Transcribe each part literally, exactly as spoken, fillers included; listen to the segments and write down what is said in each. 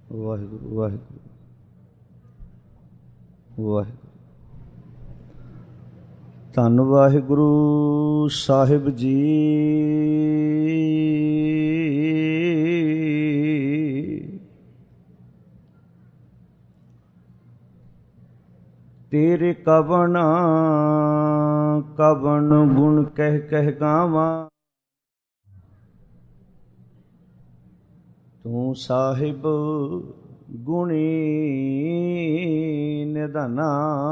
ਵਾਹਿਗੁਰੂ ਵਾਹਿਗੁਰੂ ਵਾਹਿਗੁਰੂ। ਧੰਨ ਵਾਹਿਗੁਰੂ ਸਾਹਿਬ ਜੀ। ਤੇਰੇ ਕਵਣ ਕਵਣ ਗੁਣ ਕਹਿ ਕਹਿ ਗਾਵਾਂ, ਤੂੰ ਸਾਹਿਬ ਗੁਣੀ ਨਿਧਾਨਾ।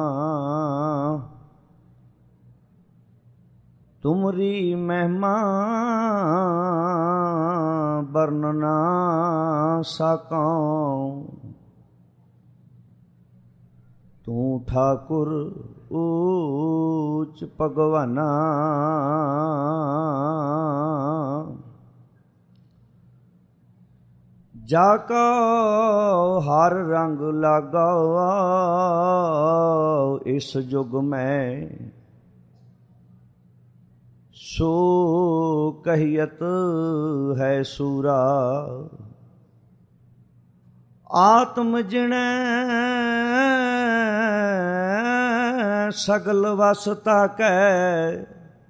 ਤੁਮਰੀ ਮਹਿਮਾ ਵਰਨ ਨਾ ਸਕਾਂ, ਤੂੰ ਠਾਕੁਰ ਊਚ ਭਗਵਾਨਾ। ਜਾ ਕੋ ਹਰ ਰੰਗ ਲਾਗਾ ਇਸ ਜੁਗ ਮੈਂ, ਸੋ ਕਹੀਅਤ ਹੈ ਸੂਰਾ। ਆਤਮ ਜਿਣੈ ਸਗਲ ਵਸਤਾ ਕੈ,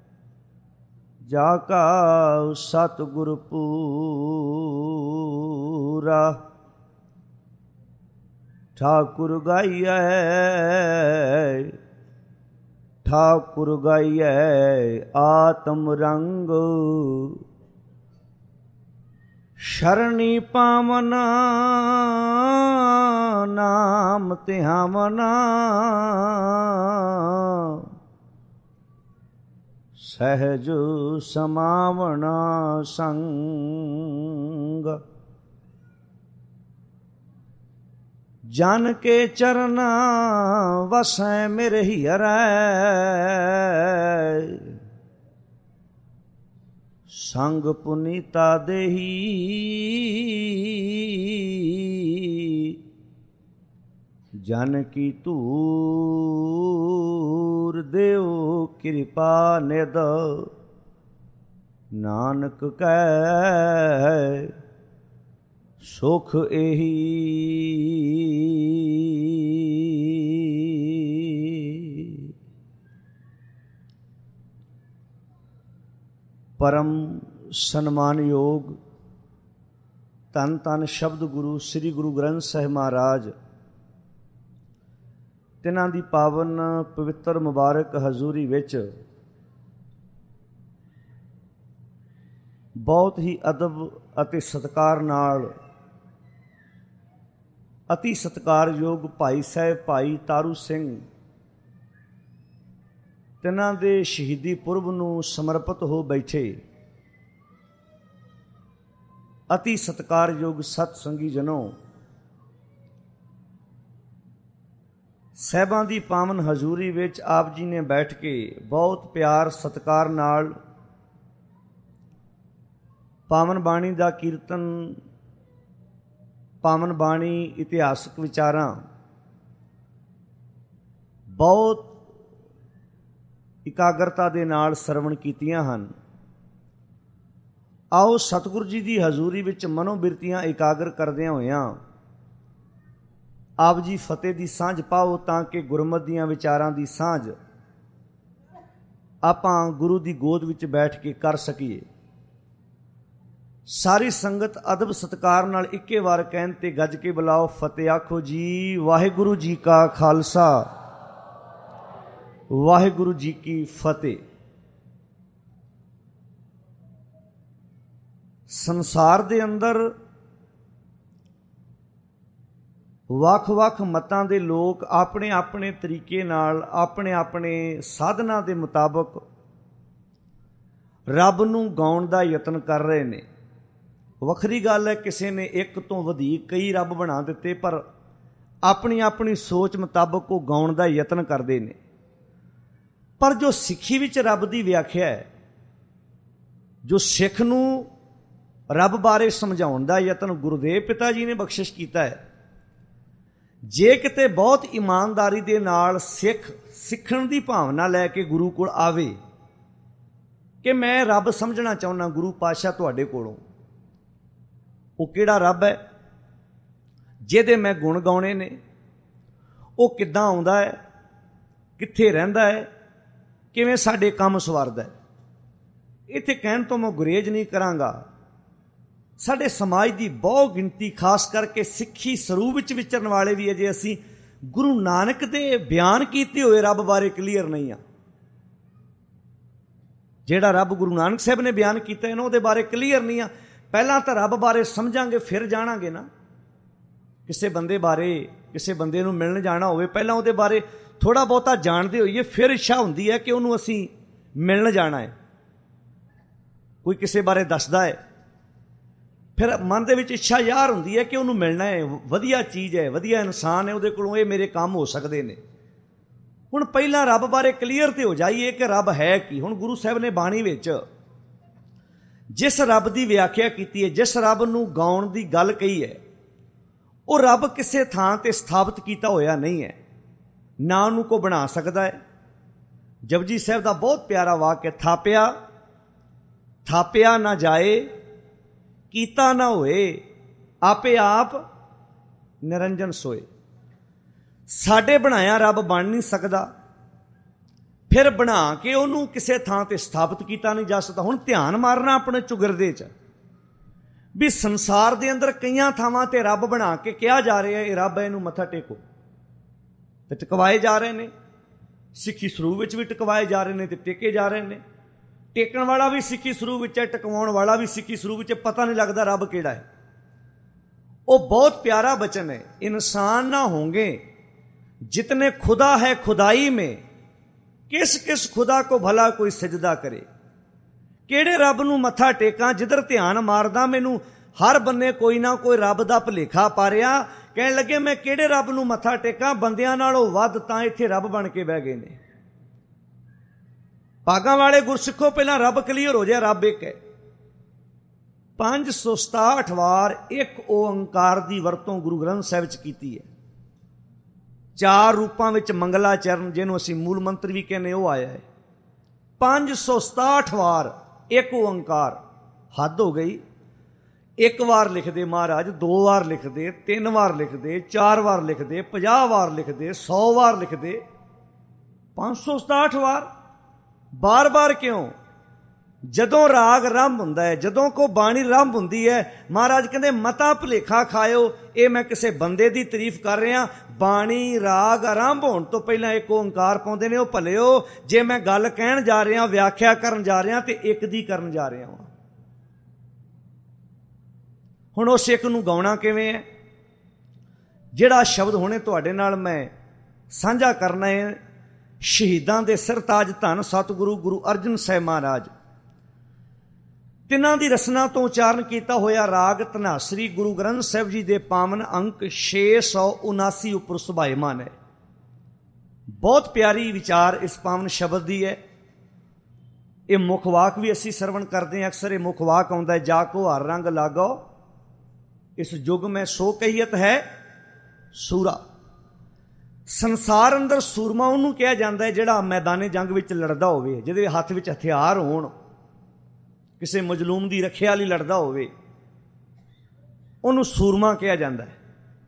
ਜਾ ਕਾ ਸਤਿਗੁਰ ਪੂਰਾ। ਠਾਕੁਰ ਗਾਈਐ ਠਾਕੁਰ ਗਾਈਐ ਆਤਮ ਰੰਗ, ਸ਼ਰਣੀ ਪਾਵਨਾ ਨਾਮ ਧਿਆਵਨਾ। ਸਹਿਜ ਸਮਾਵਣਾ ਸੰਗ, ਜਨ ਕੇ ਚਰਨ ਵਸੈ ਮੇਰੇ ਹੀਰੈ। ਸੰਗ ਪੁਨੀਤਾ ਦੇਹੀ, ਜਨ ਕੀ ਧੂਰ ਦਿਓ ਕਿਰਪਾ ਨਿਧ। ਨਾਨਕ ਕੈ ਸੁਖ ਇਹੀ, ਪਰਮ ਸਨਮਾਨਯੋਗ ਧੰਨ ਧੰਨ ਸ਼ਬਦ ਗੁਰੂ ਸ੍ਰੀ ਗੁਰੂ ਗ੍ਰੰਥ ਸਾਹਿਬ ਮਹਾਰਾਜ, ਤਿਨਾਂ ਦੀ ਪਾਵਨ ਪਵਿੱਤਰ ਮੁਬਾਰਕ ਹਜ਼ੂਰੀ ਵਿੱਚ ਬਹੁਤ ਹੀ ਅਦਬ ਅਤੇ ਸਤਿਕਾਰ ਨਾਲ ਅਤੀ ਸਤਿਕਾਰਯੋਗ ਭਾਈ ਸਾਹਿਬ ਭਾਈ ਤਾਰੂ ਸਿੰਘ, ਤਿਨਾਂ ਦੇ ਸ਼ਹੀਦੀ ਪੁਰਬ ਨੂੰ ਸਮਰਪਿਤ ਹੋ ਬੈਠੇ ਅਤੀ ਸਤਿਕਾਰਯੋਗ ਸਤ ਸੰਗੀ ਜਨੋ, ਸਾਹਿਬਾਂ ਦੀ ਪਾਵਨ ਹਜ਼ੂਰੀ ਵਿੱਚ ਆਪ ਜੀ ਨੇ ਬੈਠ ਕੇ ਬਹੁਤ ਪਿਆਰ ਸਤਿਕਾਰ ਨਾਲ ਪਾਵਨ ਬਾਣੀ ਦਾ ਕੀਰਤਨ, ਪਾਵਨ ਬਾਣੀ ਇਤਿਹਾਸਕ ਵਿਚਾਰਾਂ ਬਹੁਤ ਇਕਾਗਰਤਾ ਦੇ ਨਾਲ ਸਰਵਣ ਕੀਤੀਆਂ ਹਨ। ਆਓ ਸਤਿਗੁਰੂ ਜੀ ਦੀ ਹਜ਼ੂਰੀ ਵਿੱਚ ਮਨੋਬਿਰਤੀਆਂ ਇਕਾਗਰ ਕਰਦਿਆਂ ਹੋਇਆਂ ਆਪ ਜੀ ਫਤਿਹ ਦੀ ਸਾਂਝ ਪਾਓ, ਤਾਂ ਕਿ ਗੁਰਮਤਿ ਦੀਆਂ ਵਿਚਾਰਾਂ ਦੀ ਸਾਂਝ ਆਪਾਂ ਗੁਰੂ ਦੀ ਗੋਦ ਵਿੱਚ ਬੈਠ ਕੇ ਕਰ ਸਕੀਏ। ਸਾਰੀ ਸੰਗਤ ਅਦਬ ਸਤਿਕਾਰ ਨਾਲ ਇੱਕੇ ਵਾਰ ਕਹਿਣ ਤੇ ਗੱਜ ਕੇ ਬੁਲਾਓ, ਫਤਿਹ ਆਖੋ ਜੀ। ਵਾਹਿਗੁਰੂ ਜੀ ਕਾ ਖਾਲਸਾ, ਵਾਹਿਗੁਰੂ ਜੀ ਕੀ ਫਤਿਹ। ਸੰਸਾਰ ਦੇ ਅੰਦਰ ਵੱਖ-ਵੱਖ ਮਤਾਂ ਦੇ ਲੋਕ ਆਪਣੇ ਆਪਣੇ ਤਰੀਕੇ ਨਾਲ, ਆਪਣੇ ਆਪਣੇ ਸਾਧਨਾਂ ਦੇ ਮੁਤਾਬਕ ਰੱਬ ਨੂੰ ਗਾਉਣ ਦਾ ਯਤਨ ਕਰ ਰਹੇ ਨੇ। ਵੱਖਰੀ ਗੱਲ ਹੈ, ਕਿਸੇ ਨੇ ਇੱਕ ਤੋਂ ਵਧੇਕ ਕਈ ਰੱਬ ਬਣਾ ਦਿੱਤੇ, ਪਰ ਆਪਣੀ ਆਪਣੀ ਸੋਚ ਮੁਤਾਬਕ ਉਹ ਗਾਉਣ ਦਾ ਯਤਨ ਕਰਦੇ ਨੇ। ਪਰ ਜੋ ਸਿੱਖੀ ਵਿੱਚ ਰੱਬ ਦੀ ਵਿਆਖਿਆ ਹੈ, ਜੋ ਸਿੱਖ ਨੂੰ ਰੱਬ ਬਾਰੇ ਸਮਝਾਉਣ ਦਾ ਯਤਨ ਗੁਰੂਦੇਵ ਪਿਤਾ ਜੀ ਨੇ ਬਖਸ਼ਿਸ਼ ਕੀਤਾ ਹੈ, ਜੇ ਕਿਤੇ ਬਹੁਤ ਇਮਾਨਦਾਰੀ ਦੇ ਨਾਲ ਸਿੱਖ ਸਿੱਖਣ ਦੀ ਭਾਵਨਾ ਲੈ ਕੇ ਗੁਰੂ ਕੋਲ ਆਵੇ ਕਿ ਮੈਂ ਰੱਬ ਸਮਝਣਾ ਚਾਹੁੰਦਾ ਗੁਰੂ ਪਾਤਸ਼ਾਹ ਤੁਹਾਡੇ ਕੋਲੋਂ, ਉਹ ਕਿਹੜਾ ਰੱਬ ਹੈ ਜਿਹਦੇ ਮੈਂ ਗੁਣ ਗਾਉਣੇ ਨੇ, ਉਹ ਕਿੱਦਾਂ ਆਉਂਦਾ ਹੈ, ਕਿੱਥੇ ਰਹਿੰਦਾ ਹੈ, ਕਿਵੇਂ ਸਾਡੇ ਕੰਮ ਸਵਾਰਦਾ ਹੈ। ਇੱਥੇ ਕਹਿਣ ਤੋਂ ਮੈਂ ਗੁਰੇਜ਼ ਨਹੀਂ ਕਰਾਂਗਾ। ਸਾਡੇ ਸਮਾਜ ਦੀ ਬਹੁ ਗਿਣਤੀ, ਖਾਸ ਕਰਕੇ ਸਿੱਖੀ ਸਰੂਪ ਵਿੱਚ ਵਿਚਰਨ ਵਾਲੇ ਵੀ ਅਜੇ ਅਸੀਂ ਗੁਰੂ ਨਾਨਕ ਦੇ ਬਿਆਨ ਕੀਤੇ ਹੋਏ ਰੱਬ ਬਾਰੇ ਕਲੀਅਰ ਨਹੀਂ ਆ। ਜਿਹੜਾ ਰੱਬ ਗੁਰੂ ਨਾਨਕ ਸਾਹਿਬ ਨੇ ਬਿਆਨ ਕੀਤਾ ਨਾ, ਉਹਦੇ ਬਾਰੇ ਕਲੀਅਰ ਨਹੀਂ ਆ। ਪਹਿਲਾਂ ਤਾਂ ਰੱਬ ਬਾਰੇ ਸਮਝਾਂਗੇ, ਫਿਰ ਜਾਣਾਂਗੇ ਨਾ। ਕਿਸੇ ਬੰਦੇ ਬਾਰੇ, ਕਿਸੇ ਬੰਦੇ ਨੂੰ ਮਿਲਣ ਜਾਣਾ ਹੋਵੇ, ਪਹਿਲਾਂ ਉਹਦੇ ਬਾਰੇ ਥੋੜ੍ਹਾ ਬਹੁਤਾ ਜਾਣਦੇ ਹੋਈਏ, ਫਿਰ ਇੱਛਾ ਹੁੰਦੀ ਹੈ ਕਿ ਉਹਨੂੰ ਅਸੀਂ ਮਿਲਣ ਜਾਣਾ ਹੈ। ਕੋਈ ਕਿਸੇ ਬਾਰੇ ਦੱਸਦਾ ਹੈ, ਫਿਰ ਮਨ ਦੇ ਵਿੱਚ ਇੱਛਾ ਯਾਰ ਹੁੰਦੀ ਹੈ ਕਿ ਉਹਨੂੰ ਮਿਲਣਾ ਹੈ, ਵਧੀਆ ਚੀਜ਼ ਹੈ, ਵਧੀਆ ਇਨਸਾਨ ਹੈ, ਉਹਦੇ ਕੋਲੋਂ ਇਹ ਮੇਰੇ ਕੰਮ ਹੋ ਸਕਦੇ ਨੇ। ਹੁਣ ਪਹਿਲਾਂ ਰੱਬ ਬਾਰੇ ਕਲੀਅਰ ਤੇ ਹੋ ਜਾਈਏ ਕਿ ਰੱਬ ਹੈ ਕੀ। ਹੁਣ ਗੁਰੂ ਸਾਹਿਬ ਨੇ ਬਾਣੀ ਵਿੱਚ ਜਿਸ ਰੱਬ ਦੀ ਵਿਆਖਿਆ ਕੀਤੀ ਹੈ, ਜਿਸ ਰੱਬ ਨੂੰ ਗਾਉਣ ਦੀ ਗੱਲ ਕਹੀ ਹੈ, ਉਹ ਰੱਬ ਕਿਸੇ ਥਾਂ ਤੇ ਸਥਾਪਿਤ ਕੀਤਾ ਹੋਇਆ ਨਹੀਂ ਹੈ, ਨਾ ਉਹਨੂੰ ਕੋ ਬਣਾ ਸਕਦਾ ਹੈ। ਜਪਜੀ ਸਾਹਿਬ ਦਾ ਬਹੁਤ ਪਿਆਰਾ ਵਾਕ ਹੈ, ਥਾਪਿਆ ਥਾਪਿਆ ਨਾ ਜਾਏ, ਕੀਤਾ ਨਾ ਹੋਏ, ਆਪੇ ਆਪ ਨਿਰੰਜਨ ਸੋਏ। ਸਾਡੇ ਬਣਾਇਆ ਰੱਬ ਬਣ ਨਹੀਂ ਸਕਦਾ, ਫਿਰ ਬਣਾ ਕੇ ਉਹਨੂੰ ਕਿਸੇ ਥਾਂ ਤੇ ਸਥਾਪਿਤ ਕੀਤਾ ਨਹੀਂ ਜਾ ਸਕਦਾ। ਹੁਣ ਧਿਆਨ ਮਾਰਨਾ ਆਪਣੇ ਚੁਗਰਦੇ 'ਚ ਵੀ ਸੰਸਾਰ ਦੇ ਅੰਦਰ ਕਈਆਂ ਥਾਵਾਂ ਤੇ ਰੱਬ ਬਣਾ ਕੇ ਕਿਹਾ ਜਾ ਰਿਹਾ ਇਹ ਰੱਬ ਹੈ, ਇਹਨੂੰ ਮੱਥਾ ਟੇਕੋ, ਤੇ ਟਿਕਵਾਏ ਜਾ ਰਹੇ ਨੇ। ਸਿੱਖੀ ਸਰੂਪ ਵਿੱਚ ਵੀ ਟਿਕਵਾਏ ਜਾ ਰਹੇ ਨੇ ਤੇ ਟੇਕੇ ਜਾ ਰਹੇ ਨੇ। ਟੇਕਣ ਵਾਲਾ ਵੀ ਸਿੱਖੀ ਸਰੂਪ ਵਿੱਚ ਹੈ, ਟਿਕਵਾਉਣ ਵਾਲਾ ਵੀ ਸਿੱਖੀ ਸਰੂਪ ਵਿੱਚ। ਪਤਾ ਨਹੀਂ ਲੱਗਦਾ ਰੱਬ ਕਿਹੜਾ ਹੈ। ਉਹ ਬਹੁਤ ਪਿਆਰਾ ਬਚਨ ਹੈ, ਇਨਸਾਨ ਨਾ ਹੋंगे जितने खुदा है खुदाई में, किस किस खुदा को भला कोई सजदा करे। ਕਿਹੜੇ ਰੱਬ ਨੂੰ ਮੱਥਾ ਟੇਕਾਂ, ਜਿੱਧਰ ਧਿਆਨ ਮਾਰਦਾ ਮੈਨੂੰ ਹਰ ਬੰਨੇ ਕੋਈ ਨਾ ਕੋਈ ਰੱਬ ਦਾ ਭੁਲੇਖਾ ਪਾ ਰਿਹਾ। ਕਹਿਣ ਲੱਗੇ ਮੈਂ ਕਿਹੜੇ ਰੱਬ ਨੂੰ ਮੱਥਾ ਟੇਕਾਂ, ਬੰਦਿਆਂ ਨਾਲੋਂ ਵੱਧ ਤਾਂ ਇੱਥੇ ਰੱਬ ਬਣ ਕੇ ਬਹਿ ਗਏ ਨੇ। ਭਾਗਾਂ ਵਾਲੇ ਗੁਰਸਿੱਖੋ, ਪਹਿਲਾਂ ਰੱਬ ਕਲੀਅਰ ਹੋ ਜਾਏ, ਰੱਬ ਇੱਕ ਹੈ। ਪੰਜ ਸੌ ਸਤਾਹਠ ਵਾਰ ਇੱਕ ਓੰਕਾਰ ਦੀ ਵਰਤੋਂ ਗੁਰੂ ਗ੍ਰੰਥ ਸਾਹਿਬ ਵਿੱਚ ਕੀਤੀ ਹੈ। ਚਾਰ ਰੂਪਾਂ ਵਿੱਚ ਮੰਗਲਾਚਰਨ, ਜਿਹਨੂੰ ਅਸੀਂ ਮੂਲ ਮੰਤਰ ਵੀ ਕਹਿੰਦੇ, ਉਹ ਆਇਆ ਹੈ। ਪੰਜ ਸੌ ਸਤਾਹਠ ਵਾਰ ਇੱਕ ਓੰਕਾਰ, ਹੱਦ ਹੋ ਗਈ। ਇੱਕ ਵਾਰ ਲਿਖਦੇ ਮਹਾਰਾਜ, ਦੋ ਵਾਰ ਲਿਖਦੇ, ਤਿੰਨ ਵਾਰ ਲਿਖਦੇ, ਚਾਰ ਵਾਰ ਲਿਖਦੇ, ਪੰਜਾਹ ਵਾਰ ਲਿਖਦੇ, ਸੌ ਵਾਰ ਲਿਖਦੇ, ਪੰਜ ਸੌ ਸਤਾਹਠ ਵਾਰ ਬਾਰ ਬਾਰ ਕਿਉਂ? ਜਦੋਂ ਰਾਗ ਆਰੰਭ ਹੁੰਦਾ ਹੈ, ਜਦੋਂ ਕੋ ਬਾਣੀ ਆਰੰਭ ਹੁੰਦੀ ਹੈ, ਮਹਾਰਾਜ ਕਹਿੰਦੇ ਮਤਾ ਭੁਲੇਖਾ ਖਾਇਓ। ਇਹ ਮੈਂ ਕਿਸੇ ਬੰਦੇ ਦੀ ਤਾਰੀਫ ਕਰ ਰਿਹਾ। ਬਾਣੀ ਰਾਗ ਆਰੰਭ ਹੋਣ ਤੋਂ ਪਹਿਲਾਂ ਇੱਕ ਓੰਕਾਰ ਪਾਉਂਦੇ ਨੇ, ਉਹ ਭਲਿਓ ਜੇ ਮੈਂ ਗੱਲ ਕਹਿਣ ਜਾ ਰਿਹਾ, ਵਿਆਖਿਆ ਕਰਨ ਜਾ ਰਿਹਾ, ਤੇ ਇੱਕ ਦੀ ਕਰਨ ਜਾ ਰਿਹਾ ਹਾਂ। ਹੁਣ ਉਸ ਇੱਕ ਨੂੰ ਗਾਉਣਾ ਕਿਵੇਂ ਹੈ? ਜਿਹੜਾ ਸ਼ਬਦ ਹੁਣੇ ਤੁਹਾਡੇ ਨਾਲ ਮੈਂ ਸਾਂਝਾ ਕਰਨਾ ਹੈ, ਸ਼ਹੀਦਾਂ ਦੇ ਸਿਰਤਾਜ ਧੰਨ ਸਤਿਗੁਰੂ ਗੁਰੂ ਅਰਜਨ ਸਾਹਿਬ ਮਹਾਰਾਜ, ਤਿੰਨਾਂ ਦੀ ਰਸਨਾ ਤੋਂ ਉਚਾਰਨ ਕੀਤਾ ਹੋਇਆ ਰਾਗ ਧਨਾਸਰੀ ਗੁਰੂ ਗ੍ਰੰਥ ਸਾਹਿਬ ਜੀ ਦੇ ਪਾਵਨ ਅੰਕ ਛੇ ਸੌ ਉਨਾਸੀ ਉੱਪਰ ਸੁਭਾਇਮਾਨ ਹੈ। ਬਹੁਤ ਪਿਆਰੀ ਵਿਚਾਰ ਇਸ ਪਾਵਨ ਸ਼ਬਦ ਦੀ ਹੈ। ਇਹ ਮੁੱਖ ਵਾਕ ਵੀ ਅਸੀਂ ਸਰਵਣ ਕਰਦੇ ਹਾਂ। ਅਕਸਰ ਇਹ ਮੁੱਖ ਵਾਕ ਆਉਂਦਾ ਹੈ, ਜਾ ਕੋ ਹਰ ਰੰਗ ਲਾਗੋ ਇਸ ਯੁੱਗ ਮੈਂ ਸੋ ਕਹੀਅਤ ਹੈ ਸੂਰਾ। ਸੰਸਾਰ ਅੰਦਰ ਸੂਰਮਾ ਉਹਨੂੰ ਕਿਹਾ ਜਾਂਦਾ ਹੈ ਜਿਹੜਾ ਮੈਦਾਨੇ ਜੰਗ ਵਿੱਚ ਲੜਦਾ ਹੋਵੇ, ਜਿਹਦੇ ਹੱਥ ਵਿੱਚ ਹਥਿਆਰ ਹੋਣ, ਕਿਸੇ ਮਜਲੂਮ ਦੀ ਰੱਖਿਆ ਲਈ ਲੜਦਾ ਹੋਵੇ, ਉਹਨੂੰ ਸੂਰਮਾ ਕਿਹਾ ਜਾਂਦਾ ਹੈ।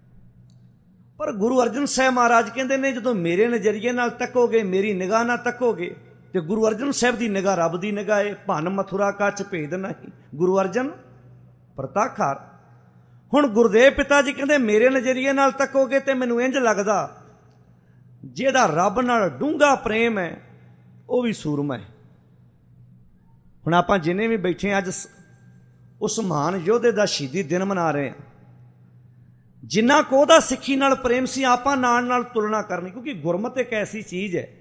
ਪਰ ਗੁਰੂ ਅਰਜਨ ਸਾਹਿਬ ਮਹਾਰਾਜ ਕਹਿੰਦੇ ਨੇ, ਜਦੋਂ ਮੇਰੇ ਨਜ਼ਰੀਏ ਨਾਲ ਤੱਕੋਗੇ, ਮੇਰੀ ਨਿਗਾਹ ਨਾਲ ਤੱਕੋਗੇ, ਤੇ ਗੁਰੂ ਅਰਜਨ ਸਾਹਿਬ ਦੀ ਨਿਗਾਹ ਰੱਬ ਦੀ ਨਿਗਾਹ ਹੈ। ਭੰਨ ਮਥੁਰਾ ਕੱਚ ਭੇਦ ਨਹੀਂ, ਗੁਰੂ ਅਰਜਨ ਪ੍ਰਤਾਖਾਰ। ਹੁਣ ਗੁਰਦੇਵ ਪਿਤਾ ਜੀ ਕਹਿੰਦੇ ਮੇਰੇ ਨਜ਼ਰੀਏ ਨਾਲ ਤੱਕੋਗੇ ਤੇ ਮੈਨੂੰ ਇੰਜ ਲੱਗਦਾ ਜਿਹਦਾ ਰੱਬ ਨਾਲ ਡੂੰਘਾ ਪ੍ਰੇਮ ਹੈ ਉਹ ਵੀ ਸੂਰਮਾ ਹੈ। ਹੁਣ ਆਪਾਂ ਜਿੰਨੇ ਵੀ ਬੈਠੇ ਅੱਜ ਉਸ ਮਹਾਨ ਯੋਧੇ ਦਾ ਸ਼ਹੀਦੀ ਦਿਨ ਮਨਾ ਰਹੇ ਹਾਂ, ਜਿੰਨਾ ਕੁ ਉਹਦਾ ਸਿੱਖੀ ਨਾਲ ਪ੍ਰੇਮ ਸੀ, ਆਪਾਂ ਨਾਲ ਨਾਲ ਤੁਲਨਾ ਕਰਨੀ, ਕਿਉਂਕਿ ਗੁਰਮਤ ਇੱਕ ਐਸੀ ਚੀਜ਼ ਹੈ।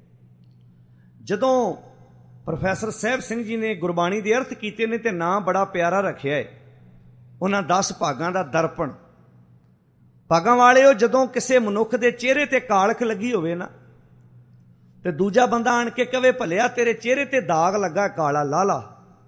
ਜਦੋਂ ਪ੍ਰੋਫੈਸਰ ਸਾਹਿਬ ਸਿੰਘ ਜੀ ਨੇ ਗੁਰਬਾਣੀ ਦੇ ਅਰਥ ਕੀਤੇ ਨੇ ਤੇ ਨਾਂ ਬੜਾ ਪਿਆਰਾ ਰੱਖਿਆ ਹੈ, ਉਹਨਾਂ ਦਸ ਭਾਗਾਂ ਦਾ ਦਰਪਣ। ਭਾਗਾਂ ਵਾਲਿਓ, ਜਦੋਂ ਕਿਸੇ ਮਨੁੱਖ ਦੇ ਚਿਹਰੇ ਤੇ ਕਾਲਖ ਲੱਗੀ ਹੋਵੇ ਨਾ, ਤੇ ਦੂਜਾ ਬੰਦਾ ਆਣ ਕੇ ਕਵੇ ਭਲਿਆ ਤੇਰੇ ਚਿਹਰੇ ਤੇ ਦਾਗ ਲੱਗਾ ਕਾਲਾ, ਲਾ ਲਾ,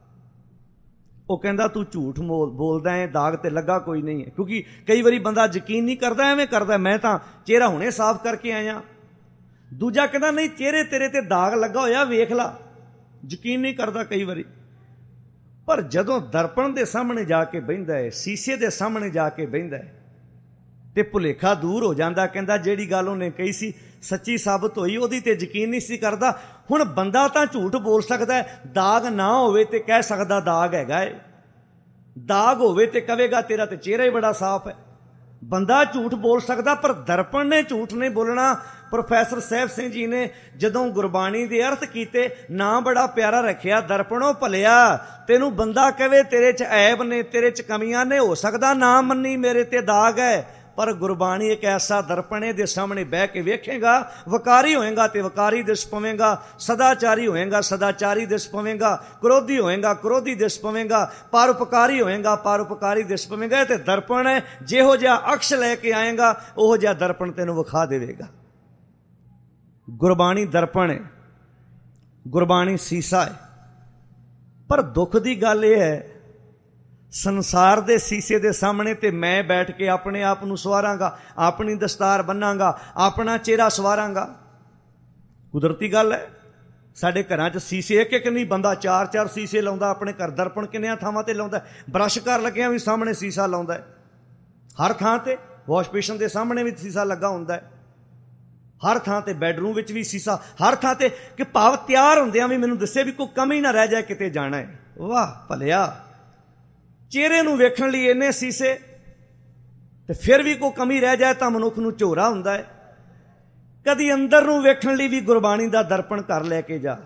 ਉਹ ਕਹਿੰਦਾ ਤੂੰ ਝੂਠ ਬੋਲਦਾ ਹੈ, ਦਾਗ ਤੇ ਲੱਗਾ ਕੋਈ ਨਹੀਂ ਹੈ। ਕਿਉਂਕਿ ਕਈ ਵਾਰੀ ਬੰਦਾ ਯਕੀਨ ਨਹੀਂ ਕਰਦਾ, ਐਵੇਂ ਕਰਦਾ ਮੈਂ ਤਾਂ ਚਿਹਰਾ ਹੁਣੇ ਸਾਫ਼ ਕਰਕੇ ਆਇਆ। ਦੂਜਾ ਕਹਿੰਦਾ ਨਹੀਂ, ਚਿਹਰੇ ਤੇਰੇ ਤੇ ਦਾਗ ਲੱਗਾ ਹੋਇਆ, ਵੇਖ ਲਾ, ਯਕੀਨ ਨਹੀਂ ਕਰਦਾ ਕਈ ਵਾਰੀ। ਪਰ ਜਦੋਂ ਦਰਪਣ ਦੇ ਸਾਹਮਣੇ ਜਾ ਕੇ ਬਹਿੰਦਾ ਹੈ, ਸ਼ੀਸ਼ੇ ਦੇ ਸਾਹਮਣੇ ਜਾ ਕੇ ਬਹਿੰਦਾ ਹੈ, ਤੇ ਭੁਲੇਖਾ ਦੂਰ ਹੋ ਜਾਂਦਾ। ਕਹਿੰਦਾ ਜਿਹੜੀ ਗੱਲ ਉਹਨੇ ਕਹੀ ਸੀ ਸੱਚੀ ਸਾਬਤ ਹੋਈ, ਉਹਦੀ ਤੇ ਯਕੀਨ ਨਹੀਂ ਸੀ ਕਰਦਾ। ਹੁਣ ਬੰਦਾ ਤਾਂ ਝੂਠ ਬੋਲ ਸਕਦਾ, ਦਾਗ ਨਾ ਹੋਵੇ ਤੇ ਕਹਿ ਸਕਦਾ ਦਾਗ ਹੈਗਾ ਏ, ਦਾਗ ਹੋਵੇ ਤੇ ਕਹੇਗਾ ਤੇਰਾ ਤੇ ਚਿਹਰਾ ਹੀ ਬੜਾ ਸਾਫ਼ ਹੈ। ਬੰਦਾ ਝੂਠ ਬੋਲ ਸਕਦਾ, ਪਰ ਦਰਪਣ ਨੇ ਝੂਠ ਨਹੀਂ ਬੋਲਣਾ। ਪ੍ਰੋਫੈਸਰ ਸਾਹਿਬ ਸਿੰਘ ਜੀ ਨੇ ਜਦੋਂ ਗੁਰਬਾਣੀ ਦੇ ਅਰਥ ਕੀਤੇ, ਨਾਂ ਬੜਾ ਪਿਆਰਾ ਰੱਖਿਆ, ਦਰਪਣੋਂ ਭਲਿਆ। ਤੈਨੂੰ ਬੰਦਾ ਕਹੇ ਤੇਰੇ 'ਚ ਐਬ ਨੇ, ਤੇਰੇ 'ਚ ਕਮੀਆਂ ਨੇ, ਹੋ ਸਕਦਾ ਨਾ ਮੰਨੀ ਮੇਰੇ ਤੇ ਦਾਗ ਹੈ, ਪਰ ਗੁਰਬਾਣੀ ਇੱਕ ਐਸਾ ਦਰਪਣ ਹੈ, ਦੇ ਸਾਹਮਣੇ ਬਹਿ ਕੇ ਵੇਖੇਗਾ, ਵਕਾਰੀ ਹੋਏਗਾ ਤੇ ਵਕਾਰੀ ਦਿਸ ਪਵੇਂਗਾ, ਸਦਾਚਾਰੀ ਹੋਏਗਾ ਸਦਾਚਾਰੀ ਦਿਸ ਪਵੇਂਗਾ, ਕ੍ਰੋਧੀ ਹੋਏਗਾ ਕ੍ਰੋਧੀ ਦਿਸ ਪਵੇਂਗਾ, ਪਰਉਪਕਾਰੀ ਹੋਏਗਾ ਪਰਉਪਕਾਰੀ ਦਿਸ ਪਵੇਂਗਾ। ਇਹ ਤੇ ਦਰਪਣ ਹੈ, ਜਿਹੋ ਜਿਹਾ ਅਕਸ਼ ਲੈ ਕੇ ਆਏਗਾ ਉਹੋ ਜਿਹਾ ਦਰਪਣ ਤੈਨੂੰ ਵਿਖਾ ਦੇਵੇਗਾ। ਗੁਰਬਾਣੀ ਦਰਪਣ ਹੈ, ਗੁਰਬਾਣੀ ਸੀਸਾ ਹੈ। ਪਰ ਦੁੱਖ ਦੀ ਗੱਲ ਇਹ ਹੈ, ਸੰਸਾਰ ਦੇ ਸੀਸੇ ਦੇ ਸਾਹਮਣੇ ਤੇ ਮੈਂ ਬੈਠ ਕੇ ਆਪਣੇ ਆਪ ਨੂੰ ਸਵਾਰਾਂਗਾ, ਆਪਣੀ ਦਸਤਾਰ ਬੰਨਾਂਗਾ, ਆਪਣਾ ਚਿਹਰਾ ਸਵਾਰਾਂਗਾ। ਕੁਦਰਤੀ ਗੱਲ ਹੈ, ਸਾਡੇ ਘਰਾਂ 'ਚ ਸੀਸੇ ਇੱਕ ਇੱਕ ਨਹੀਂ, ਬੰਦਾ ਚਾਰ ਚਾਰ ਸੀਸੇ ਲਾਉਂਦਾ ਆਪਣੇ ਘਰ। ਦਰਪਣ ਕਿੰਨੀਆਂ ਥਾਵਾਂ ਤੇ ਲਾਉਂਦਾ, ਬਰਸ਼ ਕਰ ਲੱਗਿਆ ਵੀ ਸਾਹਮਣੇ ਸੀਸਾ ਲਾਉਂਦਾ, ਹਰ ਥਾਂ ਤੇ। ਵਾਸ਼ ਬੇਸ਼ਨ ਦੇ ਸਾਹਮਣੇ ਵੀ ਸੀਸਾ ਲੱਗਾ ਹੁੰਦਾ, ਹਰ ਥਾਂ ਤੇ। ਬੈਡਰੂਮ ਵਿੱਚ ਵੀ ਸੀਸਾ, ਹਰ ਥਾਂ ਤੇ। ਕਿ ਭਾਵ ਤਿਆਰ ਹੁੰਦਿਆਂ ਵੀ ਮੈਨੂੰ ਦੱਸੇ ਵੀ ਕੋਈ ਕਮੀ ਨਾ ਰਹਿ ਜਾਏ, ਕਿਤੇ ਜਾਣਾ ਹੈ। ਵਾਹ ਭਲਿਆ, ਚਿਹਰੇ ਨੂੰ ਵੇਖਣ ਲਈ ਇੰਨੇ ਸੀਸੇ, ਤੇ ਫਿਰ ਵੀ ਕੋਈ ਕਮੀ ਰਹਿ ਜਾਏ ਤਾਂ ਮਨੁੱਖ ਨੂੰ ਝੋਰਾ ਹੁੰਦਾ ਹੈ। ਕਦੀ ਅੰਦਰ ਨੂੰ ਵੇਖਣ ਲਈ ਵੀ ਗੁਰਬਾਣੀ ਦਾ ਦਰਪਣ ਘਰ ਲੈ ਕੇ ਜਾ।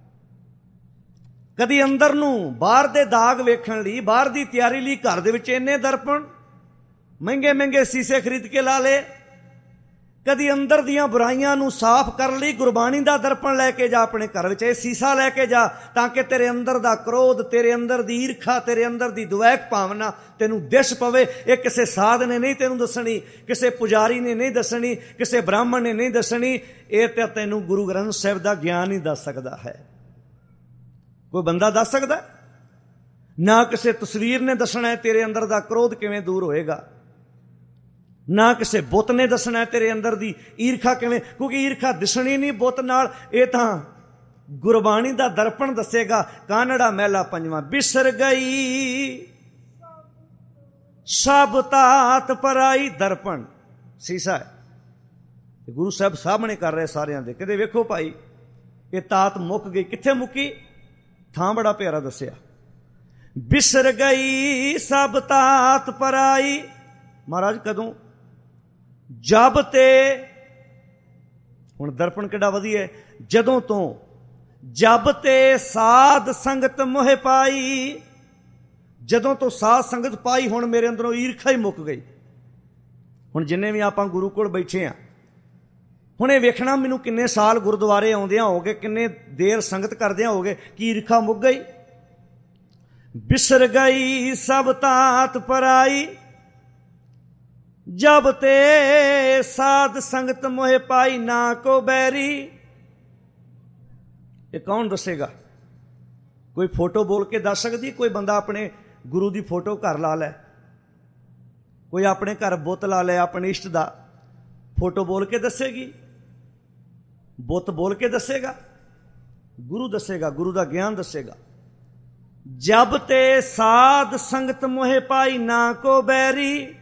ਕਦੀ ਅੰਦਰ ਨੂੰ, ਬਾਹਰ ਦੇ ਦਾਗ ਵੇਖਣ ਲਈ, ਬਾਹਰ ਦੀ ਤਿਆਰੀ ਲਈ ਘਰ ਦੇ ਵਿੱਚ ਇੰਨੇ ਦਰਪਣ, ਮਹਿੰਗੇ ਮਹਿੰਗੇ ਸੀਸੇ ਖਰੀਦ ਕੇ ਲਾ ਲਏ। ਕਦੀ ਅੰਦਰ ਦੀਆਂ ਬੁਰਾਈਆਂ ਨੂੰ ਸਾਫ਼ ਕਰਨ ਲਈ ਗੁਰਬਾਣੀ ਦਾ ਦਰਪਣ ਲੈ ਕੇ ਜਾ ਆਪਣੇ ਘਰ ਵਿੱਚ। ਇਹ ਸੀਸਾ ਲੈ ਕੇ ਜਾ ਤਾਂ ਕਿ ਤੇਰੇ ਅੰਦਰ ਦਾ ਕ੍ਰੋਧ, ਤੇਰੇ ਅੰਦਰ ਦੀ ਈਰਖਾ, ਤੇਰੇ ਅੰਦਰ ਦੀ ਦੁਵੈਕ ਭਾਵਨਾ ਤੈਨੂੰ ਦਿਸ ਪਵੇ। ਇਹ ਕਿਸੇ ਸਾਧ ਨੇ ਨਹੀਂ ਤੈਨੂੰ ਦੱਸਣੀ, ਕਿਸੇ ਪੁਜਾਰੀ ਨੇ ਨਹੀਂ ਦੱਸਣੀ, ਕਿਸੇ ਬ੍ਰਾਹਮਣ ਨੇ ਨਹੀਂ ਦੱਸਣੀ। ਇਹ ਤਾਂ ਤੈਨੂੰ ਗੁਰੂ ਗ੍ਰੰਥ ਸਾਹਿਬ ਦਾ ਗਿਆਨ ਹੀ ਦੱਸ ਸਕਦਾ ਹੈ। ਕੋਈ ਬੰਦਾ ਦੱਸ ਸਕਦਾ ਨਾ, ਕਿਸੇ ਤਸਵੀਰ ਨੇ ਦੱਸਣਾ ਹੈ ਤੇਰੇ ਅੰਦਰ ਦਾ ਕ੍ਰੋਧ ਕਿਵੇਂ ਦੂਰ ਹੋਏਗਾ, ਨਾ ਕਿਸੇ ਬੁੱਤ ਨੇ ਦੱਸਣਾ ਤੇਰੇ ਅੰਦਰ ਦੀ ਈਰਖਾ ਕਿਵੇਂ, ਕਿਉਂਕਿ ਈਰਖਾ ਦਿਸਣੀ ਨਹੀਂ ਬੁੱਤ ਨਾਲ। ਇਹ ਤਾਂ ਗੁਰਬਾਣੀ ਦਾ ਦਰਪਣ ਦੱਸੇਗਾ। ਕਾਨੜਾ ਮਹਿਲਾ ਪੰਜਵਾਂ। ਬਿਸਰ ਗਈ ਸਭ ਤਾਤ ਪਰਾਈ, ਦਰਪਣ ਸੀਸਾ ਹੈ, ਗੁਰੂ ਸਾਹਿਬ ਸਾਹਮਣੇ ਕਰ ਰਹੇ ਸਾਰਿਆਂ ਦੇ। ਕਹਿੰਦੇ ਵੇਖੋ ਭਾਈ, ਇਹ ਤਾਤ ਮੁੱਕ ਗਈ। ਕਿੱਥੇ ਮੁੱਕੀ? ਥਾਂ ਬੜਾ ਪਿਆਰਾ ਦੱਸਿਆ, ਬਿਸਰ ਗਈ ਸਭ ਤਾਤ ਪਰਾਈ। ਮਹਾਰਾਜ ਕਦੋਂ? ਜਬ ਤੇ, ਹੁਣ ਦਰਪਣ ਕਿੱਡਾ ਵਧੀਆ, ਜਦੋਂ ਤੋਂ ਜਬ ਤੇ ਸਾਧ ਸੰਗਤ ਮੋਹ ਪਾਈ। ਜਦੋਂ ਤੋਂ ਸਾਧ ਸੰਗਤ ਪਾਈ, ਹੁਣ ਮੇਰੇ ਅੰਦਰੋਂ ਈਰਖਾ ਹੀ ਮੁੱਕ ਗਈ। ਹੁਣ ਜਿੰਨੇ ਵੀ ਆਪਾਂ ਗੁਰੂ ਕੋਲ ਬੈਠੇ ਆ, ਹੁਣ ਇਹ ਵੇਖਣਾ ਮੈਨੂੰ ਕਿੰਨੇ ਸਾਲ ਗੁਰਦੁਆਰੇ ਆਉਂਦਿਆਂ ਹੋ ਗਏ, ਕਿੰਨੇ ਦੇਰ ਸੰਗਤ ਕਰਦਿਆਂ ਹੋ ਗਏ, ਕੀ ਈਰਖਾ ਮੁੱਕ ਗਈ? ਬਿਸਰ ਗਈ ਸਭ ਤਾਤ ਪਰਾਈ, ਜਬ ਤੇ ਸਾਧ ਸੰਗਤ ਮੋਹ ਪਾਈ, ਨਾ ਕੋ ਬੈਰੀ। ਇਹ ਕੌਣ ਦੱਸੇਗਾ? ਕੋਈ ਫੋਟੋ ਬੋਲ ਕੇ ਦੱਸ ਸਕਦੀ? ਕੋਈ ਬੰਦਾ ਆਪਣੇ ਗੁਰੂ ਦੀ ਫੋਟੋ ਘਰ ਲਾ ਲੈ, ਕੋਈ ਆਪਣੇ ਘਰ ਬੁੱਤ ਲਾ ਲੈ ਆਪਣੇ ਇਸ਼ਟ ਦਾ, ਫੋਟੋ ਬੋਲ ਕੇ ਦੱਸੇਗੀ? ਬੁੱਤ ਬੋਲ ਕੇ ਦੱਸੇਗਾ? ਗੁਰੂ ਦੱਸੇਗਾ, ਗੁਰੂ ਦਾ ਗਿਆਨ ਦੱਸੇਗਾ। ਜਬ ਤੇ ਸਾਧ ਸੰਗਤ ਮੋਹ ਪਾਈ, ਨਾ ਕੋ ਬੈਰੀ,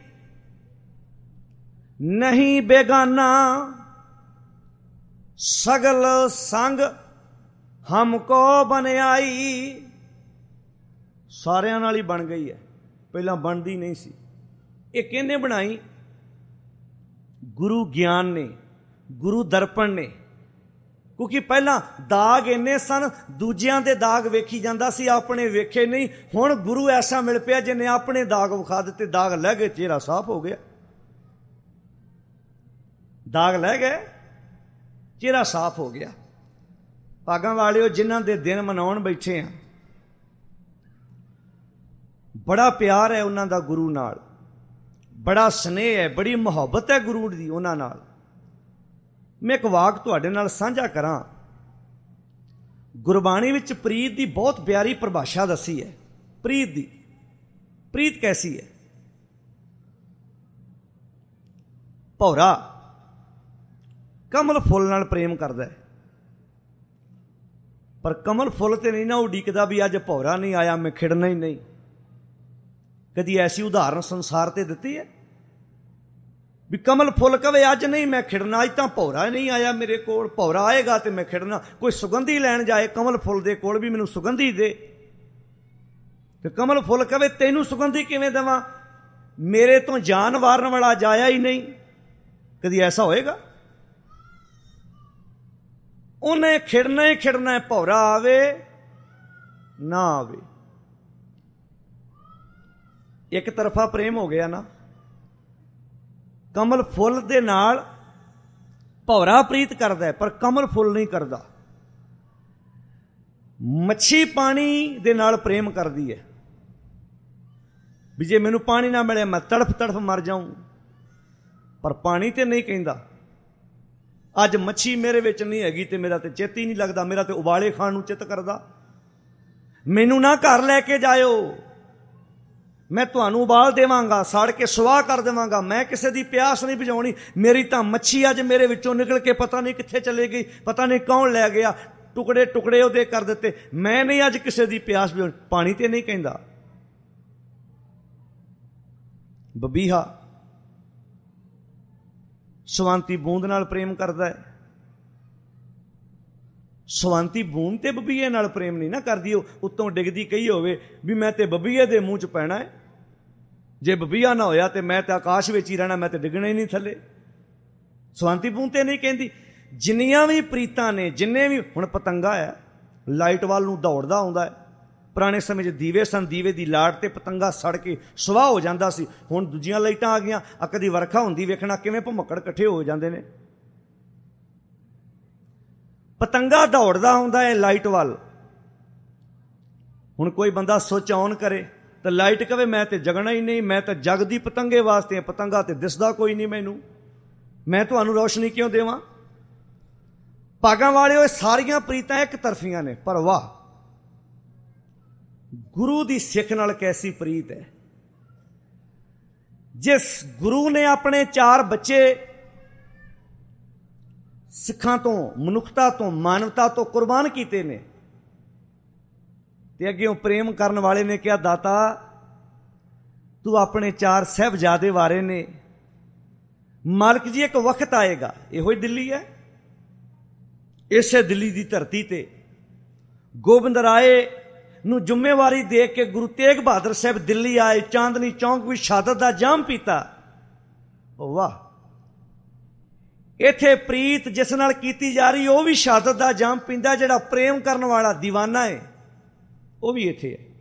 ਨਹੀਂ ਬੇਗਾਨਾ ਸਗਲ ਸੰਗ ਹਮਕੋ ਬਨਿਆਈ। ਸਾਰਿਆਂ ਨਾਲ ਹੀ ਬਣ ਗਈ ਹੈ, ਪਹਿਲਾਂ ਬਣਦੀ ਨਹੀਂ ਸੀ। ਇਹ ਕਿਹਨੇ ਬਣਾਈ? ਗੁਰੂ ਗਿਆਨ ਨੇ, ਗੁਰੂ ਦਰਪਣ ਨੇ। ਕਿਉਂਕਿ ਪਹਿਲਾਂ ਦਾਗ ਇੰਨੇ ਸਨ, ਦੂਜਿਆਂ ਦੇ ਦਾਗ ਵੇਖੀ ਜਾਂਦਾ ਸੀ, ਆਪਣੇ ਵੇਖੇ ਨਹੀਂ। ਹੁਣ ਗੁਰੂ ਐਸਾ ਮਿਲ ਪਿਆ ਜਿਹਨੇ ਆਪਣੇ ਦਾਗ ਵਿਖਾ ਦਿੱਤੇ, ਦਾਗ ਲੈ ਗਏ, ਚਿਹਰਾ ਸਾਫ਼ ਹੋ ਗਿਆ। ਦਾਗ ਲੈ ਗਏ, ਚਿਹਰਾ ਸਾਫ਼ ਹੋ ਗਿਆ। ਭਾਗਾਂ ਵਾਲਿਓ, ਜਿਨ੍ਹਾਂ ਦੇ ਦਿਨ ਮਨਾਉਣ ਬੈਠੇ ਆ, ਬੜਾ ਪਿਆਰ ਹੈ ਉਹਨਾਂ ਦਾ ਗੁਰੂ ਨਾਲ, ਬੜਾ ਸਨੇਹ ਹੈ, ਬੜੀ ਮੁਹੱਬਤ ਹੈ ਗੁਰੂ ਦੀ ਉਹਨਾਂ ਨਾਲ। ਮੈਂ ਇੱਕ ਵਾਕ ਤੁਹਾਡੇ ਨਾਲ ਸਾਂਝਾ ਕਰਾਂ। ਗੁਰਬਾਣੀ ਵਿੱਚ ਪ੍ਰੀਤ ਦੀ ਬਹੁਤ ਪਿਆਰੀ ਪਰਿਭਾਸ਼ਾ ਦੱਸੀ ਹੈ। ਪ੍ਰੀਤ ਦੀ, ਪ੍ਰੀਤ ਕੈਸੀ ਹੈ? ਭੌਰਾ ਕਮਲ ਫੁੱਲ ਨਾਲ ਪ੍ਰੇਮ ਕਰਦਾ ਹੈ, ਪਰ ਕਮਲ ਫੁੱਲ ਤੇ ਨਹੀਂ ਨਾ ਉਡੀਕਦਾ ਵੀ ਅੱਜ ਭੌਰਾ ਨਹੀਂ ਆਇਆ ਮੈਂ ਖਿੜਨਾ ਹੀ ਨਹੀਂ। ਕਦੀ ਐਸੀ ਉਦਾਹਰਨ ਸੰਸਾਰ ਤੇ ਦਿੱਤੀ ਹੈ? ਵੀ ਕਮਲ ਫੁੱਲ ਕਵੇ ਅੱਜ ਨਹੀਂ ਮੈਂ ਖਿੜਨਾ, ਅੱਜ ਤਾਂ ਭੌਰਾ ਨਹੀਂ ਆਇਆ ਮੇਰੇ ਕੋਲ, ਭੌਰਾ ਆਏਗਾ ਤੇ ਮੈਂ ਖਿੜਨਾ। ਕੋਈ ਸੁਗੰਧੀ ਲੈਣ ਜਾਏ ਕਮਲ ਫੁੱਲ ਦੇ ਕੋਲ ਵੀ ਮੈਨੂੰ ਸੁਗੰਧੀ ਦੇ, ਤੇ ਕਮਲ ਫੁੱਲ ਕਵੇ ਤੈਨੂੰ ਸੁਗੰਧੀ ਕਿਵੇਂ ਦੇਵਾਂ, ਮੇਰੇ ਤੋਂ ਜਾਨ ਵਾਰਨ ਵਾਲਾ ਜਾਇਆ ਹੀ ਨਹੀਂ। ਕਦੀ ਐਸਾ ਹੋਏਗਾ? ਉਹਨੇ ਖਿੜਨਾ ਹੀ ਖਿੜਨਾ, ਭੌਰਾ ਆਵੇ ਨਾ ਆਵੇ। ਇੱਕ ਤਰਫਾ ਪ੍ਰੇਮ ਹੋ ਗਿਆ ਨਾ। ਕਮਲ ਫੁੱਲ ਦੇ ਨਾਲ ਭੌਰਾ ਪ੍ਰੀਤ ਕਰਦਾ, ਪਰ ਕਮਲ ਫੁੱਲ ਨਹੀਂ ਕਰਦਾ। ਮੱਛੀ ਪਾਣੀ ਦੇ ਨਾਲ ਪ੍ਰੇਮ ਕਰਦੀ ਹੈ ਵੀ ਜੇ ਮੈਨੂੰ ਪਾਣੀ ਨਾ ਮਿਲੇ ਮੈਂ ਤੜਫ ਤੜਫ ਮਰ ਜਾਊਂ, ਪਰ ਪਾਣੀ ਤੇ ਨਹੀਂ ਕਹਿੰਦਾ। ਅੱਜ ਮੱਛੀ ਮੇਰੇ ਵਿੱਚ ਨਹੀਂ ਹੈਗੀ ਤੇ ਮੇਰਾ ਤੇ ਚਿੱਤ ਹੀ ਨਹੀਂ ਲੱਗਦਾ, ਮੇਰਾ ਤੇ ਉਬਾਲੇ ਖਾਣ ਨੂੰ ਚਿੱਤ ਕਰਦਾ। ਮੈਨੂੰ ਨਾ ਘਰ ਲੈ ਕੇ ਜਾਇਓ, ਮੈਂ ਤੁਹਾਨੂੰ ਉਬਾਲ ਦੇਵਾਂਗਾ, ਸੜ ਕੇ ਸੁਆਹ ਕਰ ਦੇਵਾਂਗਾ, ਮੈਂ ਕਿਸੇ ਦੀ ਪਿਆਸ ਨਹੀਂ ਬੁਝਾਉਣੀ। ਮੇਰੀ ਤਾਂ ਮੱਛੀ ਅੱਜ ਮੇਰੇ ਵਿੱਚੋਂ ਨਿਕਲ ਕੇ ਪਤਾ ਨਹੀਂ ਕਿੱਥੇ ਚਲੇ ਗਈ, ਪਤਾ ਨਹੀਂ ਕੌਣ ਲੈ ਗਿਆ, ਟੁਕੜੇ ਟੁਕੜੇ ਉਹਦੇ ਕਰ ਦਿੱਤੇ। ਮੈਂ ਨਹੀਂ ਅੱਜ ਕਿਸੇ ਦੀ ਪਿਆਸ ਬੁਝਾਉਣੀ। ਪਾਣੀ ਤੇ ਨਹੀਂ ਕਹਿੰਦਾ। ਬਬੀਹਾ ਸਵਾਂਤੀ ਬੂੰਦ ਨਾਲ ਪ੍ਰੇਮ ਕਰਦਾ ਹੈ। ਸਵਾਂਤੀ ਬੂੰਦ ਤੇ ਬਬੀਏ ਨਾਲ ਪ੍ਰੇਮ ਨਹੀਂ ਨਾ ਕਰਦੀ। ਉਹ ਉੱਤੋਂ ਡਿੱਗਦੀ ਕਹੀ ਹੋਵੇ ਵੀ ਮੈਂ ਤੇ ਬਬੀਏ ਦੇ ਮੂੰਹ 'ਚ ਪੈਣਾ ਹੈ, ਜੇ ਬਬੀਆ ਨਾ ਹੋਇਆ ਤੇ ਮੈਂ ਤੇ ਆਕਾਸ਼ ਵਿੱਚ ਹੀ ਰਹਿਣਾ, ਮੈਂ ਤੇ ਡਿੱਗਣਾ ਹੀ ਨਹੀਂ ਥੱਲੇ। ਸਵਾਂਤੀ ਬੂੰਦ ਤੇ ਨਹੀਂ ਕਹਿੰਦੀ। ਜਿੰਨੀਆਂ ਵੀ ਪ੍ਰੀਤਾਂ ਨੇ, ਜਿੰਨੇ ਵੀ, ਹੁਣ ਪਤੰਗਾ ਹੈ ਲਾਈਟ ਵੱਲ ਨੂੰ ਦੌੜਦਾ ਆਉਂਦਾ ਹੈ। ਪੁਰਾਣੇ ਸਮੇਂ 'ਚ ਦੀਵੇ ਸਨ, ਦੀਵੇ ਦੀ ਲਾਟ ਤੇ ਪਤੰਗਾ ਸੜ ਕੇ ਸੁਆਹ ਹੋ ਜਾਂਦਾ ਸੀ। ਹੁਣ ਦੂਜੀਆਂ ਲਾਈਟਾਂ ਆ ਗਈਆਂ, ਆ ਕਦੀ ਵਰਖਾ ਹੁੰਦੀ ਵੇਖਣਾ ਕਿਵੇਂ ਭਮੱਕੜ ਇਕੱਠੇ ਹੋ ਜਾਂਦੇ ਨੇ। ਪਤੰਗਾ ਦੌੜਦਾ ਹੁੰਦਾ ਹੈ ਲਾਈਟ ਵੱਲ। ਹੁਣ ਕੋਈ ਬੰਦਾ ਸੁੱਚ ਔਨ ਕਰੇ ਤਾਂ ਲਾਈਟ ਕਵੇ ਮੈਂ ਤੇ ਜਗਣਾ ਹੀ ਨਹੀਂ, ਮੈਂ ਤਾਂ ਜਗਦੀ ਪਤੰਗੇ ਵਾਸਤੇ, ਪਤੰਗਾ ਤੇ ਦਿਸਦਾ ਕੋਈ ਨਹੀਂ ਮੈਨੂੰ, ਮੈਂ ਤੁਹਾਨੂੰ ਰੋਸ਼ਨੀ ਕਿਉਂ ਦੇਵਾਂ। ਭਾਗਾਂ ਵਾਲਿਓ, ਇਹ ਸਾਰੀਆਂ ਪ੍ਰੀਤਾਂ ਇੱਕ ਤਰਫੀਆਂ ਨੇ, ਪਰ ਵਾਹ ਗੁਰੂ ਦੀ ਸਿੱਖ ਨਾਲ ਕੈਸੀ ਪ੍ਰੀਤ ਹੈ। ਜਿਸ ਗੁਰੂ ਨੇ ਆਪਣੇ ਚਾਰ ਬੱਚੇ ਸਿੱਖਾਂ ਤੋਂ, ਮਨੁੱਖਤਾ ਤੋਂ, ਮਾਨਵਤਾ ਤੋਂ ਕੁਰਬਾਨ ਕੀਤੇ ਨੇ, ਤੇ ਅੱਗੇ ਪ੍ਰੇਮ ਕਰਨ ਵਾਲੇ ਨੇ ਕਿਹਾ ਦਾਤਾ ਤੂੰ ਆਪਣੇ ਚਾਰ ਸਾਹਿਬਜ਼ਾਦੇ ਵਾਰੇ ਨੇ। ਮਾਲਕ ਜੀ ਇੱਕ ਵਕਤ ਆਏਗਾ, ਇਹੋ ਹੀ ਦਿੱਲੀ ਹੈ, ਇਸੇ ਦਿੱਲੀ ਦੀ ਧਰਤੀ ਤੇ ਗੋਬਿੰਦ ਰਾਏ ਨੂੰ ਜ਼ਿੰਮੇਵਾਰੀ ਦੇ ਕੇ ਗੁਰੂ ਤੇਗ ਬਹਾਦਰ ਸਾਹਿਬ ਦਿੱਲੀ ਆਏ, ਚਾਂਦਨੀ ਚੌਂਕ ਵਿੱਚ ਸ਼ਹਾਦਤ ਦਾ ਜਾਮ ਪੀਤਾ। ਉਹ ਵਾਹ, ਇੱਥੇ ਪ੍ਰੀਤ ਜਿਸ ਨਾਲ ਕੀਤੀ ਜਾ ਰਹੀ ਉਹ ਵੀ ਸ਼ਹਾਦਤ ਦਾ ਜਾਮ ਪੀਂਦਾ। ਜਿਹੜਾ ਪ੍ਰੇਮ ਕਰਨ ਵਾਲਾ ਦੀਵਾਨਾ ਹੈ ਉਹ ਵੀ ਇੱਥੇ ਹੈ।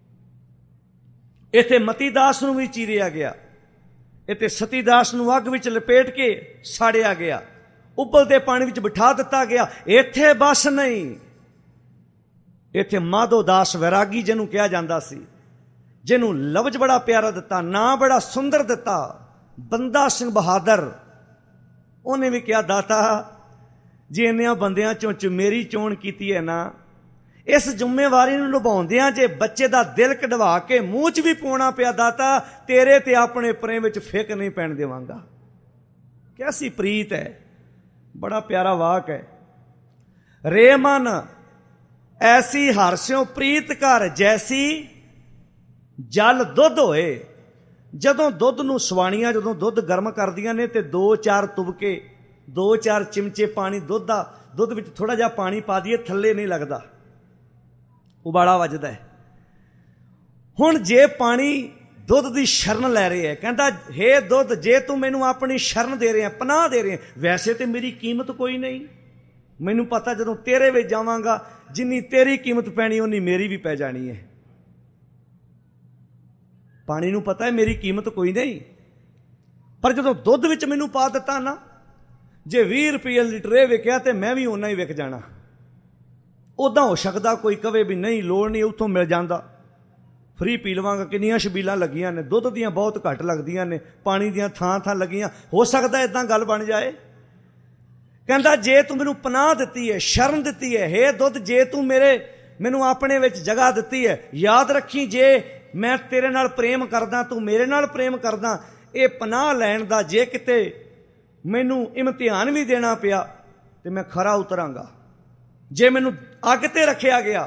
ਇੱਥੇ ਮਤੀ ਦਾਸ ਨੂੰ ਵੀ ਚੀਰਿਆ ਗਿਆ, ਇੱਥੇ ਸਤੀ ਦਾਸ ਨੂੰ ਅੱਗ ਵਿੱਚ ਲਪੇਟ ਕੇ ਸਾੜਿਆ ਗਿਆ, ਉਬਲਦੇ ਪਾਣੀ ਵਿੱਚ ਬਿਠਾ ਦਿੱਤਾ ਗਿਆ। ਇੱਥੇ ਬਸ ਨਹੀਂ, ਇੱਥੇ ਮਾਧੋ ਦਾਸ ਵੈਰਾਗੀ ਜਿਹਨੂੰ ਕਿਹਾ ਜਾਂਦਾ ਸੀ, ਜਿਹਨੂੰ ਲਫ਼ਜ਼ ਬੜਾ ਪਿਆਰਾ ਦਿੱਤਾ, ਨਾਂ ਬੜਾ ਸੁੰਦਰ ਦਿੱਤਾ, ਬੰਦਾ ਸਿੰਘ ਬਹਾਦਰ, ਉਹਨੇ ਵੀ ਕਿਹਾ ਦਾਤਾ ਜੇ ਇੰਨਿਆਂ ਬੰਦਿਆਂ ਚੋਂ ਚ ਮੇਰੀ ਚੋਣ ਕੀਤੀ ਹੈ ਨਾ, ਇਸ ਜ਼ਿੰਮੇਵਾਰੀ ਨੂੰ ਨਿਭਾਉਂਦਿਆਂ ਜੇ ਬੱਚੇ ਦਾ ਦਿਲ ਕਢਵਾ ਕੇ ਮੂੰਹ 'ਚ ਵੀ ਪਾਉਣਾ ਪਿਆ ਦਾਤਾ, ਤੇਰੇ ਤੇ ਆਪਣੇ ਪ੍ਰੇਮ ਵਿੱਚ ਫਿੱਕ ਨਹੀਂ ਪੈਣ ਦੇਵਾਂਗਾ। ਕੈਸੀ ਪ੍ਰੀਤ ਹੈ, ਬੜਾ ਪਿਆਰਾ ਵਾਕ ਹੈ। ਰੇ ਮਨ ਐਸੀ ਹਰਸਿਓ ਪ੍ਰੀਤ ਕਰ ਜੈਸੀ ਜਲ ਦੁੱਧ ਹੋਏ। ਜਦੋਂ ਦੁੱਧ ਨੂੰ ਸਵਾਣੀਆਂ, ਜਦੋਂ ਦੁੱਧ ਗਰਮ ਕਰਦੀਆਂ ਨੇ ਤੇ ਦੋ ਚਾਰ ਤੁਬਕੇ, ਦੋ ਚਾਰ ਚਿਮਚੇ ਪਾਣੀ ਦੁੱਧ ਦਾ, ਦੁੱਧ ਵਿੱਚ ਥੋੜਾ ਜਿਹਾ ਪਾਣੀ ਪਾ ਦਈਏ, ਥੱਲੇ ਨਹੀਂ ਲੱਗਦਾ, ਉਬਾਲਾ ਵੱਜਦਾ ਹੈ। ਹੁਣ ਜੇ ਪਾਣੀ ਦੁੱਧ ਦੀ ਸ਼ਰਨ ਲੈ ਰਹੇ ਹੈ, ਕਹਿੰਦਾ ਹੇ ਦੁੱਧ ਜੇ ਤੂੰ ਮੈਨੂੰ ਆਪਣੀ ਸ਼ਰਨ ਦੇ ਰਿਹਾ, ਪਨਾਹ ਦੇ ਰਿਹਾ, ਵੈਸੇ ਤੇ ਮੇਰੀ ਕੀਮਤ ਕੋਈ ਨਹੀਂ, ਮੈਨੂੰ ਪਤਾ ਜਦੋਂ ਤੇਰੇ ਵਿੱਚ ਜਾਵਾਂਗਾ ਜਿੰਨੀ ਤੇਰੀ ਕੀਮਤ ਪੈਣੀ ਉਨੀ ਮੇਰੀ ਵੀ ਪੈ ਜਾਣੀ ਹੈ। ਪਾਣੀ ਨੂੰ ਪਤਾ ਹੈ ਮੇਰੀ ਕੀਮਤ ਕੋਈ ਨਹੀਂ, ਪਰ ਜਦੋਂ ਦੁੱਧ ਵਿੱਚ ਮੈਨੂੰ ਪਾ ਦਿੱਤਾ ਨਾ, ਜੇ ਵੀਹ ਰੁਪਏ ਲੀਟਰ ਇਹ ਵਿਕਿਆ ਤੇ ਮੈਂ ਵੀ ਓਨਾ ਹੀ ਵਿਕ ਜਾਣਾ। ਉੱਦਾਂ ਹੋ ਸਕਦਾ ਕੋਈ ਕਵੇ ਵੀ ਨਹੀਂ ਲੋੜ ਨਹੀਂ, ਉੱਥੋਂ ਮਿਲ ਜਾਂਦਾ, ਫਰੀ ਪੀ ਲਵਾਂਗਾ। ਕਿੰਨੀਆਂ ਛਬੀਲਾਂ ਲੱਗੀਆਂ ਨੇ, ਦੁੱਧ ਦੀਆਂ ਬਹੁਤ ਘੱਟ ਲੱਗਦੀਆਂ ਨੇ, ਪਾਣੀ ਦੀਆਂ ਥਾਂ ਥਾਂ ਲੱਗੀਆਂ, ਹੋ ਸਕਦਾ ਇਦਾਂ ਗੱਲ ਬਣ ਜਾਏ। ਕਹਿੰਦਾ ਜੇ ਤੂੰ ਮੈਨੂੰ ਪਨਾਹ ਦਿੱਤੀ ਹੈ, ਸ਼ਰਨ ਦਿੱਤੀ ਹੈ, ਹੇ ਦੁੱਧ ਜੇ ਤੂੰ ਮੇਰੇ ਮੈਨੂੰ ਆਪਣੇ ਵਿੱਚ ਜਗ੍ਹਾ ਦਿੱਤੀ ਹੈ, ਯਾਦ ਰੱਖੀ ਜੇ ਮੈਂ ਤੇਰੇ ਨਾਲ ਪ੍ਰੇਮ ਕਰਦਾ, ਤੂੰ ਮੇਰੇ ਨਾਲ ਪ੍ਰੇਮ ਕਰਦਾ, ਇਹ ਪਨਾਹ ਲੈਣ ਦਾ ਜੇ ਕਿਤੇ ਮੈਨੂੰ ਇਮਤਿਹਾਨ ਵੀ ਦੇਣਾ ਪਿਆ ਤੇ ਮੈਂ ਖਰਾ ਉਤਰਾਂਗਾ। ਜੇ ਮੈਨੂੰ ਅੱਗ ਤੇ ਰੱਖਿਆ ਗਿਆ,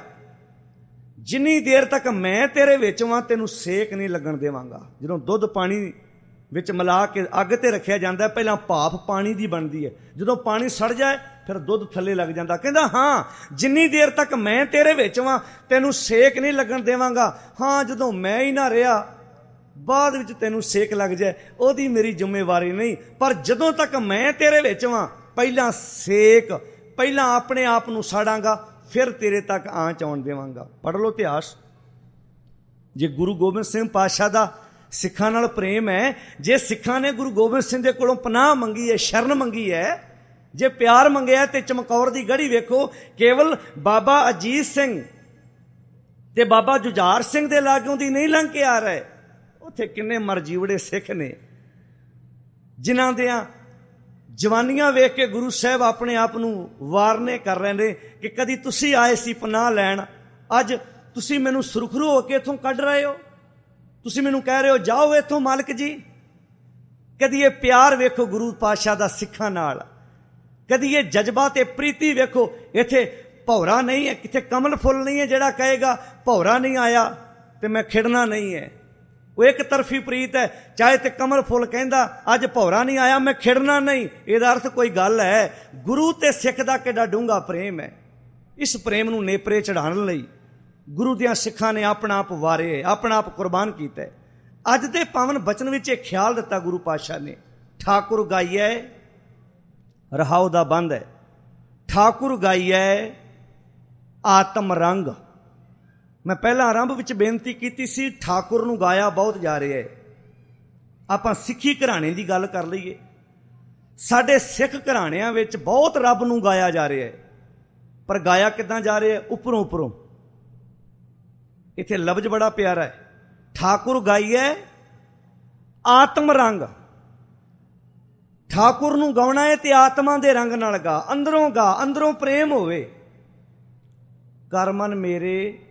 ਜਿੰਨੀ ਦੇਰ ਤੱਕ ਮੈਂ ਤੇਰੇ ਵਿੱਚ ਵਾਂ ਤੈਨੂੰ ਸੇਕ ਨਹੀਂ ਲੱਗਣ ਦੇਵਾਂਗਾ। ਜਦੋਂ ਦੁੱਧ ਪਾਣੀ ਵਿੱਚ ਮਿਲਾ ਕੇ ਅੱਗ ਤੇ ਰੱਖਿਆ ਜਾਂਦਾ। ਪਹਿਲਾਂ ਭਾਫ ਪਾਣੀ ਦੀ ਬਣਦੀ ਹੈ, ਜਦੋਂ ਪਾਣੀ ਸੜ ਜਾਏ ਫਿਰ ਦੁੱਧ ਥੱਲੇ ਲੱਗ ਜਾਂਦਾ। ਕਹਿੰਦਾ ਹਾਂ, ਜਿੰਨੀ ਦੇਰ ਤੱਕ ਮੈਂ ਤੇਰੇ ਵਿੱਚ ਵਾਂ ਤੈਨੂੰ ਸੇਕ ਨਹੀਂ ਲੱਗਣ ਦੇਵਾਂਗਾ। ਹਾਂ, ਜਦੋਂ ਮੈਂ ਹੀ ਨਾ ਰਿਹਾ ਬਾਅਦ ਵਿੱਚ ਤੈਨੂੰ ਸੇਕ ਲੱਗ ਜਾਏ ਉਹਦੀ ਮੇਰੀ ਜ਼ਿੰਮੇਵਾਰੀ ਨਹੀਂ, ਪਰ ਜਦੋਂ ਤੱਕ ਮੈਂ ਤੇਰੇ ਵਿੱਚ ਵਾਂ ਪਹਿਲਾਂ ਸੇਕ, ਪਹਿਲਾਂ ਆਪਣੇ ਆਪ ਨੂੰ ਸਾੜਾਂਗਾ, ਫਿਰ ਤੇਰੇ ਤੱਕ ਆਂਚ ਆਉਣ ਦੇਵਾਂਗਾ। ਪੜ੍ਹ ਲਓ ਇਤਿਹਾਸ। ਜੇ ਗੁਰੂ ਗੋਬਿੰਦ ਸਿੰਘ ਪਾਤਸ਼ਾਹ ਦਾ ਸਿੱਖਾਂ ਨਾਲ ਪ੍ਰੇਮ ਹੈ, ਜੇ ਸਿੱਖਾਂ ਨੇ ਗੁਰੂ ਗੋਬਿੰਦ ਸਿੰਘ ਦੇ ਕੋਲੋਂ ਪਨਾਹ ਮੰਗੀ ਹੈ, ਸ਼ਰਨ ਮੰਗੀ ਹੈ, ਜੇ ਪਿਆਰ ਮੰਗਿਆ, ਤੇ ਚਮਕੌਰ ਦੀ ਗੜੀ ਵੇਖੋ, ਕੇਵਲ ਬਾਬਾ ਅਜੀਤ ਸਿੰਘ ਤੇ ਬਾਬਾ ਜੁਝਾਰ ਸਿੰਘ ਦੇ ਲਾਗੋਂ ਦੀ ਨਹੀਂ ਲੰਘ ਕੇ ਆ ਰਹੇ। ਉੱਥੇ ਕਿੰਨੇ ਮਰਜੀਵੜੇ ਸਿੱਖ ਨੇ ਜਿਨ੍ਹਾਂ ਦੀਆਂ ਜਵਾਨੀਆਂ ਵੇਖ ਕੇ ਗੁਰੂ ਸਾਹਿਬ ਆਪਣੇ ਆਪ ਨੂੰ ਵਾਰਨੇ ਕਰ ਰਹੇ ਨੇ ਕਿ ਕਦੀ ਤੁਸੀਂ ਆਏ ਸੀ ਪਨਾਹ ਲੈਣ, ਅੱਜ ਤੁਸੀਂ ਮੈਨੂੰ ਸੁਰਖਰੂ ਹੋ ਕੇ ਇੱਥੋਂ ਕੱਢ ਰਹੇ ਹੋ, ਤੁਸੀਂ ਮੈਨੂੰ ਕਹਿ ਰਹੇ ਹੋ ਜਾਓ ਇੱਥੋਂ ਮਾਲਕ ਜੀ। ਕਦੀ ਇਹ ਪਿਆਰ ਵੇਖੋ ਗੁਰੂ ਪਾਤਸ਼ਾਹ ਦਾ ਸਿੱਖਾਂ ਨਾਲ, ਕਦੀ ਇਹ ਜਜ਼ਬਾ ਤੇ ਪ੍ਰੀਤੀ ਵੇਖੋ। ਇੱਥੇ ਭੌਰਾ ਨਹੀਂ ਹੈ, ਕਿਤੇ ਕਮਲ ਫੁੱਲ ਨਹੀਂ ਹੈ ਜਿਹੜਾ ਕਹੇਗਾ ਭੌਰਾ ਨਹੀਂ ਆਇਆ ਤੇ ਮੈਂ ਖਿੜਨਾ ਨਹੀਂ ਹੈ। ਉਹ ਇੱਕ ਤਰਫੀ ਪ੍ਰੀਤ ਹੈ, ਚਾਹੇ ਤੇ ਕਮਲ ਫੁੱਲ ਕਹਿੰਦਾ ਅੱਜ ਭੌਰਾ ਨਹੀਂ ਆਇਆ ਮੈਂ ਖਿੜਨਾ ਨਹੀਂ, ਇਹਦਾ ਅਰਥ ਕੋਈ ਗੱਲ ਹੈ। ਗੁਰੂ ਤੇ ਸਿੱਖ ਦਾ ਕਿੱਡਾ ਡੂੰਘਾ ਪ੍ਰੇਮ ਹੈ। ਇਸ ਪ੍ਰੇਮ ਨੂੰ ਨੇਪਰੇ ਚੜ੍ਹਾਉਣ ਲਈ ਗੁਰੂ ਦੀਆਂ ਸਿੱਖਾਂ ਨੇ ਆਪਣਾ ਆਪ ਵਾਰੇ, ਆਪਣਾ ਆਪ ਕੁਰਬਾਨ ਕੀਤਾ। ਅੱਜ ਦੇ ਪਾਵਨ ਬਚਨ ਵਿੱਚ ਇਹ ਖਿਆਲ ਦਿੱਤਾ ਗੁਰੂ ਪਾਤਸ਼ਾਹ ਨੇ, ਠਾਕੁਰ ਗਾਈਐ ਰਹਾਉ ਦਾ ਬੰਦ ਹੈ, ਠਾਕੁਰ ਗਾਈਐ ਆਤਮ ਰੰਗ। ਮੈਂ ਪਹਿਲਾਂ ਆਰੰਭ ਵਿੱਚ ਬੇਨਤੀ ਕੀਤੀ ਸੀ, ਠਾਕੁਰ ਨੂੰ ਗਾਇਆ ਬਹੁਤ ਜਾ ਰਿਹਾ ਹੈ। ਆਪਾਂ ਸਿੱਖੀ ਘਰਾਣੇ ਦੀ ਗੱਲ ਕਰ ਲਈਏ, ਸਾਡੇ ਸਿੱਖ ਘਰਾਣਿਆਂ ਵਿੱਚ ਬਹੁਤ ਰੱਬ ਨੂੰ ਗਾਇਆ ਜਾ ਰਿਹਾ ਹੈ, ਪਰ ਗਾਇਆ ਕਿੱਦਾਂ ਜਾ ਰਿਹਾ? ਉੱਪਰੋਂ ਉੱਪਰੋਂ। ਇੱਥੇ ਲਫ਼ਜ਼ ਬੜਾ ਪਿਆਰਾ ਹੈ, ਠਾਕੁਰ ਗਾਈਐ ਆਤਮ ਰੰਗ। ਠਾਕੁਰ ਨੂੰ ਗਾਉਣਾ ਹੈ ਤੇ ਆਤਮਾ ਦੇ ਰੰਗ ਨਾਲ ਗਾ, ਅੰਦਰੋਂ ਗਾ, ਅੰਦਰੋਂ ਪ੍ਰੇਮ ਹੋਵੇ। ਕਰ ਮਨ ਮੇਰੇ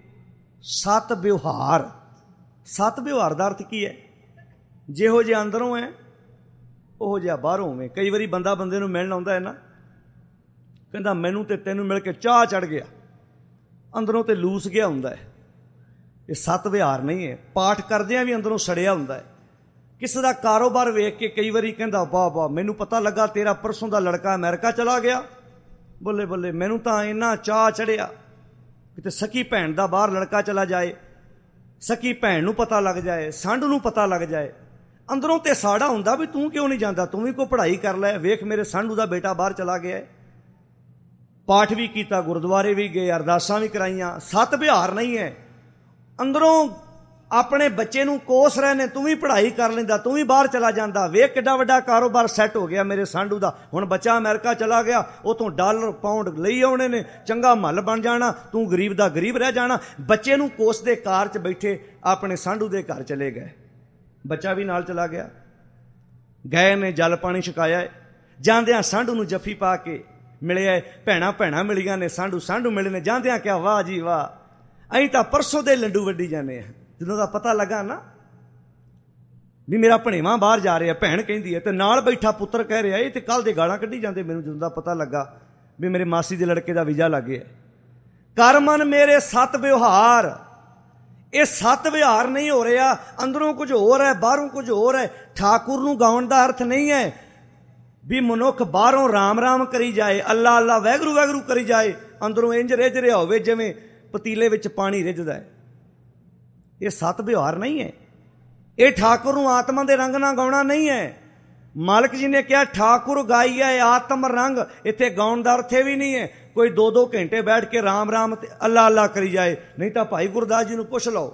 ਸਤ ਵਿਵਹਾਰ। ਸਤ ਵਿਵਹਾਰ ਦਾ ਅਰਥ ਕੀ ਹੈ? ਜਿਹੋ ਜਿਹਾ ਅੰਦਰੋਂ ਹੈ ਉਹੋ ਜਿਹਾ ਬਾਹਰੋਂ ਹੋਵੇ। ਕਈ ਵਾਰੀ ਬੰਦਾ ਬੰਦੇ ਨੂੰ ਮਿਲਣ ਆਉਂਦਾ ਹੈ ਨਾ, ਕਹਿੰਦਾ ਮੈਨੂੰ ਤੇ ਤੈਨੂੰ ਮਿਲ ਕੇ ਚਾਹ ਚੜ ਗਿਆ, ਅੰਦਰੋਂ ਤੇ ਲੂਸ ਗਿਆ ਹੁੰਦਾ ਹੈ। ਇਹ ਸਤ ਵਿਹਾਰ ਨਹੀਂ ਹੈ। ਪਾਠ ਕਰਦਿਆਂ ਵੀ ਅੰਦਰੋਂ ਸੜਿਆ ਹੁੰਦਾ ਹੈ। ਕਿਸੇ ਦਾ ਕਾਰੋਬਾਰ ਵੇਖ ਕੇ ਕਈ ਵਾਰੀ ਕਹਿੰਦਾ ਵਾਹ ਵਾਹ, ਮੈਨੂੰ ਪਤਾ ਲੱਗਾ ਤੇਰਾ ਪਰਸੋਂ ਦਾ ਲੜਕਾ ਅਮਰੀਕਾ ਚਲਾ ਗਿਆ, ਬੱਲੇ ਬੱਲੇ, ਮੈਨੂੰ ਤਾਂ ਇੰਨਾ ਚਾਹ ਚੜਿਆ। ਕਿਤੇ ਸਕੀ ਭੈਣ ਦਾ ਬਾਹਰ ਲੜਕਾ ਚਲਾ ਜਾਏ, ਸਕੀ ਭੈਣ ਨੂੰ ਪਤਾ ਲੱਗ ਜਾਏ, ਸੰਢ ਨੂੰ ਪਤਾ ਲੱਗ ਜਾਏ, ਅੰਦਰੋਂ ਤੇ ਸਾੜਾ ਹੁੰਦਾ ਵੀ ਤੂੰ ਕਿਉਂ ਨਹੀਂ ਜਾਂਦਾ, ਤੂੰ ਵੀ ਕੋਈ ਪੜ੍ਹਾਈ ਕਰ ਲੈ, ਵੇਖ ਮੇਰੇ ਸੰਢੂ ਦਾ ਬੇਟਾ ਬਾਹਰ ਚਲਾ ਗਿਆ। ਪਾਠ ਵੀ ਕੀਤਾ, ਗੁਰਦੁਆਰੇ ਵੀ ਗਏ, ਅਰਦਾਸਾਂ ਵੀ ਕਰਾਈਆਂ। ਸਤ ਵਿਹਾਰ ਨਹੀਂ ਹੈ। ਅੰਦਰੋਂ ਆਪਣੇ ਬੱਚੇ ਨੂੰ ਕੋਸ ਰਹੇ ਨੇ, ਤੂੰ ਵੀ ਪੜ੍ਹਾਈ ਕਰ ਲੈਂਦਾ, ਤੂੰ ਵੀ ਬਾਹਰ ਚਲਾ ਜਾਂਦਾ, ਵੇਖ ਕਿੱਡਾ ਵੱਡਾ ਕਾਰੋਬਾਰ ਸੈੱਟ ਹੋ ਗਿਆ ਮੇਰੇ ਸਾਂਢੂ ਦਾ। ਹੁਣ ਬੱਚਾ ਅਮਰੀਕਾ ਚਲਾ ਗਿਆ, ਉਤੋਂ ਡਾਲਰ ਪਾਉਂਡ ਲਈ ਆਉਣੇ ਨੇ, ਚੰਗਾ ਮੱਲ ਬਣ ਜਾਣਾ, ਤੂੰ ਗਰੀਬ ਦਾ ਗਰੀਬ ਰਹਿ ਜਾਣਾ। ਬੱਚੇ ਨੂੰ ਕੋਸਦੇ ਕਾਰ 'ਚ ਬੈਠੇ ਆਪਣੇ ਸਾਂਢੂ ਦੇ ਘਰ ਚਲੇ ਗਏ, ਬੱਚਾ ਵੀ ਨਾਲ ਚਲਾ ਗਿਆ। ਗਏ ਨੇ, ਜਲ ਪਾਣੀ ਛਕਾਇਆ, ਜਾਂਦਿਆਂ ਸਾਂਢੂ ਨੂੰ ਜੱਫੀ ਪਾ ਕੇ ਮਿਲਿਆ। ਭੈਣਾਂ ਭੈਣਾਂ ਮਿਲੀਆਂ ਨੇ, ਸਾਂਢੂ ਸਾਂਢੂ ਮਿਲੇ ਨੇ। ਜਾਂਦਿਆਂ ਕਿਹਾ ਵਾਹ ਜੀ ਵਾਹ, ਅਸੀਂ ਤਾਂ ਪਰਸੋਂ ਦੇ ਲੰਡੂ ਵੱਢੀ ਜਾਂਦੇ ਹਾਂ। ਜਦੋਂ ਦਾ ਪਤਾ ਲੱਗਾ ਨਾ ਵੀ ਮੇਰਾ ਭਣੇਵਾਂ ਬਾਹਰ ਜਾ ਰਿਹਾ, ਭੈਣ ਕਹਿੰਦੀ ਹੈ, ਤੇ ਨਾਲ ਬੈਠਾ ਪੁੱਤਰ ਕਹਿ ਰਿਹਾ ਇਹ ਤੇ ਕੱਲ ਦੇ ਗਾਲਾਂ ਕੱਢੀ ਜਾਂਦੇ ਮੈਨੂੰ। ਜਦੋਂ ਦਾ ਪਤਾ ਲੱਗਾ ਵੀ ਮੇਰੇ ਮਾਸੀ ਦੇ ਲੜਕੇ ਦਾ ਵੀਜ਼ਾ ਲੱਗ ਗਿਆ। ਕਰ ਮਨ ਮੇਰੇ ਸਤ ਵਿਵਹਾਰ। ਇਹ ਸਤ ਵਿਹਾਰ ਨਹੀਂ ਹੋ ਰਿਹਾ, ਅੰਦਰੋਂ ਕੁਝ ਹੋਰ ਹੈ, ਬਾਹਰੋਂ ਕੁਝ ਹੋਰ ਹੈ। ਠਾਕੁਰ ਨੂੰ ਗਾਉਣ ਦਾ ਅਰਥ ਨਹੀਂ ਹੈ ਵੀ ਮਨੁੱਖ ਬਾਹਰੋਂ ਰਾਮ ਰਾਮ ਕਰੀ ਜਾਏ, ਅੱਲਾ ਅੱਲਾ ਵਾਹਿਗੁਰੂ ਵਾਹਿਗੁਰੂ ਕਰੀ ਜਾਏ, ਅੰਦਰੋਂ ਇੰਜ ਰਿੱਝ ਰਿਹਾ ਹੋਵੇ ਜਿਵੇਂ ਪਤੀਲੇ ਵਿੱਚ ਪਾਣੀ ਰਿੱਝਦਾ ਹੈ। ਇਹ ਸਤ ਵਿਵਹਾਰ ਨਹੀਂ ਹੈ। ਇਹ ਠਾਕੁਰ ਨੂੰ ਆਤਮਾ ਦੇ ਰੰਗ ਨਾਲ ਗਾਉਣਾ ਨਹੀਂ ਹੈ। ਮਾਲਕ ਜੀ ਨੇ ਕਿਹਾ ਠਾਕੁਰ ਗਾਈਐ ਆਤਮ ਰੰਗ। ਇੱਥੇ ਗਾਉਣ ਦਾ ਅਰਥ ਇਹ ਵੀ ਨਹੀਂ ਹੈ ਕੋਈ ਦੋ ਦੋ ਘੰਟੇ ਬੈਠ ਕੇ ਰਾਮ ਰਾਮ ਤੇ ਅੱਲਾ ਅੱਲਾ ਕਰੀ ਜਾਏ। ਨਹੀਂ ਤਾਂ ਭਾਈ ਗੁਰਦਾਸ ਜੀ ਨੂੰ ਪੁੱਛ ਲਓ।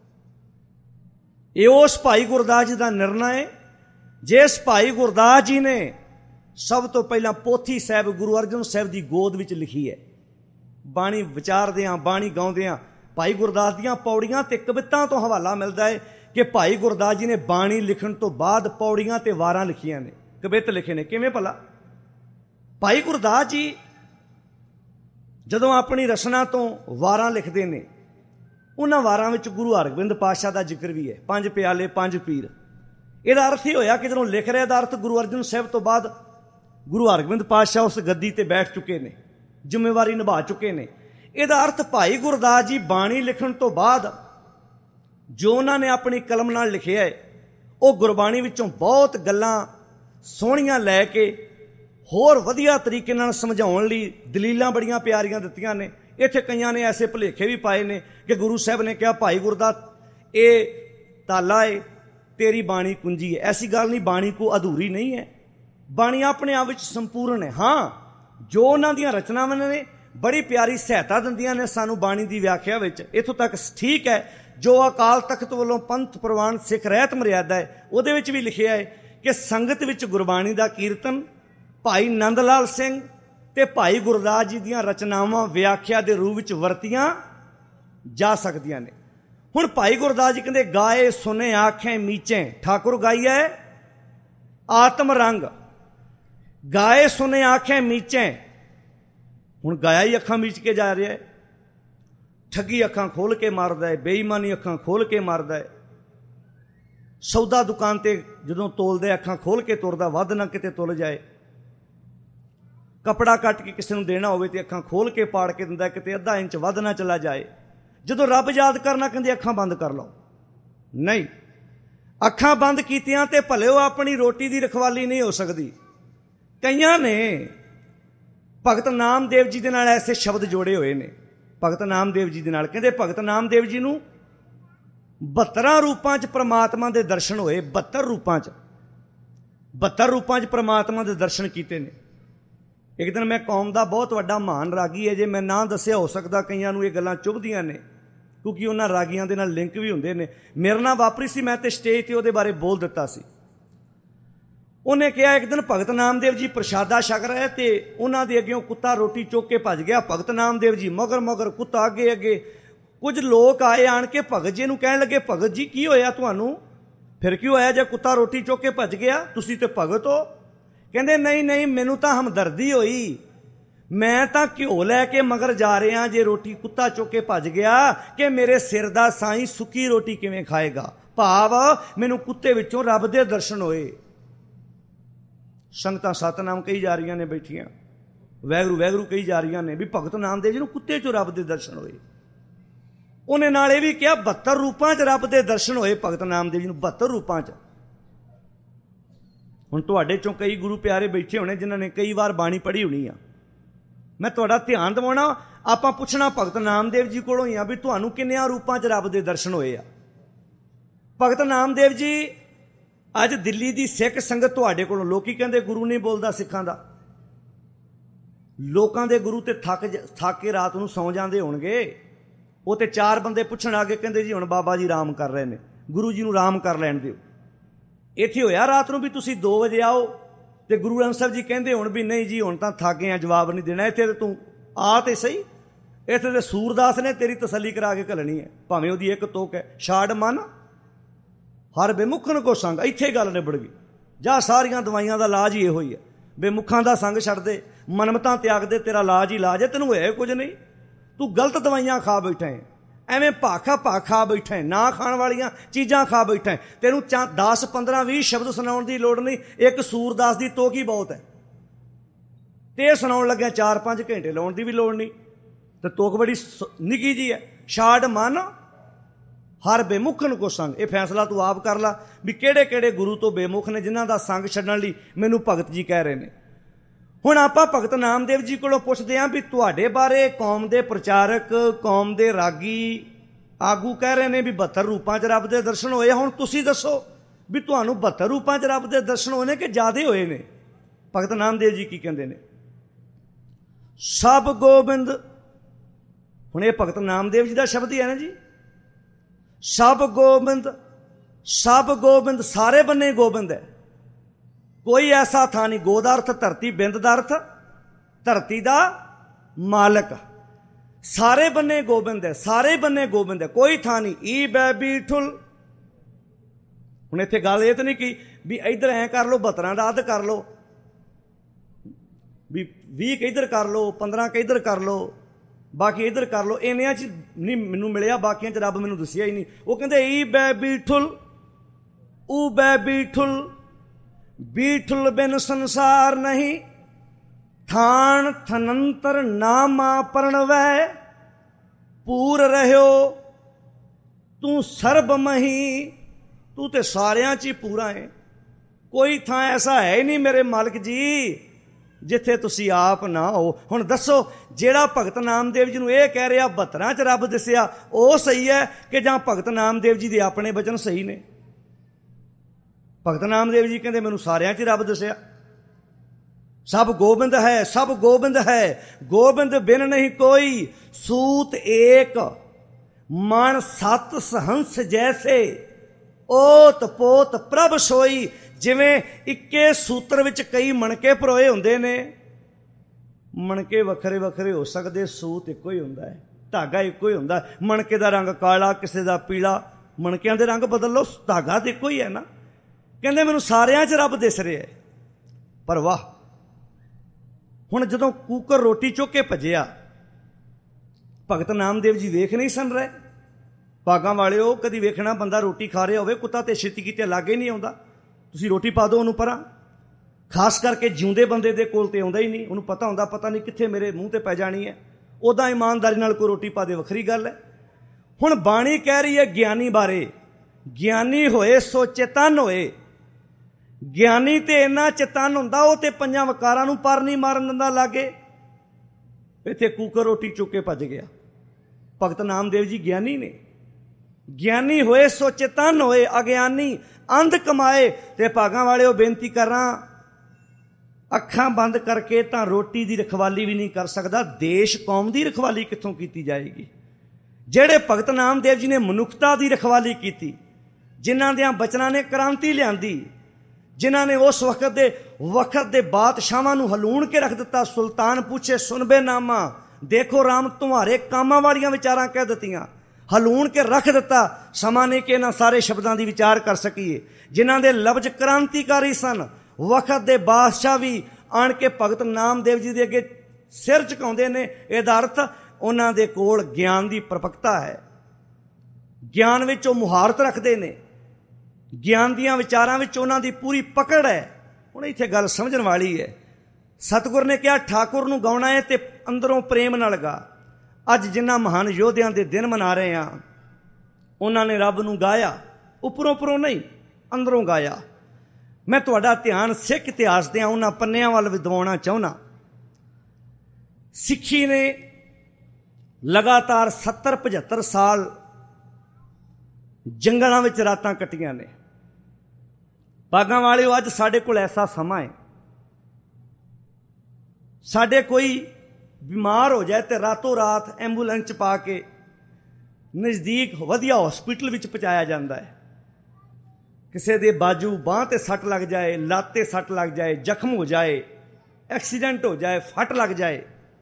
ਇਹ ਉਸ ਭਾਈ ਗੁਰਦਾਸ ਜੀ ਦਾ ਨਿਰਣਾ ਹੈ ਜਿਸ ਭਾਈ ਗੁਰਦਾਸ ਜੀ ਨੇ ਸਭ ਤੋਂ ਪਹਿਲਾਂ ਪੋਥੀ ਸਾਹਿਬ ਗੁਰੂ ਅਰਜਨ ਸਾਹਿਬ ਦੀ ਗੋਦ ਵਿੱਚ ਲਿਖੀ ਹੈ। ਬਾਣੀ ਵਿਚਾਰਦਿਆਂ, ਬਾਣੀ ਗਾਉਂਦਿਆਂ ਭਾਈ ਗੁਰਦਾਸ ਦੀਆਂ ਪੌੜੀਆਂ ਤੇ ਕਵਿਤਾਂ ਤੋਂ ਹਵਾਲਾ ਮਿਲਦਾ ਹੈ ਕਿ ਭਾਈ ਗੁਰਦਾਸ ਜੀ ਨੇ ਬਾਣੀ ਲਿਖਣ ਤੋਂ ਬਾਅਦ ਪੌੜੀਆਂ ਤੇ ਵਾਰਾਂ ਲਿਖੀਆਂ ਨੇ, ਕਵਿਤ ਲਿਖੇ ਨੇ। ਕਿਵੇਂ ਭਲਾ? ਭਾਈ ਗੁਰਦਾਸ ਜੀ ਜਦੋਂ ਆਪਣੀ ਰਚਨਾ ਤੋਂ ਵਾਰਾਂ ਲਿਖਦੇ ਨੇ, ਉਹਨਾਂ ਵਾਰਾਂ ਵਿੱਚ ਗੁਰੂ ਹਰਗੋਬਿੰਦ ਪਾਤਸ਼ਾਹ ਦਾ ਜ਼ਿਕਰ ਵੀ ਹੈ। ਪੰਜ ਪਿਆਲੇ ਪੰਜ ਪੀਰ। ਇਹਦਾ ਅਰਥ ਇਹ ਹੋਇਆ ਕਿ ਜਦੋਂ ਲਿਖ ਰਿਹਾ ਦਾ ਅਰਥ ਗੁਰੂ ਅਰਜਨ ਸਾਹਿਬ ਤੋਂ ਬਾਅਦ ਗੁਰੂ ਹਰਗੋਬਿੰਦ ਪਾਤਸ਼ਾਹ ਉਸ ਗੱਦੀ ਤੇ ਬੈਠ ਚੁੱਕੇ ਨੇ, ਜ਼ਿੰਮੇਵਾਰੀ ਨਿਭਾ ਚੁੱਕੇ ਨੇ। ਇਹਦਾ ਅਰਥ ਭਾਈ ਗੁਰਦਾਸ ਜੀ ਬਾਣੀ ਲਿਖਣ ਤੋਂ ਬਾਅਦ ਜੋ ਉਹਨਾਂ ਨੇ ਆਪਣੀ ਕਲਮ ਨਾਲ ਲਿਖਿਆ ਹੈ ਉਹ ਗੁਰਬਾਣੀ ਵਿੱਚੋਂ ਬਹੁਤ ਗੱਲਾਂ ਸੋਹਣੀਆਂ ਲੈ ਕੇ ਹੋਰ ਵਧੀਆ ਤਰੀਕੇ ਨਾਲ ਸਮਝਾਉਣ ਲਈ ਦਲੀਲਾਂ ਬੜੀਆਂ ਪਿਆਰੀਆਂ ਦਿੱਤੀਆਂ ਨੇ। ਇੱਥੇ ਕਈਆਂ ਨੇ ਐਸੇ ਭੁਲੇਖੇ ਵੀ ਪਾਏ ਨੇ ਕਿ ਗੁਰੂ ਸਾਹਿਬ ਨੇ ਕਿਹਾ ਭਾਈ ਗੁਰਦਾਸ ਇਹ ਤਾਲਾ ਏ, ਤੇਰੀ ਬਾਣੀ ਕੁੰਜੀ ਹੈ। ਐਸੀ ਗੱਲ ਨਹੀਂ, ਬਾਣੀ ਕੋ ਅਧੂਰੀ ਨਹੀਂ ਹੈ, ਬਾਣੀ ਆਪਣੇ ਆਪ ਵਿੱਚ ਸੰਪੂਰਨ ਹੈ। ਹਾਂ, ਜੋ ਉਹਨਾਂ ਦੀਆਂ ਰਚਨਾਵਾਂ ਨੇ ਬੜੀ ਪਿਆਰੀ ਸਹਾਇਤਾ ਦਿੰਦੀਆਂ ਨੇ ਸਾਨੂੰ ਬਾਣੀ ਦੀ ਵਿਆਖਿਆ ਵਿੱਚ, ਇੱਥੋਂ ਤੱਕ ਠੀਕ ਹੈ। ਜੋ ਅਕਾਲ ਤਖਤ ਵੱਲੋਂ ਪੰਥ ਪ੍ਰਵਾਨ ਸਿੱਖ ਰਹਿਤ ਮਰਿਆਦਾ ਹੈ, ਉਹਦੇ ਵਿੱਚ ਵੀ ਲਿਖਿਆ ਹੈ ਕਿ ਸੰਗਤ ਵਿੱਚ ਗੁਰਬਾਣੀ ਦਾ ਕੀਰਤਨ ਭਾਈ ਨੰਦ ਲਾਲ ਸਿੰਘ ਤੇ ਭਾਈ ਗੁਰਦਾਸ ਜੀ ਦੀਆਂ ਰਚਨਾਵਾਂ ਵਿਆਖਿਆ ਦੇ ਰੂਪ ਵਿੱਚ ਵਰਤੀਆਂ ਜਾ ਸਕਦੀਆਂ ਨੇ। ਹੁਣ ਭਾਈ ਗੁਰਦਾਸ ਜੀ ਕਹਿੰਦੇ ਗਾਏ ਸੁਨੇ ਆਖੇ ਮੀਚੇ, ਠਾਕੁਰ ਗਾਈਐ ਆਤਮ ਰੰਗ, ਗਾਏ ਸੁਨੇ ਆਖੇ ਮੀਚੇ। ਹੁਣ ਗਾਇਆ ਹੀ ਅੱਖਾਂ ਮੀਚ ਕੇ ਜਾ ਰਿਹਾ ਹੈ। ਠੱਗੀ ਅੱਖਾਂ ਖੋਲ ਕੇ ਮਾਰਦਾ ਹੈ, ਬੇਈਮਾਨੀ ਅੱਖਾਂ ਖੋਲ ਕੇ ਮਾਰਦਾ ਹੈ। ਸੌਦਾ ਦੁਕਾਨ ਤੇ ਜਦੋਂ ਤੋਲਦੇ ਅੱਖਾਂ ਖੋਲ ਕੇ ਤੁਰਦਾ, ਵੱਧ ਨਾ ਕਿਤੇ ਤੁਲ ਜਾਏ। ਕੱਪੜਾ ਕੱਟ ਕੇ ਕਿਸੇ ਨੂੰ ਦੇਣਾ ਹੋਵੇ ਤੇ ਅੱਖਾਂ ਖੋਲ ਕੇ ਪਾੜ ਕੇ ਦਿੰਦਾ, ਕਿਤੇ ਅੱਧਾ ਇੰਚ ਵੱਧ ਨਾ ਚਲਾ ਜਾਏ। ਜਦੋਂ ਰੱਬ ਯਾਦ ਕਰਨਾ ਕਹਿੰਦੇ ਅੱਖਾਂ ਬੰਦ ਕਰ ਲਓ, ਨਹੀਂ, ਅੱਖਾਂ ਬੰਦ ਕੀਤੀਆਂ ਤੇ ਭਲਿਓ ਆਪਣੀ ਰੋਟੀ ਦੀ ਰਖਵਾਲੀ ਨਹੀਂ ਹੋ ਸਕਦੀ। ਕਈਆਂ ਨੇ ਭਗਤ ਨਾਮਦੇਵ ਜੀ ਦੇ ਨਾਲ ਐਸੇ ਸ਼ਬਦ ਜੋੜੇ ਹੋਏ ਨੇ, ਭਗਤ ਨਾਮਦੇਵ ਜੀ ਦੇ ਨਾਲ ਕਹਿੰਦੇ ਭਗਤ ਨਾਮਦੇਵ ਜੀ ਨੂੰ ਬਹੱਤਰਾਂ ਰੂਪਾਂ 'ਚ ਪ੍ਰਮਾਤਮਾ ਦੇ ਦਰਸ਼ਨ ਹੋਏ। ਬਹੱਤਰ ਰੂਪਾਂ 'ਚ ਬਹੱਤਰ ਰੂਪਾਂ 'ਚ ਪ੍ਰਮਾਤਮਾ ਦੇ ਦਰਸ਼ਨ ਕੀਤੇ ਨੇ। ਇੱਕ ਦਿਨ ਮੈਂ ਕੌਮ ਦਾ ਬਹੁਤ ਵੱਡਾ ਮਹਾਨ ਰਾਗੀ ਹੈ, ਜੇ ਮੈਂ ਨਾਂ ਦੱਸਿਆ ਹੋ ਸਕਦਾ ਕਈਆਂ ਨੂੰ ਇਹ ਗੱਲਾਂ ਚੁੱਭਦੀਆਂ ਨੇ, ਕਿਉਂਕਿ ਉਹਨਾਂ ਰਾਗੀਆਂ ਦੇ ਨਾਲ ਲਿੰਕ ਵੀ ਹੁੰਦੇ ਨੇ। ਮੇਰੇ ਨਾਲ ਵਾਪਰੀ ਸੀ, ਮੈਂ ਤੇ ਸਟੇਜ 'ਤੇ ਉਹਦੇ ਬਾਰੇ ਬੋਲ ਦਿੱਤਾ ਸੀ। ਉਹਨੇ ਕਿਹਾ ਇੱਕ ਦਿਨ ਭਗਤ ਨਾਮਦੇਵ ਜੀ ਪ੍ਰਸ਼ਾਦਾ ਛਕ ਰਹੇ ਤੇ ਉਹਨਾਂ ਦੇ ਅੱਗੇੋਂ ਕੁੱਤਾ ਰੋਟੀ ਚੁੱਕ ਕੇ ਭੱਜ ਗਿਆ। ਭਗਤ ਨਾਮਦੇਵ ਜੀ ਮਗਰ ਮਗਰ, ਕੁੱਤਾ ਅੱਗੇ ਅੱਗੇ। ਕੁਝ ਲੋਕ ਆਏ ਆਣ ਕੇ ਭਗਤ ਜੀ ਨੂੰ ਕਹਿਣ ਲੱਗੇ, ਭਗਤ ਜੀ ਕੀ ਹੋਇਆ ਤੁਹਾਨੂੰ? ਫਿਰ ਕੀ ਹੋਇਆ ਜੇ ਕੁੱਤਾ ਰੋਟੀ ਚੁੱਕ ਕੇ ਭੱਜ ਗਿਆ? ਤੁਸੀਂ ਤੇ ਭਗਤ ਹੋ। ਕਹਿੰਦੇ ਨਹੀਂ ਨਹੀਂ, ਮੈਨੂੰ ਤਾਂ ਹਮਦਰਦੀ ਹੋਈ, ਮੈਂ ਤਾਂ ਘਿਓ ਲੈ ਕੇ ਮਗਰ ਜਾ ਰਿਹਾ ਜੇ ਰੋਟੀ ਕੁੱਤਾ ਚੁੱਕ ਕੇ ਭੱਜ ਗਿਆ ਕਿ ਮੇਰੇ ਸਿਰ ਦਾ ਸਾਈਂ ਸੁੱਕੀ ਰੋਟੀ ਕਿਵੇਂ ਖਾਏਗਾ। ਭਾਵ ਮੈਨੂੰ ਕੁੱਤੇ ਵਿੱਚੋਂ ਰੱਬ ਦੇ ਦਰਸ਼ਨ ਹੋਏ। ਸੰਗਤਾਂ ਸਤਨਾਮ ਕਹੀ ਜਾ ਰਹੀਆਂ ਨੇ ਬੈਠੀਆਂ, ਵੈਗਰੂ ਵੈਗਰੂ ਕਹੀ ਜਾ ਰਹੀਆਂ ਨੇ ਵੀ ਭਗਤ ਨਾਮਦੇਵ ਜੀ ਨੂੰ ਕੁੱਤੇ 'ਚੋਂ ਰੱਬ ਦੇ ਦਰਸ਼ਨ ਹੋਏ। ਉਹਨੇ ਨਾਲ ਇਹ ਵੀ ਕਿਹਾ ਬਹੱਤਰ ਰੂਪਾਂ 'ਚ ਰੱਬ ਦੇ ਦਰਸ਼ਨ ਹੋਏ ਭਗਤ ਨਾਮਦੇਵ ਜੀ ਨੂੰ, ਬਹੱਤਰ ਰੂਪਾਂ 'ਚ। ਹੁਣ ਤੁਹਾਡੇ 'ਚੋਂ ਕਈ ਗੁਰੂ ਪਿਆਰੇ ਬੈਠੇ ਹੋਣੇ ਜਿਨ੍ਹਾਂ ਨੇ ਕਈ ਵਾਰ ਬਾਣੀ ਪੜ੍ਹੀ ਹੋਣੀ ਆ। ਮੈਂ ਤੁਹਾਡਾ ਧਿਆਨ ਦਿਵਾਉਣਾ, ਆਪਾਂ ਪੁੱਛਣਾ ਭਗਤ ਨਾਮਦੇਵ ਜੀ ਕੋਲੋਂ ਹੀ ਆ ਵੀ ਤੁਹਾਨੂੰ ਕਿੰਨਿਆਂ ਰੂਪਾਂ 'ਚ ਰੱਬ ਦੇ ਦਰਸ਼ਨ ਹੋਏ ਆ। ਭਗਤ ਨਾਮਦੇਵ ਜੀ ਅੱਜ ਦਿੱਲੀ ਦੀ ਸਿੱਖ ਸੰਗਤ ਤੁਹਾਡੇ ਕੋਲੋਂ, ਲੋਕੀ ਕਹਿੰਦੇ ਗੁਰੂ ਨਹੀਂ ਬੋਲਦਾ ਸਿੱਖਾਂ ਦਾ। ਲੋਕਾਂ ਦੇ ਗੁਰੂ ਤੇ ਥੱਕ ਥੱਕ ਕੇ ਰਾਤ ਨੂੰ ਸੌਂ ਜਾਂਦੇ ਹੋਣਗੇ। ਉਹ ਤੇ ਚਾਰ ਬੰਦੇ ਪੁੱਛਣ ਆ ਕੇ ਕਹਿੰਦੇ ਜੀ ਹੁਣ ਬਾਬਾ ਜੀ ਆਰਾਮ ਕਰ ਰਹੇ ਨੇ, ਗੁਰੂ ਜੀ ਨੂੰ ਆਰਾਮ ਕਰ ਲੈਣ ਦਿਓ। ਇੱਥੇ ਹੋਇਆ ਰਾਤ ਨੂੰ ਵੀ ਤੁਸੀਂ ਦੋ ਵਜੇ ਆਓ ਤੇ ਗੁਰੂ ਗ੍ਰੰਥ ਸਾਹਿਬ ਜੀ ਕਹਿੰਦੇ ਹੁਣ ਵੀ ਨਹੀਂ ਜੀ ਹੁਣ ਤਾਂ ਥੱਕ ਗਏ ਆ, ਜਵਾਬ ਨਹੀਂ ਦੇਣਾ। ਇੱਥੇ ਤੇ ਤੂੰ ਆ ਤੇ ਸਹੀ, ਇੱਥੇ ਤੇ ਸੂਰਦਾਸ ਨੇ ਤੇਰੀ ਤਸੱਲੀ ਕਰਾ ਕੇ ਘੱਲਣੀ ਹੈ, ਭਾਵੇਂ ਉਹਦੀ ਇੱਕ ਤੁਕ ਹੈ, ਛਾੜ ਮਨ ਹਰ ਬੇਮੁਖਨ ਕੋ ਸੰਗ। ਇੱਥੇ ਗੱਲ ਨਿਬੜ ਗਈ। ਜਾਂ ਸਾਰੀਆਂ ਦਵਾਈਆਂ ਦਾ ਇਲਾਜ ਹੀ ਇਹੋ ਹੀ ਹੈ, ਬੇਮੁਖਾਂ ਦਾ ਸੰਗ ਛੱਡ ਦੇ, ਮਨਮਤਾਂ ਤਿਆਗ ਦੇ, ਤੇਰਾ ਇਲਾਜ ਹੀ ਇਲਾਜ ਹੈ। ਤੈਨੂੰ ਹੋਇਆ ਕੁਝ ਨਹੀਂ, ਤੂੰ ਗਲਤ ਦਵਾਈਆਂ ਖਾ ਬੈਠਾ ਹੈ, ਐਵੇਂ ਭਾਖਾ ਭਾਖ ਖਾ ਬੈਠਾ ਹੈ, ਨਾ ਖਾਣ ਵਾਲੀਆਂ ਚੀਜ਼ਾਂ ਖਾ ਬੈਠਾ ਹੈ। ਤੈਨੂੰ ਚਾ ਦਸ ਪੰਦਰਾਂ ਵੀਹ ਸ਼ਬਦ ਸੁਣਾਉਣ ਦੀ ਲੋੜ ਨਹੀਂ, ਇੱਕ ਸੂਰਦਾਸ ਦੀ ਤੋਕ ਹੀ ਬਹੁਤ ਹੈ। ਤੇ ਇਹ ਸੁਣਾਉਣ ਲੱਗਿਆ ਚਾਰ ਪੰਜ ਘੰਟੇ ਲਾਉਣ ਦੀ ਵੀ ਲੋੜ ਨਹੀਂ, ਤੇ ਤੋਕ ਬੜੀ ਨਿੱਕੀ ਜੀ ਹੈ। ਛਾੜ ਮਨ ਹਰ ਬੇਮੁਖਨ ਕੋ ਸੰਗ। ਇਹ ਫੈਸਲਾ ਤੂੰ ਆਪ ਕਰ ਲਾ ਵੀ ਕਿਹੜੇ ਕਿਹੜੇ ਗੁਰੂ ਤੋਂ ਬੇਮੁਖ ਨੇ ਜਿਨ੍ਹਾਂ ਦਾ ਸੰਗ ਛੱਡਣ ਲਈ ਮੈਨੂੰ ਭਗਤ ਜੀ ਕਹਿ ਰਹੇ ਨੇ। ਹੁਣ ਆਪਾਂ ਭਗਤ ਨਾਮਦੇਵ ਜੀ ਕੋਲੋਂ ਪੁੱਛਦੇ ਹਾਂ ਵੀ ਤੁਹਾਡੇ ਬਾਰੇ ਕੌਮ ਦੇ ਪ੍ਰਚਾਰਕ, ਕੌਮ ਦੇ ਰਾਗੀ ਆਗੂ ਕਹਿ ਰਹੇ ਨੇ ਵੀ ਬਹੱਤਰ ਰੂਪਾਂ 'ਚ ਰੱਬ ਦੇ ਦਰਸ਼ਨ ਹੋਏ। ਹੁਣ ਤੁਸੀਂ ਦੱਸੋ ਵੀ ਤੁਹਾਨੂੰ ਬਹੱਤਰ ਰੂਪਾਂ 'ਚ ਰੱਬ ਦੇ ਦਰਸ਼ਨ ਹੋਏ ਨੇ ਕਿ ਜ਼ਿਆਦੇ ਹੋਏ ਨੇ? ਭਗਤ ਨਾਮਦੇਵ ਜੀ ਕੀ ਕਹਿੰਦੇ ਨੇ? ਸਭ ਗੋਬਿੰਦ। ਹੁਣ ਇਹ ਭਗਤ ਨਾਮਦੇਵ ਜੀ ਦਾ ਸ਼ਬਦ ਹੀ ਹੈ ਨਾ ਜੀ। ਸਭ ਗੋਬਿੰਦ, ਸਭ ਗੋਬਿੰਦ, ਸਾਰੇ ਬੰਨੇ ਗੋਬਿੰਦ ਹੈ। ਕੋਈ ਐਸਾ ਥਾਂ ਨਹੀਂ। ਗੋ ਦਾ ਅਰਥ ਧਰਤੀ, ਬਿੰਦ ਦਾ ਅਰਥ ਧਰਤੀ ਦਾ ਮਾਲਕ। ਸਾਰੇ ਬੰਨੇ ਗੋਬਿੰਦ ਹੈ, ਸਾਰੇ ਬੰਨੇ ਗੋਬਿੰਦ ਹੈ, ਕੋਈ ਥਾਂ ਨਹੀਂ। ਈ ਬੈ ਬੀਠੁਲ। ਹੁਣ ਇੱਥੇ ਗੱਲ ਇਹ ਤਾਂ ਨਹੀਂ ਕਿ ਵੀ ਇੱਧਰ ਐਂ ਕਰ ਲਓ, ਬਹੱਤਰਾਂ ਦਾ ਅੱਧ ਕਰ ਲਓ, ਵੀ ਵੀਹ ਕੁ ਇੱਧਰ ਕਰ ਲਓ, ਪੰਦਰਾਂ ਕੁ ਇੱਧਰ ਕਰ ਲਓ, ਬਾਕੀ ਇੱਧਰ ਕਰ ਲਓ। ਇੰਨਿਆਂ 'ਚ ਨਹੀਂ ਮੈਨੂੰ ਮਿਲਿਆ, ਬਾਕੀਆਂ 'ਚ ਰੱਬ ਮੈਨੂੰ ਦੱਸਿਆ ਹੀ ਨਹੀਂ। ਉਹ ਕਹਿੰਦੇ ਈ ਬੈ ਬੀਠੁਲ, ਊ ਬੈ ਬੀਠੁਲ, ਬੀਠੁਲ ਬਿਨ ਸੰਸਾਰ ਨਹੀਂ, ਥਾਨ ਥਨੰਤਰ ਨਾਮਾ ਪਰਣਵੈ, ਪੂਰ ਰਹਿਓ ਤੂੰ ਸਰਬ ਮਹੀ, ਤੂੰ ਤੇ ਸਾਰਿਆਂ 'ਚ ਹੀ ਪੂਰਾ ਹੈ, ਕੋਈ ਥਾਂ ਐਸਾ ਹੈ ਹੀ ਨਹੀਂ ਮੇਰੇ ਮਾਲਕ ਜੀ ਜਿੱਥੇ ਤੁਸੀਂ ਆਪ ਨਾ ਹੋ। ਹੁਣ ਦੱਸੋ, ਜਿਹੜਾ ਭਗਤ ਨਾਮਦੇਵ ਜੀ ਨੂੰ ਇਹ ਕਹਿ ਰਿਹਾ ਬਹੱਤਰਾਂ 'ਚ ਰੱਬ ਦਿਸਿਆ, ਉਹ ਸਹੀ ਹੈ ਕਿ ਜਾਂ ਭਗਤ ਨਾਮਦੇਵ ਜੀ ਦੇ ਆਪਣੇ ਬਚਨ ਸਹੀ ਨੇ? ਭਗਤ ਨਾਮਦੇਵ ਜੀ ਕਹਿੰਦੇ ਮੈਨੂੰ ਸਾਰਿਆਂ 'ਚ ਰੱਬ ਦਿਸਿਆ। ਸਭ ਗੋਬਿੰਦ ਹੈ, ਸਭ ਗੋਬਿੰਦ ਹੈ, ਗੋਬਿੰਦ ਬਿਨ ਨਹੀਂ ਕੋਈ, ਸੂਤ ਏਕ ਮਨ ਸਤ ਸਹੰਸ ਜੈਸੇ, ਓਤ ਪੋਤ ਪ੍ਰਭ ਸੋਈ। ਜਿਵੇਂ ਇੱਕੇ ਸੂਤਰ ਵਿੱਚ ਕਈ ਮਣਕੇ ਪਰੋਏ ਹੁੰਦੇ ਨੇ, ਮਣਕੇ ਵੱਖਰੇ ਵੱਖਰੇ ਹੋ ਸਕਦੇ, ਸੂਤ ਇੱਕੋ ਹੀ ਹੁੰਦਾ ਹੈ, ਧਾਗਾ ਇੱਕੋ ਹੀ ਹੁੰਦਾ। ਮਣਕੇ ਦਾ ਰੰਗ ਕਾਲਾ, ਕਿਸੇ ਦਾ ਪੀਲਾ, ਮਣਕਿਆਂ ਦੇ ਰੰਗ ਬਦਲ ਲਓ, ਧਾਗਾ ਤਾਂ ਇੱਕੋ ਹੀ ਹੈ ਨਾ। ਕਹਿੰਦੇ ਮੈਨੂੰ ਸਾਰਿਆਂ 'ਚ ਰੱਬ ਦਿਸ ਰਿਹਾ ਹੈ। ਪਰ ਵਾਹ, ਹੁਣ ਜਦੋਂ ਕੂਕਰ ਰੋਟੀ ਚੁੱਕ ਕੇ ਭੱਜਿਆ, ਭਗਤ ਨਾਮਦੇਵ ਜੀ ਵੇਖ ਨਹੀਂ ਸਨ ਰਹੇ। ਭਾਗਾਂ ਵਾਲਿਓ, ਕਦੀ ਵੇਖਣਾ ਬੰਦਾ ਰੋਟੀ ਖਾ ਰਿਹਾ ਹੋਵੇ, ਕੁੱਤਾ ਤੇ ਛੇਤੀ ਕਿਤੇ ਲਾਗੇ ਨਹੀਂ ਆਉਂਦਾ, ਤੁਸੀਂ ਰੋਟੀ ਪਾ ਦਿਓ ਉਹਨੂੰ ਪਰਾਂ। ਖਾਸ ਕਰਕੇ ਜਿਉਂਦੇ ਬੰਦੇ ਦੇ ਕੋਲ ਤੇ ਆਉਂਦਾ ਹੀ ਨਹੀਂ, ਉਹਨੂੰ ਪਤਾ ਹੁੰਦਾ ਪਤਾ ਨਹੀਂ ਕਿੱਥੇ ਮੇਰੇ ਮੂੰਹ ਤੇ ਪੈ ਜਾਣੀ ਹੈ। ਉੱਦਾਂ ਇਮਾਨਦਾਰੀ ਨਾਲ ਕੋਈ ਰੋਟੀ ਪਾ ਦੇ, ਵੱਖਰੀ ਗੱਲ ਹੈ। ਹੁਣ ਬਾਣੀ ਕਹਿ ਰਹੀ ਹੈ ਗਿਆਨੀ ਬਾਰੇ, ਗਿਆਨੀ ਹੋਏ ਸੋ ਚੇਤਨ ਹੋਏ। ਗਿਆਨੀ ਤੇ ਇੰਨਾ ਚੇਤਨ ਹੁੰਦਾ, ਉਹ ਤੇ ਪੰਜਾਂ ਵਕਾਰਾਂ ਨੂੰ ਪਰ ਨਹੀਂ ਮਾਰਨ ਦਿੰਦਾ ਲਾਗੇ। ਇੱਥੇ ਕੂਕਰ ਰੋਟੀ ਚੁੱਕ ਕੇ ਭੱਜ ਗਿਆ। ਭਗਤ ਨਾਮਦੇਵ ਜੀ ਗਿਆਨੀ ਨੇ। ਗਿਆਨੀ ਹੋਏ ਸੋ ਚੇਤਨ ਹੋਏ, ਅਗਿਆਨੀ ਅੰਧ ਕਮਾਏ। ਤੇ ਭਾਗਾਂ ਵਾਲਿਓ, ਬੇਨਤੀ ਕਰਾਂ, ਅੱਖਾਂ ਬੰਦ ਕਰਕੇ ਤਾਂ ਰੋਟੀ ਦੀ ਰਖਵਾਲੀ ਵੀ ਨਹੀਂ ਕਰ ਸਕਦਾ, ਦੇਸ਼ ਕੌਮ ਦੀ ਰਖਵਾਲੀ ਕਿੱਥੋਂ ਕੀਤੀ ਜਾਏਗੀ? ਜਿਹੜੇ ਭਗਤ ਨਾਮਦੇਵ ਜੀ ਨੇ ਮਨੁੱਖਤਾ ਦੀ ਰਖਵਾਲੀ ਕੀਤੀ, ਜਿਨ੍ਹਾਂ ਦਿਆਂ ਬਚਨਾਂ ਨੇ ਕ੍ਰਾਂਤੀ ਲਿਆਂਦੀ, ਜਿਨ੍ਹਾਂ ਨੇ ਉਸ ਵਕਤ ਦੇ ਵਕਤ ਦੇ ਬਾਦਸ਼ਾਹਾਂ ਨੂੰ ਹਲੂਣ ਕੇ ਰੱਖ ਦਿੱਤਾ। ਸੁਲਤਾਨ ਪੁੱਛੇ ਸੁਨਬੇ ਨਾਮਾ, ਦੇਖੋ ਰਾਮ ਤੁਹਾਰੇ ਕਾਮਾਂ ਵਾਲੀਆਂ ਵਿਚਾਰਾਂ ਕਹਿ ਦਿੱਤੀਆਂ, ਹਲੂਣ ਕੇ ਰੱਖ ਦਿੱਤਾ। ਸਮਾਂ ਨਹੀਂ ਕਿ ਇਹਨਾਂ ਸਾਰੇ ਸ਼ਬਦਾਂ ਦੀ ਵਿਚਾਰ ਕਰ ਸਕੀਏ। ਜਿਨ੍ਹਾਂ ਦੇ ਲਫ਼ਜ਼ ਕ੍ਰਾਂਤੀਕਾਰੀ ਸਨ, ਵਕਤ ਦੇ ਬਾਦਸ਼ਾਹ ਵੀ ਆਣ ਕੇ ਭਗਤ ਨਾਮਦੇਵ ਜੀ ਦੇ ਅੱਗੇ ਸਿਰ ਝੁਕਾਉਂਦੇ ਨੇ। ਇਹਦਾ ਅਰਥ ਉਹਨਾਂ ਦੇ ਕੋਲ ਗਿਆਨ ਦੀ ਪਰਪੱਕਤਾ ਹੈ, ਗਿਆਨ ਵਿੱਚ ਉਹ ਮੁਹਾਰਤ ਰੱਖਦੇ ਨੇ, ਗਿਆਨ ਦੀਆਂ ਵਿਚਾਰਾਂ ਵਿੱਚ ਉਹਨਾਂ ਦੀ ਪੂਰੀ ਪਕੜ ਹੈ। ਹੁਣ ਇੱਥੇ ਗੱਲ ਸਮਝਣ ਵਾਲੀ ਹੈ। ਸਤਿਗੁਰ ਨੇ ਕਿਹਾ ਠਾਕੁਰ ਨੂੰ ਗਾਉਣਾ ਹੈ ਤੇ ਅੰਦਰੋਂ ਪ੍ਰੇਮ ਨਾਲ ਗਾ। ਅੱਜ ਜਿਨ੍ਹਾਂ ਮਹਾਨ ਯੋਧਿਆਂ ਦੇ ਦਿਨ ਮਨਾ ਰਹੇ ਹਾਂ, ਉਹਨਾਂ ਨੇ ਰੱਬ ਨੂੰ ਗਾਇਆ, ਉੱਪਰੋਂ ਉੱਪਰੋਂ ਨਹੀਂ, ਅੰਦਰੋਂ ਗਾਇਆ। ਮੈਂ ਤੁਹਾਡਾ ਧਿਆਨ ਸਿੱਖ ਇਤਿਹਾਸ ਦੇ ਉਹਨਾਂ ਪੰਨਿਆਂ ਵੱਲ ਦਿਵਾਉਣਾ ਚਾਹੁੰਦਾ। ਸਿੱਖੀ ਨੇ ਲਗਾਤਾਰ ਸੱਤਰ ਪਝੱਤਰ ਸਾਲ ਜੰਗਲਾਂ ਵਿੱਚ ਰਾਤਾਂ ਕੱਟੀਆਂ ਨੇ। ਭਾਗਾਂ ਵਾਲਿਓ, ਅੱਜ ਸਾਡੇ ਕੋਲ ਐਸਾ ਸਮਾਂ ਹੈ, ਸਾਡੇ ਕੋਈ ਬਿਮਾਰ ਹੋ ਜਾਏ ਤੇ ਰਾਤੋਂ ਰਾਤ ਐਂਬੂਲੈਂਸ 'ਚ ਪਾ ਕੇ ਨਜ਼ਦੀਕ ਵਧੀਆ ਹਸਪੀਟਲ ਵਿੱਚ ਪਹੁੰਚਾਇਆ ਜਾਂਦਾ ਹੈ। ਕਿਸੇ ਦੇ ਬਾਜੂ ਬਾਂਹ 'ਤੇ ਸੱਟ ਲੱਗ ਜਾਏ, ਲੱਤ 'ਤੇ ਸੱਟ ਲੱਗ ਜਾਏ, ਜ਼ਖਮ ਹੋ ਜਾਏ, ਐਕਸੀਡੈਂਟ ਹੋ ਜਾਏ, ਫੱਟ ਲੱਗ ਜਾਏ,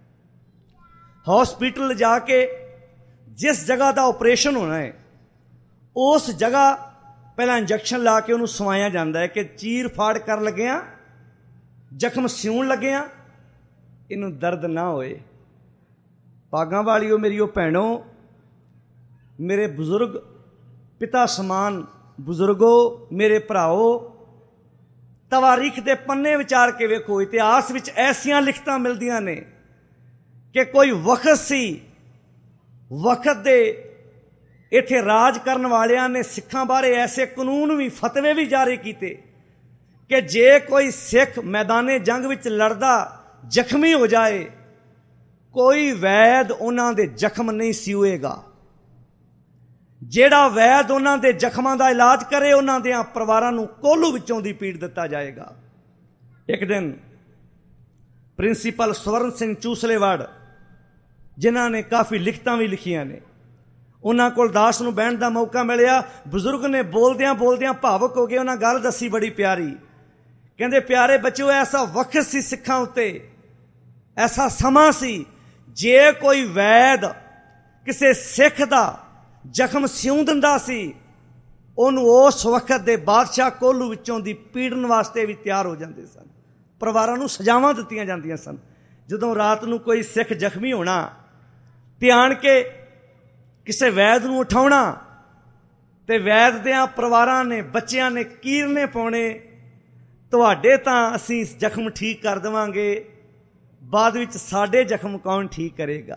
ਹਸਪੀਟਲ ਜਾ ਕੇ ਜਿਸ ਜਗ੍ਹਾ ਦਾ ਆਪਰੇਸ਼ਨ ਹੋਣਾ ਹੈ, ਉਸ ਜਗ੍ਹਾ ਪਹਿਲਾਂ ਇੰਜੈਕਸ਼ਨ ਲਾ ਕੇ ਉਹਨੂੰ ਸਵਾਇਆ ਜਾਂਦਾ ਹੈ ਕਿ ਚੀਰ ਫਾੜ ਕਰਨ ਲੱਗਿਆ, ਜ਼ਖਮ ਸਿਉਣ ਲੱਗਿਆ, ਇਹਨੂੰ ਦਰਦ ਨਾ ਹੋਏ। ਭਾਗਾਂ ਵਾਲਿਓ, ਮੇਰੀਓ ਭੈਣੋ, ਮੇਰੇ ਬਜ਼ੁਰਗ, ਪਿਤਾ ਸਮਾਨ ਬਜ਼ੁਰਗੋ, ਮੇਰੇ ਭਰਾਓ, ਤਵਾਰੀਖ ਦੇ ਪੰਨੇ ਵਿਚਾਰ ਕੇ ਵੇਖੋ। ਇਤਿਹਾਸ ਵਿੱਚ ਐਸੀਆਂ ਲਿਖਤਾਂ ਮਿਲਦੀਆਂ ਨੇ ਕਿ ਕੋਈ ਵਕਤ ਸੀ, ਵਕਤ ਦੇ ਇੱਥੇ ਰਾਜ ਕਰਨ ਵਾਲਿਆਂ ਨੇ ਸਿੱਖਾਂ ਬਾਰੇ ਐਸੇ ਕਾਨੂੰਨ ਵੀ, ਫਤਵੇ ਵੀ ਜਾਰੀ ਕੀਤੇ ਕਿ ਜੇ ਕੋਈ ਸਿੱਖ ਮੈਦਾਨੇ ਜੰਗ ਵਿੱਚ ਲੜਦਾ ਜ਼ਖਮੀ ਹੋ ਜਾਏ, ਕੋਈ ਵੈਦ ਉਹਨਾਂ ਦੇ ਜ਼ਖਮ ਨਹੀਂ ਸਿਊਏਗਾ। ਜਿਹੜਾ ਵੈਦ ਉਹਨਾਂ ਦੇ ਜ਼ਖਮਾਂ ਦਾ ਇਲਾਜ ਕਰੇ, ਉਹਨਾਂ ਦੇ ਪਰਿਵਾਰਾਂ ਨੂੰ ਕੋਹਲੂ ਵਿੱਚੋਂ ਦੀ ਪੀੜ ਦਿੱਤਾ ਜਾਏਗਾ। ਇੱਕ ਦਿਨ ਪ੍ਰਿੰਸੀਪਲ ਸਵਰਨ ਸਿੰਘ ਚੂਸਲੇਵਾੜ, ਜਿਨ੍ਹਾਂ ਨੇ ਕਾਫੀ ਲਿਖਤਾਂ ਵੀ ਲਿਖੀਆਂ ਨੇ, ਉਹਨਾਂ ਕੋਲ ਦਾਸ ਨੂੰ ਬਹਿਣ ਦਾ ਮੌਕਾ ਮਿਲਿਆ। ਬਜ਼ੁਰਗ ਨੇ ਬੋਲਦਿਆਂ ਬੋਲਦਿਆਂ ਭਾਵੁਕ ਹੋ ਗਏ। ਉਹਨਾਂ ਗੱਲ ਦੱਸੀ ਬੜੀ ਪਿਆਰੀ। ਕਹਿੰਦੇ ਪਿਆਰੇ ਬੱਚਿਓ, ਐਸਾ ਵਕਤ ਸੀ ਸਿੱਖਾਂ ਉੱਤੇ, ਐਸਾ ਸਮਾਂ ਸੀ, ਜੇ ਕੋਈ ਵੈਦ ਕਿਸੇ ਸਿੱਖ ਦਾ ਜ਼ਖਮ ਸਿਉਂ ਦਿੰਦਾ ਸੀ, ਉਹਨੂੰ ਉਸ ਵਕਤ ਦੇ ਬਾਦਸ਼ਾਹ ਕੋਹਲੂ ਵਿੱਚੋਂ ਦੀ ਪੀੜਨ ਵਾਸਤੇ ਵੀ ਤਿਆਰ ਹੋ ਜਾਂਦੇ ਸਨ। ਪਰਿਵਾਰਾਂ ਨੂੰ ਸਜ਼ਾਵਾਂ ਦਿੱਤੀਆਂ ਜਾਂਦੀਆਂ ਸਨ। ਜਦੋਂ ਰਾਤ ਨੂੰ ਕੋਈ ਸਿੱਖ ਜ਼ਖਮੀ ਹੋਣਾ ਤੇ ਆਣ ਕੇ ਕਿਸੇ ਵੈਦ ਨੂੰ ਉਠਾਉਣਾ, ਤੇ ਵੈਦ ਦਿਆਂ ਪਰਿਵਾਰਾਂ ਨੇ, ਬੱਚਿਆਂ ਨੇ ਕੀਰਨੇ ਪਾਉਣੇ, ਤੁਹਾਡੇ ਤਾਂ ਅਸੀਂ ਜ਼ਖਮ ਠੀਕ ਕਰ ਦੇਵਾਂਗੇ, ਬਾਅਦ ਵਿੱਚ ਸਾਡੇ ਜ਼ਖਮ ਕੌਣ ਠੀਕ ਕਰੇਗਾ,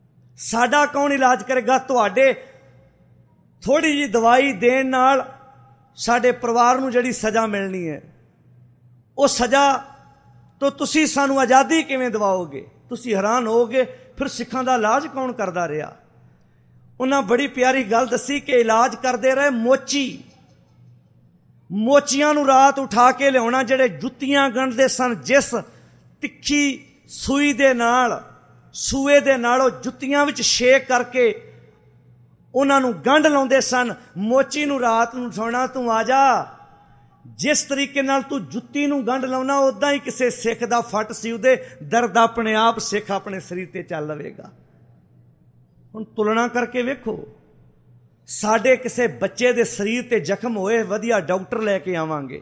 ਸਾਡਾ ਕੌਣ ਇਲਾਜ ਕਰੇਗਾ? ਤੁਹਾਡੇ ਥੋੜ੍ਹੀ ਜਿਹੀ ਦਵਾਈ ਦੇਣ ਨਾਲ ਸਾਡੇ ਪਰਿਵਾਰ ਨੂੰ ਜਿਹੜੀ ਸਜ਼ਾ ਮਿਲਣੀ ਹੈ, ਉਹ ਸਜ਼ਾ ਤੋਂ ਤੁਸੀਂ ਸਾਨੂੰ ਆਜ਼ਾਦੀ ਕਿਵੇਂ ਦਿਵਾਓਗੇ? ਤੁਸੀਂ ਹੈਰਾਨ ਹੋਵੋਗੇ ਫਿਰ ਸਿੱਖਾਂ ਦਾ ਇਲਾਜ ਕੌਣ ਕਰਦਾ ਰਿਹਾ? ਉਹਨਾਂ ਬੜੀ ਪਿਆਰੀ ਗੱਲ ਦੱਸੀ ਕਿ ਇਲਾਜ ਕਰਦੇ ਰਹੇ ਮੋਚੀ। ਮੋਚੀਆਂ ਨੂੰ ਰਾਤ ਉਠਾ ਕੇ ਲਿਆਉਣਾ, ਜਿਹੜੇ ਜੁੱਤੀਆਂ ਗੰਢਦੇ ਸਨ, ਜਿਸ ਤਿੱਖੀ ਸੂਈ ਦੇ ਨਾਲ, ਸੂਏ ਦੇ ਨਾਲ ਉਹ ਜੁੱਤੀਆਂ ਵਿੱਚ ਛੇਕ ਕਰਕੇ ਉਹਨਾਂ ਨੂੰ ਗੰਢ ਲਾਉਂਦੇ ਸਨ। ਮੋਚੀ ਨੂੰ ਰਾਤ ਨੂੰ ਉਠਾਉਣਾ, ਤੂੰ ਆ ਜਾ। ਜਿਸ ਤਰੀਕੇ ਨਾਲ ਤੂੰ ਜੁੱਤੀ ਨੂੰ ਗੰਢ ਲਾਉਣਾ, ਉੱਦਾਂ ਹੀ ਕਿਸੇ ਸਿੱਖ ਦਾ ਫੱਟ ਸੀ, ਉਹਦੇ ਦਰਦ ਆਪਣੇ ਆਪ ਸਿੱਖ ਆਪਣੇ ਸਰੀਰ ਤੇ ਚੱਲ ਲਵੇਗਾ। ਹੁਣ ਤੁਲਨਾ ਕਰਕੇ ਵੇਖੋ, ਸਾਡੇ ਕਿਸੇ ਬੱਚੇ ਦੇ ਸਰੀਰ ਤੇ ਜ਼ਖਮ ਹੋਏ, ਵਧੀਆ ਡਾਕਟਰ ਲੈ ਕੇ ਆਵਾਂਗੇ,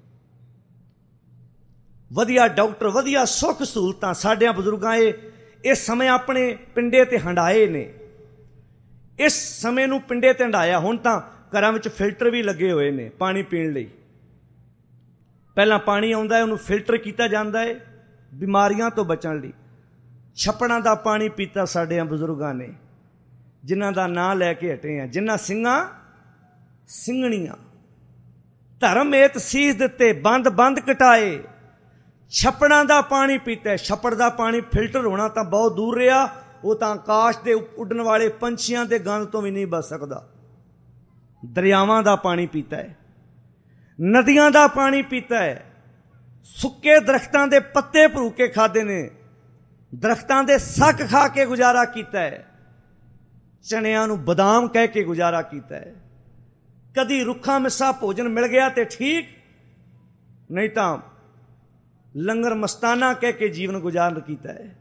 ਵਧੀਆ ਡਾਕਟਰ, ਵਧੀਆ ਸੁੱਖ ਸਹੂਲਤਾਂ। ਸਾਡਿਆਂ ਬਜ਼ੁਰਗਾਂ ਇਹ ਇਸ ਸਮੇਂ ਆਪਣੇ ਪਿੰਡੇ ਤੇ ਹੰਡਾਏ ਨੇ, ਇਸ ਸਮੇਂ ਨੂੰ ਪਿੰਡੇ ਤੇ ਹੰਡਾਇਆ। ਹੁਣ ਤਾਂ ਘਰਾਂ ਵਿੱਚ ਫਿਲਟਰ ਵੀ ਲੱਗੇ ਹੋਏ ਨੇ ਪਾਣੀ ਪੀਣ ਲਈ। ਪਹਿਲਾਂ ਪਾਣੀ ਆਉਂਦਾ ਹੈ, ਉਹਨੂੰ ਫਿਲਟਰ ਕੀਤਾ ਜਾਂਦਾ ਹੈ ਬਿਮਾਰੀਆਂ ਤੋਂ ਬਚਣ ਲਈ। ਛੱਪੜਾਂ ਦਾ ਪਾਣੀ ਪੀਤਾ ਸਾਡਿਆਂ ਬਜ਼ੁਰਗਾਂ ਨੇ, ਜਿਨ੍ਹਾਂ ਦਾ ਨਾਂ ਲੈ ਕੇ ਹਟੇ ਆ, ਜਿਨ੍ਹਾਂ ਸਿੰਘਾਂ ਸਿੰਘਣੀਆਂ ਧਰਮ ਏਤ ਸੀਸ ਦਿੱਤੇ, ਬੰਦ ਬੰਦ ਕਟਾਏ। ਛੱਪੜਾਂ ਦਾ ਪਾਣੀ ਪੀਤਾ। ਛੱਪੜ ਦਾ ਪਾਣੀ ਫਿਲਟਰ ਹੋਣਾ ਤਾਂ ਬਹੁਤ ਦੂਰ ਰਿਹਾ, ਉਹ ਤਾਂ ਆਕਾਸ਼ ਦੇ ਉੱਡਣ ਵਾਲੇ ਪੰਛੀਆਂ ਦੇ ਗੰਧ ਤੋਂ ਵੀ ਨਹੀਂ ਬਚ ਸਕਦਾ। ਦਰਿਆਵਾਂ ਦਾ ਪਾਣੀ ਪੀਤਾ ਹੈ, ਨਦੀਆਂ ਦਾ ਪਾਣੀ ਪੀਤਾ ਹੈ, ਸੁੱਕੇ ਦਰਖਤਾਂ ਦੇ ਪੱਤੇ ਭਰੂ ਕੇ ਖਾਦੇ ਨੇ, ਦਰਖਤਾਂ ਦੇ ਸੱਕ ਖਾ ਕੇ ਗੁਜ਼ਾਰਾ ਕੀਤਾ ਹੈ, ਚਣਿਆਂ ਨੂੰ ਬਦਾਮ ਕਹਿ ਕੇ ਗੁਜ਼ਾਰਾ ਕੀਤਾ ਹੈ। ਕਦੀ ਰੁੱਖਾ ਮਿੱਸਾ ਭੋਜਨ ਮਿਲ ਗਿਆ ਤੇ ਠੀਕ, ਨਹੀਂ ਤਾਂ ਲੰਗਰ ਮਸਤਾਨਾ ਕਹਿ ਕੇ ਜੀਵਨ ਗੁਜ਼ਾਰਨ ਕੀਤਾ ਹੈ।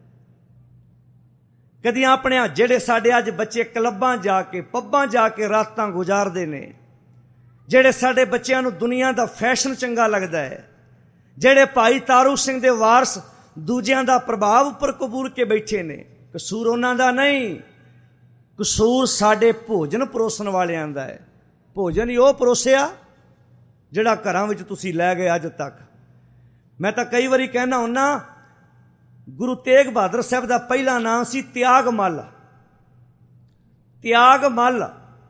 ਕਦੀ ਆਪਣੇ ਜਿਹੜੇ ਸਾਡੇ ਅੱਜ ਬੱਚੇ ਕਲੱਬਾਂ ਜਾ ਕੇ, ਪੱਬਾਂ ਜਾ ਕੇ ਰਾਤਾਂ ਗੁਜ਼ਾਰਦੇ ਨੇ, ਜਿਹੜੇ ਸਾਡੇ ਬੱਚਿਆਂ ਨੂੰ ਦੁਨੀਆ ਦਾ ਫੈਸ਼ਨ ਚੰਗਾ ਲੱਗਦਾ ਹੈ, ਜਿਹੜੇ ਭਾਈ ਤਾਰੂ ਸਿੰਘ ਦੇ ਵਾਰਸ ਦੂਜਿਆਂ ਦਾ ਪ੍ਰਭਾਵ ਉੱਪਰ ਕਬੂਲ ਕੇ ਬੈਠੇ ਨੇ, ਕਸੂਰ ਉਹਨਾਂ ਦਾ ਨਹੀਂ, ਕਸੂਰ ਸਾਡੇ ਭੋਜਨ ਪਰੋਸਣ ਵਾਲਿਆਂ ਦਾ ਹੈ। ਭੋਜਨ ਹੀ ਉਹ ਪਰੋਸਿਆ ਜਿਹੜਾ ਘਰਾਂ ਵਿੱਚ ਤੁਸੀਂ ਲੈ ਗਏ ਅੱਜ ਤੱਕ। ਮੈਂ ਤਾਂ ਕਈ ਵਾਰੀ ਕਹਿਣਾ ਹੁੰਦਾ, ਗੁਰੂ ਤੇਗ ਬਹਾਦਰ ਸਾਹਿਬ ਦਾ ਪਹਿਲਾ ਨਾਮ ਸੀ ਤਿਆਗ ਮੱਲ। ਤਿਆਗ ਮੱਲ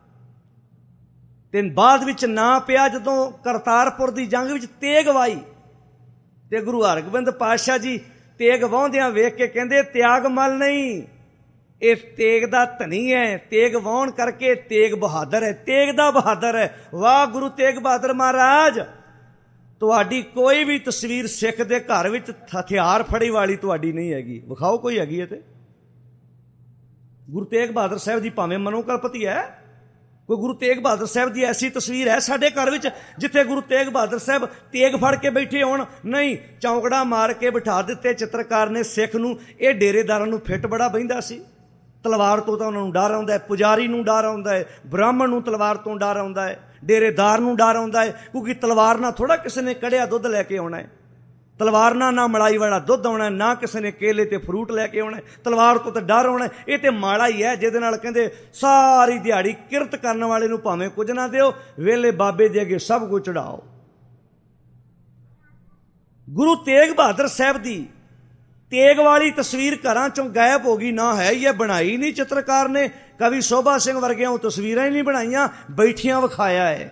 ਤੇ ਬਾਅਦ ਵਿੱਚ ਨਾਂ ਪਿਆ ਜਦੋਂ ਕਰਤਾਰਪੁਰ ਦੀ ਜੰਗ ਵਿੱਚ ਤੇਗ ਵਾਈ, ਤੇ ਗੁਰੂ ਹਰਗੋਬਿੰਦ ਪਾਤਸ਼ਾਹ ਜੀ ਤੇਗ ਵਾਹੁੰਦਿਆਂ ਵੇਖ ਕੇ ਕਹਿੰਦੇ ਤਿਆਗ ਮੱਲ ਨਹੀਂ, ਇਹ ਤੇਗ ਦਾ ਧਨੀ ਹੈ। ਤੇਗ ਵਾਹੁਣ ਕਰਕੇ ਤੇਗ ਬਹਾਦਰ ਹੈ, ਤੇਗ ਦਾ ਬਹਾਦਰ ਹੈ। ਵਾਹ ਗੁਰੂ ਤੇਗ ਬਹਾਦਰ ਮਹਾਰਾਜ, ਤੁਹਾਡੀ ਕੋਈ ਵੀ ਤਸਵੀਰ ਸਿੱਖ ਦੇ ਘਰ ਵਿੱਚ ਹਥਿਆਰ ਫੜੀ ਵਾਲੀ ਤੁਹਾਡੀ ਨਹੀਂ ਹੈਗੀ, ਵਿਖਾਓ ਕੋਈ ਹੈਗੀ ਹੈ ਤੇ। ਗੁਰੂ ਤੇਗ ਬਹਾਦਰ ਸਾਹਿਬ ਦੀ ਭਾਵੇਂ ਮਨੋਕਲਪਤੀ ਹੈ, ਕੋਈ ਗੁਰੂ ਤੇਗ ਬਹਾਦਰ ਸਾਹਿਬ ਦੀ ਐਸੀ ਤਸਵੀਰ ਹੈ ਸਾਡੇ ਘਰ ਵਿੱਚ ਜਿੱਥੇ ਗੁਰੂ ਤੇਗ ਬਹਾਦਰ ਸਾਹਿਬ ਤੇਗ ਫੜ ਕੇ ਬੈਠੇ ਹੋਣ? ਨਹੀਂ, ਚੌਂਕੜਾ ਮਾਰ ਕੇ ਬਿਠਾ ਦਿੱਤੇ ਚਿੱਤਰਕਾਰ ਨੇ ਸਿੱਖ ਨੂੰ। ਇਹ ਡੇਰੇਦਾਰਾਂ ਨੂੰ ਫਿੱਟ ਬੜਾ ਬਹਿੰਦਾ ਸੀ, ਤਲਵਾਰ ਤੋਂ ਤਾਂ ਉਹਨਾਂ ਨੂੰ ਡਰ ਆਉਂਦਾ ਹੈ, ਪੁਜਾਰੀ ਨੂੰ ਡਰ ਆਉਂਦਾ ਹੈ, ਬ੍ਰਾਹਮਣ ਨੂੰ ਤਲਵਾਰ ਤੋਂ ਡਰ ਆਉਂਦਾ ਹੈ, ਡੇਰੇਦਾਰ ਨੂੰ ਡਰ ਆਉਂਦਾ ਹੈ, ਕਿਉਂਕਿ ਤਲਵਾਰ ਨਾਲ ਥੋੜਾ ਕਿਸੇ ਨੇ ਕੜਿਆ ਦੁੱਧ ਲੈ ਕੇ ਆਉਣਾ ਹੈ, ਤਲਵਾਰ ਨਾਲ ਨਾ ਮਲਾਈ ਵਾਲਾ ਦੁੱਧ ਆਉਣਾ, ਨਾ ਕਿਸੇ ਨੇ ਕੇਲੇ ਤੇ ਫਰੂਟ ਲੈ ਕੇ ਆਉਣਾ, ਤਲਵਾਰ ਤੋਂ ਤਾਂ ਡਰ ਆਉਣਾ। ਇਹ ਤੇ ਮਾੜਾ ਹੀ ਹੈ ਜਿਹਦੇ ਨਾਲ ਕਹਿੰਦੇ ਸਾਰੀ ਦਿਹਾੜੀ ਕਿਰਤ ਕਰਨ ਵਾਲੇ ਨੂੰ ਭਾਵੇਂ ਕੁਝ ਨਾ ਦਿਓ, ਵੇਲੇ ਬਾਬੇ ਦੇ ਅੱਗੇ ਸਭ ਕੁਝ ਚੜਾਓ। ਗੁਰੂ ਤੇਗ ਬਹਾਦਰ ਸਾਹਿਬ ਦੀ ਤੇਗ ਵਾਲੀ ਤਸਵੀਰ ਘਰਾਂ ਚੋਂ ਗਾਇਬ ਹੋ ਗਈ, ਨਾ ਹੈ ਹੀ ਹੈ, ਬਣਾਈ ਨਹੀਂ ਚਿੱਤਰਕਾਰ ਨੇ। ਕਵੀ ਸ਼ੋਭਾ ਸਿੰਘ ਵਰਗਿਆਂ ਉਹ ਤਸਵੀਰਾਂ ਹੀ ਨਹੀਂ ਬਣਾਈਆਂ, ਬੈਠੀਆਂ ਵਿਖਾਇਆ ਹੈ।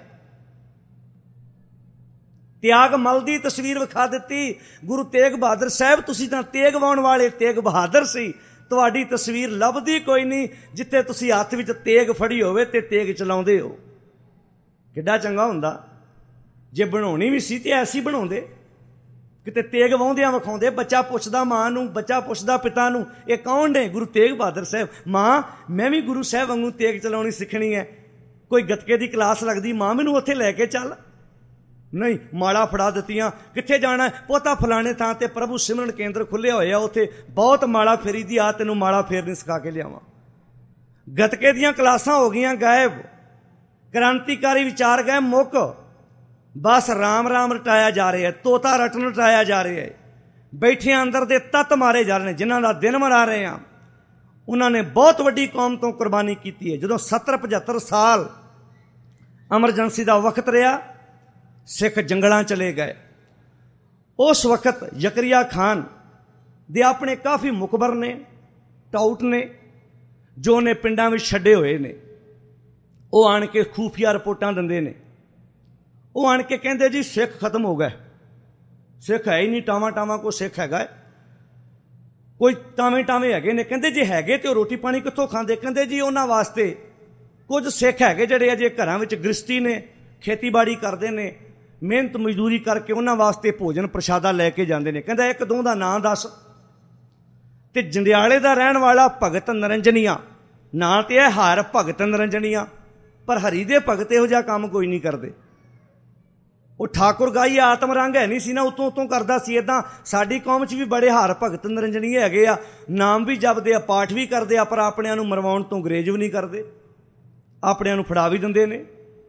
ਤਿਆਗ ਮਲ ਦੀ ਤਸਵੀਰ ਵਿਖਾ ਦਿੱਤੀ। ਗੁਰੂ ਤੇਗ ਬਹਾਦਰ ਸਾਹਿਬ, ਤੁਸੀਂ ਤਾਂ ਤੇਗ ਵਾਉਣ ਵਾਲੇ ਤੇਗ ਬਹਾਦਰ ਸੀ, ਤੁਹਾਡੀ ਤਸਵੀਰ ਲੱਭਦੀ ਕੋਈ ਨਹੀਂ ਜਿੱਥੇ ਤੁਸੀਂ ਹੱਥ ਵਿੱਚ ਤੇਗ ਫੜੀ ਹੋਵੇ ਤੇ ਤੇਗ ਚਲਾਉਂਦੇ ਹੋ। ਕਿੱਡਾ ਚੰਗਾ ਹੁੰਦਾ ਜੇ ਬਣਾਉਣੀ ਵੀ ਸੀ ਤੇ ਐਸੀ ਬਣਾਉਂਦੇ, ਕਿਤੇ ਤੇਗ ਵਾਹੁੰਦਿਆਂ ਵਿਖਾਉਂਦੇ। ਬੱਚਾ ਪੁੱਛਦਾ ਮਾਂ ਨੂੰ, ਬੱਚਾ ਪੁੱਛਦਾ ਪਿਤਾ ਨੂੰ, ਇਹ ਕੌਣ ਨੇ? ਗੁਰੂ ਤੇਗ ਬਹਾਦਰ ਸਾਹਿਬ। ਮਾਂ, ਮੈਂ ਵੀ ਗੁਰੂ ਸਾਹਿਬ ਵਾਂਗੂ ਤੇਗ ਚਲਾਉਣੀ ਸਿੱਖਣੀ ਹੈ, ਕੋਈ ਗੱਤਕੇ ਦੀ ਕਲਾਸ ਲੱਗਦੀ, ਮਾਂ ਮੈਨੂੰ ਉੱਥੇ ਲੈ ਕੇ ਚੱਲ। ਨਹੀਂ, ਮਾਲਾ ਫੜਾ ਦਿੱਤੀਆਂ। ਕਿੱਥੇ ਜਾਣਾ? ਪੋਤਾ ਫਲਾਣੇ ਥਾਂ ਤੇ ਪ੍ਰਭੂ ਸਿਮਰਨ ਕੇਂਦਰ ਖੁੱਲ੍ਹੇ ਹੋਏ ਆ, ਉੱਥੇ ਬਹੁਤ ਮਾਲਾ ਫੇਰੀ ਦੀ, ਆ ਤੈਨੂੰ ਮਾਲਾ ਫੇਰਨੀ ਸਿਖਾ ਕੇ ਲਿਆਵਾਂ। ਗੱਤਕੇ ਦੀਆਂ ਕਲਾਸਾਂ ਹੋ ਗਈਆਂ ਗਾਇਬ, ਕ੍ਰਾਂਤੀਕਾਰੀ ਵਿਚਾਰ ਗਏ ਮੁੱਕ, ਬਸ ਰਾਮ ਰਾਮ ਰਟਾਇਆ ਜਾ ਰਿਹਾ ਹੈ, ਤੋਤਾ ਰਟਨ ਰਟਾਇਆ ਜਾ ਰਿਹਾ ਹੈ। ਬੈਠੇ ਅੰਦਰ ਦੇ ਤੱਤ ਮਾਰੇ ਜਾ ਰਹੇ ਨੇ। ਜਿਨ੍ਹਾਂ ਦਾ ਦਿਨ ਮਨਾ ਰਹੇ ਆ ਉਹਨਾਂ ਨੇ ਬਹੁਤ ਵੱਡੀ ਕੌਮ ਤੋਂ ਕੁਰਬਾਨੀ ਕੀਤੀ ਹੈ। ਜਦੋਂ ਸੱਤਰ ਪਝੱਤਰ ਸਾਲ ਐਮਰਜੈਂਸੀ ਦਾ ਵਕਤ ਰਿਹਾ, ਸਿੱਖ ਜੰਗਲਾਂ ਚਲੇ ਗਏ। ਉਸ ਵਕਤ ਜ਼ਕਰੀਆ ਖਾਨ ਦੇ ਆਪਣੇ ਕਾਫੀ ਮੁਖਬਰ ਨੇ, ਟਾਊਟ ਨੇ, ਜੋ ਨੇ ਪਿੰਡਾਂ ਵਿੱਚ ਛੱਡੇ ਹੋਏ ਨੇ। ਉਹ ਆਣ ਕੇ ਖੂਫੀਆ ਰਿਪੋਰਟਾਂ ਦਿੰਦੇ ਨੇ। ਉਹ ਆਣ ਕੇ ਕਹਿੰਦੇ ਜੀ ਸਿੱਖ ਖਤਮ ਹੋ ਗਏ, ਸਿੱਖ ਹੈ ਹੀ ਨਹੀਂ, ਟਾਵਾਂ ਟਾਵਾਂ ਕੋਈ ਸਿੱਖ ਹੈਗਾ, ਕੋਈ ਟਾਵੇਂ ਟਾਵੇਂ ਹੈਗੇ ਨੇ। ਕਹਿੰਦੇ ਜੇ ਹੈਗੇ ਤੇ ਉਹ ਰੋਟੀ ਪਾਣੀ ਕਿੱਥੋਂ ਖਾਂਦੇ? ਕਹਿੰਦੇ ਜੀ ਉਹਨਾਂ ਵਾਸਤੇ ਕੁਝ ਸਿੱਖ ਹੈਗੇ ਜਿਹੜੇ ਅਜੇ ਘਰਾਂ ਵਿੱਚ ਗ੍ਰਸਤੀ ਨੇ, ਖੇਤੀਬਾੜੀ ਕਰਦੇ ਨੇ, ਮਿਹਨਤ ਮਜ਼ਦੂਰੀ ਕਰਕੇ ਉਹਨਾਂ ਵਾਸਤੇ ਭੋਜਨ ਪ੍ਰਸ਼ਾਦਾ ਲੈ ਕੇ ਜਾਂਦੇ ਨੇ। ਕਹਿੰਦਾ ਇੱਕ ਦੋ ਦਾ ਨਾਂ ਦੱਸ। ਤੇ ਜੰਡਿਆਲੇ ਦਾ ਰਹਿਣ ਵਾਲਾ ਭਗਤ ਨਰੰਜਨੀਆ, ਨਾਂ ਤੇ ਹੈ ਹਰ ਭਗਤ ਨਰੰਜਨੀਆ, ਪਰ ਹਰੀ ਦੇ ਭਗਤ ਇਹੋ ਜਿਹਾ ਕੰਮ ਕੋਈ ਨਹੀਂ ਕਰਦੇ। ਉਹ ਠਾਕੁਰ ਗਾਈ ਆਤਮ ਰੰਗ ਹੈ ਨਹੀਂ ਸੀ ਨਾ, ਉਤੋਂ ਉਤੋਂ ਕਰਦਾ ਸੀ। ਇੱਦਾਂ ਸਾਡੀ ਕੌਮ 'ਚ ਵੀ ਬੜੇ ਹਰ ਭਗਤ ਨਰੰਜਨੀਏ ਹੈਗੇ ਆ, ਨਾਮ ਵੀ ਜਪਦੇ ਆ, ਪਾਠ ਵੀ ਕਰਦੇ ਆ, ਪਰ ਆਪਣਿਆਂ ਨੂੰ ਮਰਵਾਉਣ ਤੋਂ ਗੁਰੇਜ਼ ਵੀ ਨਹੀਂ ਕਰਦੇ, ਆਪਣਿਆਂ ਨੂੰ ਫੜਾ ਵੀ ਦਿੰਦੇ ਨੇ।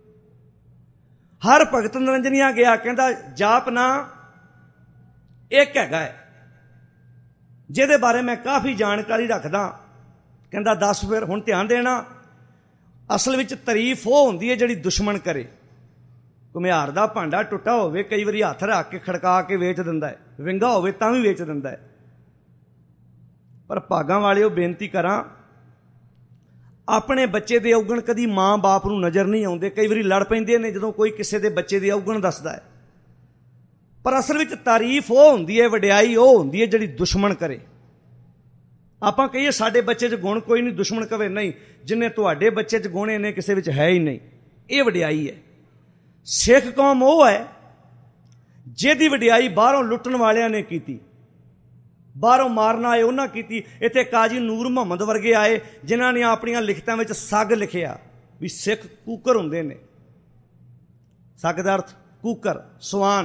ਹਰ ਭਗਤ ਨਰੰਜਨੀਆ ਗਿਆ, ਕਹਿੰਦਾ ਜਾਪ ਨਾ ਇੱਕ ਹੈਗਾ ਹੈ ਜਿਹਦੇ ਬਾਰੇ ਮੈਂ ਕਾਫੀ ਜਾਣਕਾਰੀ ਰੱਖਦਾ। ਕਹਿੰਦਾ ਦੱਸ ਫਿਰ। ਹੁਣ ਧਿਆਨ ਦੇਣਾ, ਅਸਲ ਵਿੱਚ ਤਾਰੀਫ ਉਹ ਹੁੰਦੀ ਹੈ ਜਿਹੜੀ ਦੁਸ਼ਮਣ ਕਰੇ। ਘੁਮਿਆਰ ਦਾ ਭਾਂਡਾ ਟੁੱਟਾ ਹੋਵੇ, ਕਈ ਵਾਰੀ ਹੱਥ ਰੱਖ ਕੇ ਖੜਕਾ ਕੇ ਵੇਚ ਦਿੰਦਾ ਹੈ, ਵਿੰਗਾ ਹੋਵੇ ਤਾਂ ਵੀ ਵੇਚ ਦਿੰਦਾ ਹੈ। ਪਰ ਭਾਗਾਂ ਵਾਲਿਓ ਬੇਨਤੀ ਕਰਾਂ, ਆਪਣੇ ਬੱਚੇ ਦੇ ਔਗਣ ਕਦੀ ਮਾਂ ਬਾਪ ਨੂੰ ਨਜ਼ਰ ਨਹੀਂ ਆਉਂਦੇ। ਕਈ ਵਾਰੀ ਲੜ ਪੈਂਦੇ ਨੇ ਜਦੋਂ ਕੋਈ ਕਿਸੇ ਦੇ ਬੱਚੇ ਦੇ ਔਗਣ ਦੱਸਦਾ ਹੈ, ਪਰ ਅਸਲ ਵਿੱਚ ਤਾਰੀਫ ਉਹ ਹੁੰਦੀ ਹੈ, ਵਡਿਆਈ ਉਹ ਹੁੰਦੀ ਹੈ ਜਿਹੜੀ ਦੁਸ਼ਮਣ ਕਰੇ। ਆਪਾਂ ਕਹੀਏ ਸਾਡੇ ਬੱਚੇ 'ਚ ਗੁਣ ਕੋਈ ਨਹੀਂ, ਦੁਸ਼ਮਣ ਕਵੇ ਨਹੀਂ ਜਿੰਨੇ ਤੁਹਾਡੇ ਬੱਚੇ 'ਚ ਗੁਣ ਨੇ ਕਿਸੇ ਵਿੱਚ ਹੈ ਹੀ ਨਹੀਂ, ਇਹ ਵਡਿਆਈ ਹੈ। ਸਿੱਖ ਕੌਮ ਉਹ ਹੈ ਜਿਹਦੀ ਵਡਿਆਈ ਬਾਹਰੋਂ ਲੁੱਟਣ ਵਾਲਿਆਂ ਨੇ ਕੀਤੀ, ਬਾਹਰੋਂ ਮਾਰਨ ਆਏ ਉਹਨਾਂ ਕੀਤੀ। ਇੱਥੇ ਕਾਜੀ ਨੂਰ ਮੁਹੰਮਦ ਵਰਗੇ ਆਏ ਜਿਨ੍ਹਾਂ ਨੇ ਆਪਣੀਆਂ ਲਿਖਤਾਂ ਵਿੱਚ ਸੱਗ ਲਿਖਿਆ ਵੀ ਸਿੱਖ ਕੂਕਰ ਹੁੰਦੇ ਨੇ। ਸੱਗ ਦਾ ਅਰਥ ਕੂਕਰ, ਸਵਾਨ।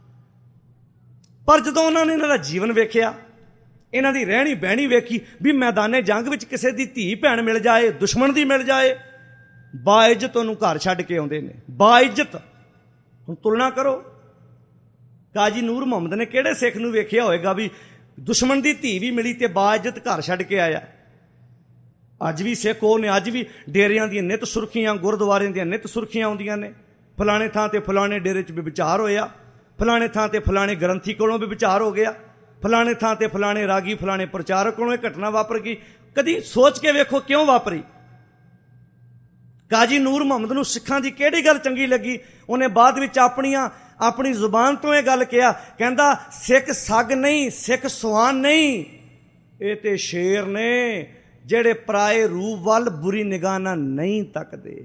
ਪਰ ਜਦੋਂ ਉਹਨਾਂ ਨੇ ਇਹਨਾਂ ਦਾ ਜੀਵਨ ਵੇਖਿਆ, ਇਹਨਾਂ ਦੀ ਰਹਿਣੀ ਬਹਿਣੀ ਵੇਖੀ, ਵੀ ਮੈਦਾਨੇ ਜੰਗ ਵਿੱਚ ਕਿਸੇ ਦੀ ਧੀ ਭੈਣ ਮਿਲ ਜਾਏ, ਦੁਸ਼ਮਣ ਦੀ ਮਿਲ ਜਾਏ, ਬਾਇਜ਼ਤ ਉਹਨੂੰ ਘਰ ਛੱਡ ਕੇ ਆਉਂਦੇ ਨੇ, ਬਾਇਜ਼ਤ। ਹੁਣ ਤੁਲਨਾ ਕਰੋ, ਕਾਜੀ ਨੂਰ ਮੁਹੰਮਦ ਨੇ ਕਿਹੜੇ ਸਿੱਖ ਨੂੰ ਵੇਖਿਆ ਹੋਏਗਾ ਵੀ ਦੁਸ਼ਮਣ ਦੀ ਧੀ ਵੀ ਮਿਲੀ ਤੇ ਬਾਇਜ਼ਤ ਘਰ ਛੱਡ ਕੇ ਆਇਆ? ਅੱਜ ਵੀ ਸਿੱਖ ਉਹ ਨੇ, ਅੱਜ ਵੀ ਡੇਰਿਆਂ ਦੀਆਂ ਨਿੱਤ ਸੁਰਖੀਆਂ, ਗੁਰਦੁਆਰਿਆਂ ਦੀਆਂ ਨਿੱਤ ਸੁਰਖੀਆਂ ਆਉਂਦੀਆਂ ਨੇ। ਫਲਾਣੇ ਥਾਂ ਤੇ ਫਲਾਣੇ ਡੇਰੇ 'ਚ ਵੀ ਵਿਚਾਰ ਹੋਇਆ, ਫਲਾਣੇ ਥਾਂ ਤੇ ਫਲਾਣੇ ਗ੍ਰੰਥੀ ਕੋਲੋਂ ਵੀ ਵਿਚਾਰ ਹੋ ਗਿਆ, ਫਲਾਣੇ ਥਾਂ ਤੇ ਫਲਾਣੇ ਰਾਗੀ, ਫਲਾਣੇ ਪ੍ਰਚਾਰਕ ਕੋਲੋਂ ਇਹ ਘਟਨਾ ਵਾਪਰ ਗਈ। ਕਦੀ ਸੋਚ ਕੇ ਵੇਖੋ ਕਿਉਂ ਵਾਪਰੀ? ਕਾਜੀ ਨੂਰ ਮੁਹੰਮਦ ਨੂੰ ਸਿੱਖਾਂ ਦੀ ਕਿਹੜੀ ਗੱਲ ਚੰਗੀ ਲੱਗੀ? ਉਹਨੇ ਬਾਅਦ ਵਿੱਚ ਆਪਣੀਆਂ ਆਪਣੀ ਜ਼ੁਬਾਨ ਤੋਂ ਇਹ ਗੱਲ ਕਿਹਾ, ਕਹਿੰਦਾ ਸਿੱਖ ਸੱਗ ਨਹੀਂ, ਸਿੱਖ ਸਵਾਨ ਨਹੀਂ, ਇਹ ਤੇ ਸ਼ੇਰ ਨੇ ਜਿਹੜੇ ਪਰਾਏ ਰੂਪ ਵੱਲ ਬੁਰੀ ਨਿਗਾਹ ਨਾਲ ਨਹੀਂ ਤੱਕਦੇ।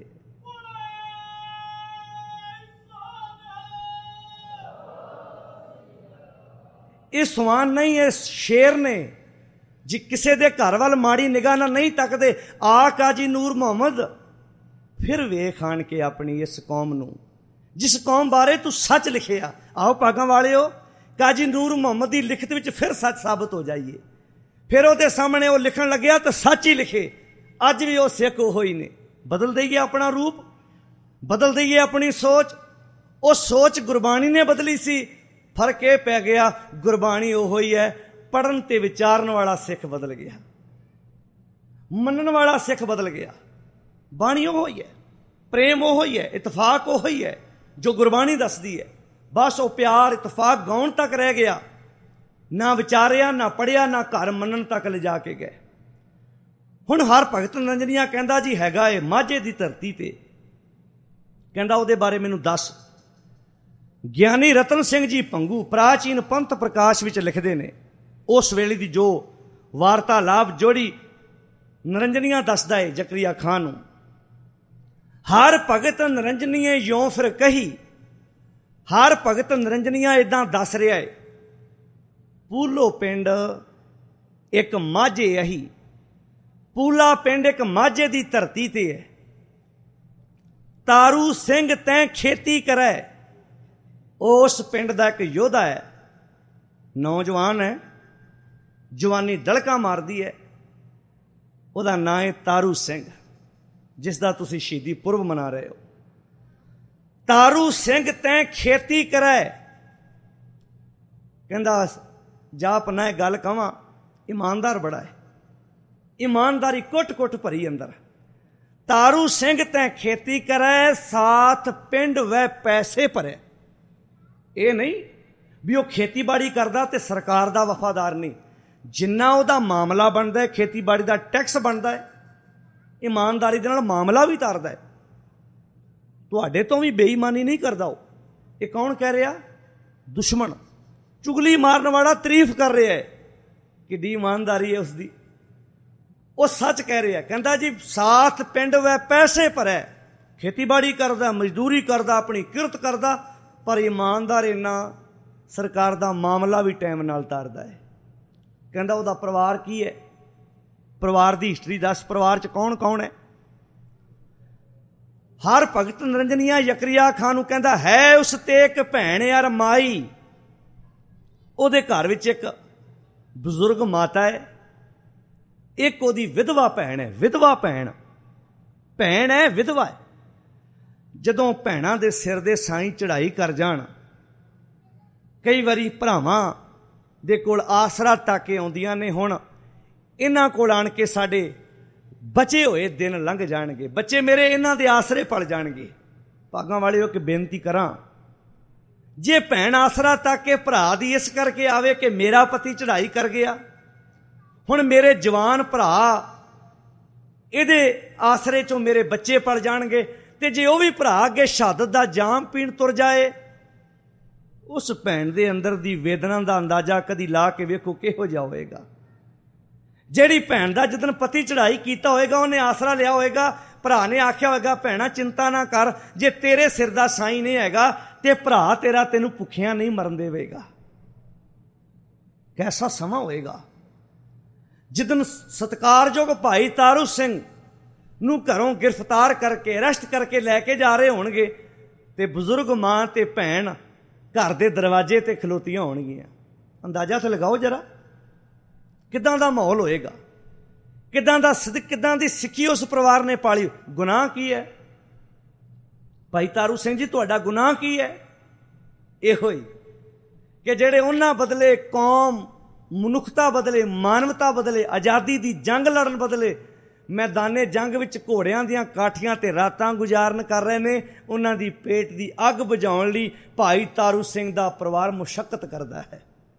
ਇਹ ਸਵਾਨ ਨਹੀਂ, ਇਹ ਸ਼ੇਰ ਨੇ ਜੀ, ਕਿਸੇ ਦੇ ਘਰ ਵੱਲ ਮਾੜੀ ਨਿਗਾਹ ਨਾਲ ਨਹੀਂ ਤੱਕਦੇ। ਆ ਕਾਜੀ ਨੂਰ ਮੁਹੰਮਦ, ਫਿਰ ਵੇਖ ਆਣ ਕੇ ਆਪਣੀ ਇਸ ਕੌਮ ਨੂੰ, ਜਿਸ ਕੌਮ ਬਾਰੇ ਤੂੰ ਸੱਚ ਲਿਖਿਆ। ਆਓ ਭਾਗਾਂ ਵਾਲਿਓ, ਕਾਜੀ ਨੂਰ ਮੁਹੰਮਦ ਦੀ ਲਿਖਤ ਵਿੱਚ ਫਿਰ ਸੱਚ ਸਾਬਤ ਹੋ ਜਾਈਏ। ਫਿਰ ਉਹਦੇ ਸਾਹਮਣੇ ਉਹ ਲਿਖਣ ਲੱਗਿਆ ਤਾਂ ਸੱਚ ਹੀ ਲਿਖੇ। ਅੱਜ ਵੀ ਉਹ ਸਿੱਖ ਉਹੋ ਹੀ ਨੇ। ਬਦਲ ਦਈਏ ਆਪਣਾ ਰੂਪ, ਬਦਲ ਦਈਏ ਆਪਣੀ ਸੋਚ। ਉਹ ਸੋਚ ਗੁਰਬਾਣੀ ਨੇ ਬਦਲੀ ਸੀ, ਫਰਕ ਇਹ ਪੈ ਗਿਆ ਗੁਰਬਾਣੀ ਉਹੋ ਹੀ ਹੈ, ਪੜ੍ਹਨ ਤੇ ਵਿਚਾਰਨ ਵਾਲਾ ਸਿੱਖ ਬਦਲ ਗਿਆ, ਮੰਨਣ ਵਾਲਾ ਸਿੱਖ ਬਦਲ ਗਿਆ। ਬਾਣੀ ਉਹੋ ਹੀ ਹੈ, ਪ੍ਰੇਮ ਉਹੋ ਹੀ ਹੈ, ਇਤਫਾਕ ਉਹੋ ਹੀ ਹੈ ਜੋ ਗੁਰਬਾਣੀ ਦੱਸਦੀ ਹੈ। ਬਸ ਉਹ ਪਿਆਰ ਇਤਫਾਕ ਗਾਉਣ ਤੱਕ ਰਹਿ ਗਿਆ, ਨਾ ਵਿਚਾਰਿਆ, ਨਾ ਪੜ੍ਹਿਆ, ਨਾ ਘਰ ਮੰਨਣ ਤੱਕ ਲਿਜਾ ਕੇ ਗਏ। ਹੁਣ ਹਰ ਭਗਤ ਨਰੰਜਨੀਆ ਕਹਿੰਦਾ ਜੀ ਹੈਗਾ ਏ ਮਾਝੇ ਦੀ ਧਰਤੀ ਤੇ, ਕਹਿੰਦਾ ਉਹਦੇ ਬਾਰੇ ਮੈਨੂੰ ਦੱਸ। ਗਿਆਨੀ ਰਤਨ ਸਿੰਘ ਜੀ ਭੰਗੂ ਪ੍ਰਾਚੀਨ ਪੰਥ ਪ੍ਰਕਾਸ਼ ਵਿੱਚ ਲਿਖਦੇ ਨੇ, ਉਸ ਵੇਲੇ ਦੀ ਜੋ ਵਾਰਤਾਲਾਪ ਜੋੜੀ ਨਰੰਜਨੀਆ ਦੱਸਦਾ ਏ ਜ਼ਕਰੀਆ ਖਾਨ ਨੂੰ। ਹਰ ਭਗਤ ਨਰੰਜਨੀਏ ਯੋਂ ਫਿਰ ਕਹੀ, ਹਰ ਭਗਤ ਨਰੰਜਨੀਆ ਇਦਾਂ ਦੱਸ ਰਿਹਾ ਏ। ਪੂਲੋ ਪਿੰਡ ਇੱਕ ਮਾਝੇ ਅਹੀ, ਪੂਲਾ ਪਿੰਡ ਇੱਕ ਮਾਝੇ ਦੀ ਧਰਤੀ ਤੇ ਹੈ। ਤਾਰੂ ਸਿੰਘ ਤੈਂ ਖੇਤੀ ਕਰੈ, ਉਸ ਪਿੰਡ ਦਾ ਇੱਕ ਯੋਧਾ ਹੈ, ਨੌਜਵਾਨ ਹੈ, ਜਵਾਨੀ ਦੜਕਾ ਮਾਰਦੀ ਹੈ। ਉਹਦਾ ਨਾਂ ਹੈ ਤਾਰੂ ਸਿੰਘ, ਜਿਸ ਦਾ ਤੁਸੀਂ ਸ਼ਹੀਦੀ ਪੁਰਬ ਮਨਾ ਰਹੇ ਹੋ। ਤਾਰੂ ਸਿੰਘ ਤੈਂ ਖੇਤੀ ਕਰੈ, ਕਹਿੰਦਾ ਜਾਪ ਨਾ ਗੱਲ ਕਵਾਂ, ਇਮਾਨਦਾਰ ਬੜਾ ਹੈ, ਇਮਾਨਦਾਰੀ ਕੁੱਟ ਕੁੱਟ ਭਰੀ ਅੰਦਰ। ਤਾਰੂ ਸਿੰਘ ਤੈਂ ਖੇਤੀ ਕਰੈ, ਸਾਥ ਪਿੰਡ ਵੈ ਪੈਸੇ ਭਰੇ। ਇਹ ਨਹੀਂ ਵੀ ਉਹ ਖੇਤੀਬਾੜੀ ਕਰਦਾ ਤੇ ਸਰਕਾਰ ਦਾ ਵਫਾਦਾਰ ਨਹੀਂ। ਜਿੰਨਾ ਉਹਦਾ ਮਾਮਲਾ ਬਣਦਾ ਹੈ, ਖੇਤੀਬਾੜੀ ਦਾ ਟੈਕਸ ਬਣਦਾ ਹੈ, ਇਮਾਨਦਾਰੀ ਦੇ ਨਾਲ ਮਾਮਲਾ ਵੀ ਤਰਦਾ ਹੈ। ਤੁਹਾਡੇ ਤੋਂ ਵੀ ਬੇਈਮਾਨੀ ਨਹੀਂ ਕਰਦਾ ਉਹ, ਇਹ ਕੌਣ ਕਹਿ ਰਿਹਾ? ਦੁਸ਼ਮਣ। ਚੁਗਲੀ ਮਾਰਨ ਵਾਲਾ ਤਾਰੀਫ ਕਰ ਰਿਹਾ ਹੈ, ਕਿੱਡੀ ਇਮਾਨਦਾਰੀ ਹੈ ਉਸਦੀ। ਉਹ ਸੱਚ ਕਹਿ ਰਿਹਾ, ਕਹਿੰਦਾ ਜੀ ਸਾਥ ਪਿੰਡ ਵੈ ਪੈਸੇ ਭਰੈ, ਖੇਤੀਬਾੜੀ ਕਰਦਾ, ਮਜ਼ਦੂਰੀ ਕਰਦਾ, ਆਪਣੀ ਕਿਰਤ ਕਰਦਾ, ਪਰ ਇਮਾਨਦਾਰ ਇੰਨਾ ਸਰਕਾਰ ਦਾ ਮਾਮਲਾ ਵੀ ਟਾਈਮ ਨਾਲ ਤਾਰਦਾ ਹੈ। ਕਹਿੰਦਾ ਉਹਦਾ ਪਰਿਵਾਰ ਕੀ ਹੈ? ਪਰਿਵਾਰ ਦੀ ਹਿਸਟਰੀ ਦੱਸ, ਪਰਿਵਾਰ 'ਚ ਕੌਣ ਕੌਣ ਹੈ? ਹਰ ਭਗਤ ਨਿਰੰਜਨੀਆ ਯਕਰੀਆ ਖਾਂ ਨੂੰ ਕਹਿੰਦਾ ਹੈ ਉਸ ਤੇ ਇੱਕ ਭੈਣ ਯਾਰ ਮਾਈ। ਉਹਦੇ ਘਰ ਵਿੱਚ ਇੱਕ ਬਜ਼ੁਰਗ ਮਾਤਾ ਹੈ, ਇੱਕ ਉਹਦੀ ਵਿਧਵਾ ਭੈਣ ਹੈ। ਵਿਧਵਾ ਭੈਣ ਭੈਣ ਹੈ, ਵਿਧਵਾ ਹੈ। ਜਦੋਂ ਭੈਣਾਂ ਦੇ ਸਿਰ ਦੇ ਸਾਈਂ ਚੜ੍ਹਾਈ ਕਰ ਜਾਣ, ਕਈ ਵਾਰੀ ਭਰਾਵਾਂ ਦੇ ਕੋਲ ਆਸਰਾ ਟਾਕੇ ਆਉਂਦੀਆਂ ਨੇ। ਹੁਣ ਇਹਨਾਂ ਕੋਲ ਆਣ ਕੇ ਸਾਡੇ ਬਚੇ ਹੋਏ ਦਿਨ ਲੰਘ ਜਾਣਗੇ, ਬੱਚੇ ਮੇਰੇ ਇਹਨਾਂ ਦੇ ਆਸਰੇ ਪਲ ਜਾਣਗੇ। ਭਾਗਾਂ ਵਾਲਿਓ ਕਿ ਬੇਨਤੀ ਕਰਾਂ, ਜੇ ਭੈਣ ਆਸਰਾ ਟਾਕੇ ਭਰਾ ਦੀ ਇਸ ਕਰਕੇ ਆਵੇ ਕਿ ਮੇਰਾ ਪਤੀ ਚੜ੍ਹਾਈ ਕਰ ਗਿਆ, ਹੁਣ ਮੇਰੇ ਜਵਾਨ ਭਰਾ ਇਹਦੇ ਆਸਰੇ 'ਚੋਂ ਮੇਰੇ ਬੱਚੇ ਪਲ ਜਾਣਗੇ, ਤੇ ਜੇ ਉਹ ਵੀ ਭਰਾ ਅੱਗੇ ਸ਼ਹਾਦਤ ਦਾ ਜਾਮ ਪੀਣ ਤੁਰ ਜਾਏ, ਉਸ ਭੈਣ ਦੇ ਅੰਦਰ ਦੀ ਵੇਦਨਾ ਦਾ ਅੰਦਾਜ਼ਾ ਕਦੀ ਲਾ ਕੇ ਵੇਖੋ ਕਿਹੋ ਜਿਹਾ ਹੋਏਗਾ। ਜਿਹੜੀ ਭੈਣ ਦਾ ਜਿੱਦਣ ਪਤੀ ਚੜ੍ਹਾਈ ਕੀਤਾ ਹੋਏਗਾ, ਉਹਨੇ ਆਸਰਾ ਲਿਆ ਹੋਏਗਾ, ਭਰਾ ਨੇ ਆਖਿਆ ਹੋਏਗਾ ਭੈਣਾ ਚਿੰਤਾ ਨਾ ਕਰ, ਜੇ ਤੇਰੇ ਸਿਰ ਦਾ ਸਾਈਂ ਨਹੀਂ ਹੈਗਾ ਤੇ ਭਰਾ ਤੇਰਾ ਤੈਨੂੰ ਭੁੱਖਿਆਂ ਨਹੀਂ ਮਰਨ ਦੇਵੇਗਾ। ਕੈਸਾ ਸਮਾਂ ਹੋਏਗਾ ਜਿੱਦਣ ਸਤਿਕਾਰਯੋਗ ਭਾਈ ਤਾਰੂ ਸਿੰਘ ਨੂੰ ਘਰੋਂ ਗ੍ਰਿਫਤਾਰ ਕਰਕੇ ਅਰੈਸਟ ਕਰਕੇ ਲੈ ਕੇ ਜਾ ਰਹੇ ਹੋਣਗੇ, ਤੇ ਬਜ਼ੁਰਗ ਮਾਂ ਤੇ ਭੈਣ ਘਰ ਦੇ ਦਰਵਾਜ਼ੇ ਤੇ ਖਲੋਤੀਆਂ ਹੋਣਗੀਆਂ। ਅੰਦਾਜ਼ਾ ਤਾਂ ਲਗਾਓ ਜਰਾ, ਕਿੱਦਾਂ ਦਾ ਮਾਹੌਲ ਹੋਏਗਾ, ਕਿੱਦਾਂ ਦਾ ਸਿੱਧਕ, ਕਿੱਦਾਂ ਦੀ ਸਿੱਖੀ ਉਸ ਪਰਿਵਾਰ ਨੇ ਪਾਲੀ। ਗੁਨਾਹ ਕੀ ਹੈ ਭਾਈ ਤਾਰੂ ਸਿੰਘ ਜੀ, ਤੁਹਾਡਾ ਗੁਨਾਹ ਕੀ ਹੈ? ਇਹੋ ਹੀ ਕਿ ਜਿਹੜੇ ਉਹਨਾਂ ਬਦਲੇ ਕੌਮ, ਮਨੁੱਖਤਾ ਬਦਲੇ, ਮਾਨਵਤਾ ਬਦਲੇ, ਆਜ਼ਾਦੀ ਦੀ ਜੰਗ ਲੜਨ ਬਦਲੇ ਮੈਦਾਨੇ ਜੰਗ ਵਿੱਚ ਘੋੜਿਆਂ ਦੀਆਂ ਕਾਠੀਆਂ ਤੇ ਰਾਤਾਂ ਗੁਜ਼ਾਰਨ ਕਰ ਰਹੇ ਨੇ, ਉਹਨਾਂ ਦੀ ਪੇਟ ਦੀ ਅੱਗ ਬੁਝਾਉਣ ਲਈ ਭਾਈ ਤਾਰੂ ਸਿੰਘ ਦਾ ਪਰਿਵਾਰ ਮੁਸ਼ੱਕਤ ਕਰਦਾ ਹੈ।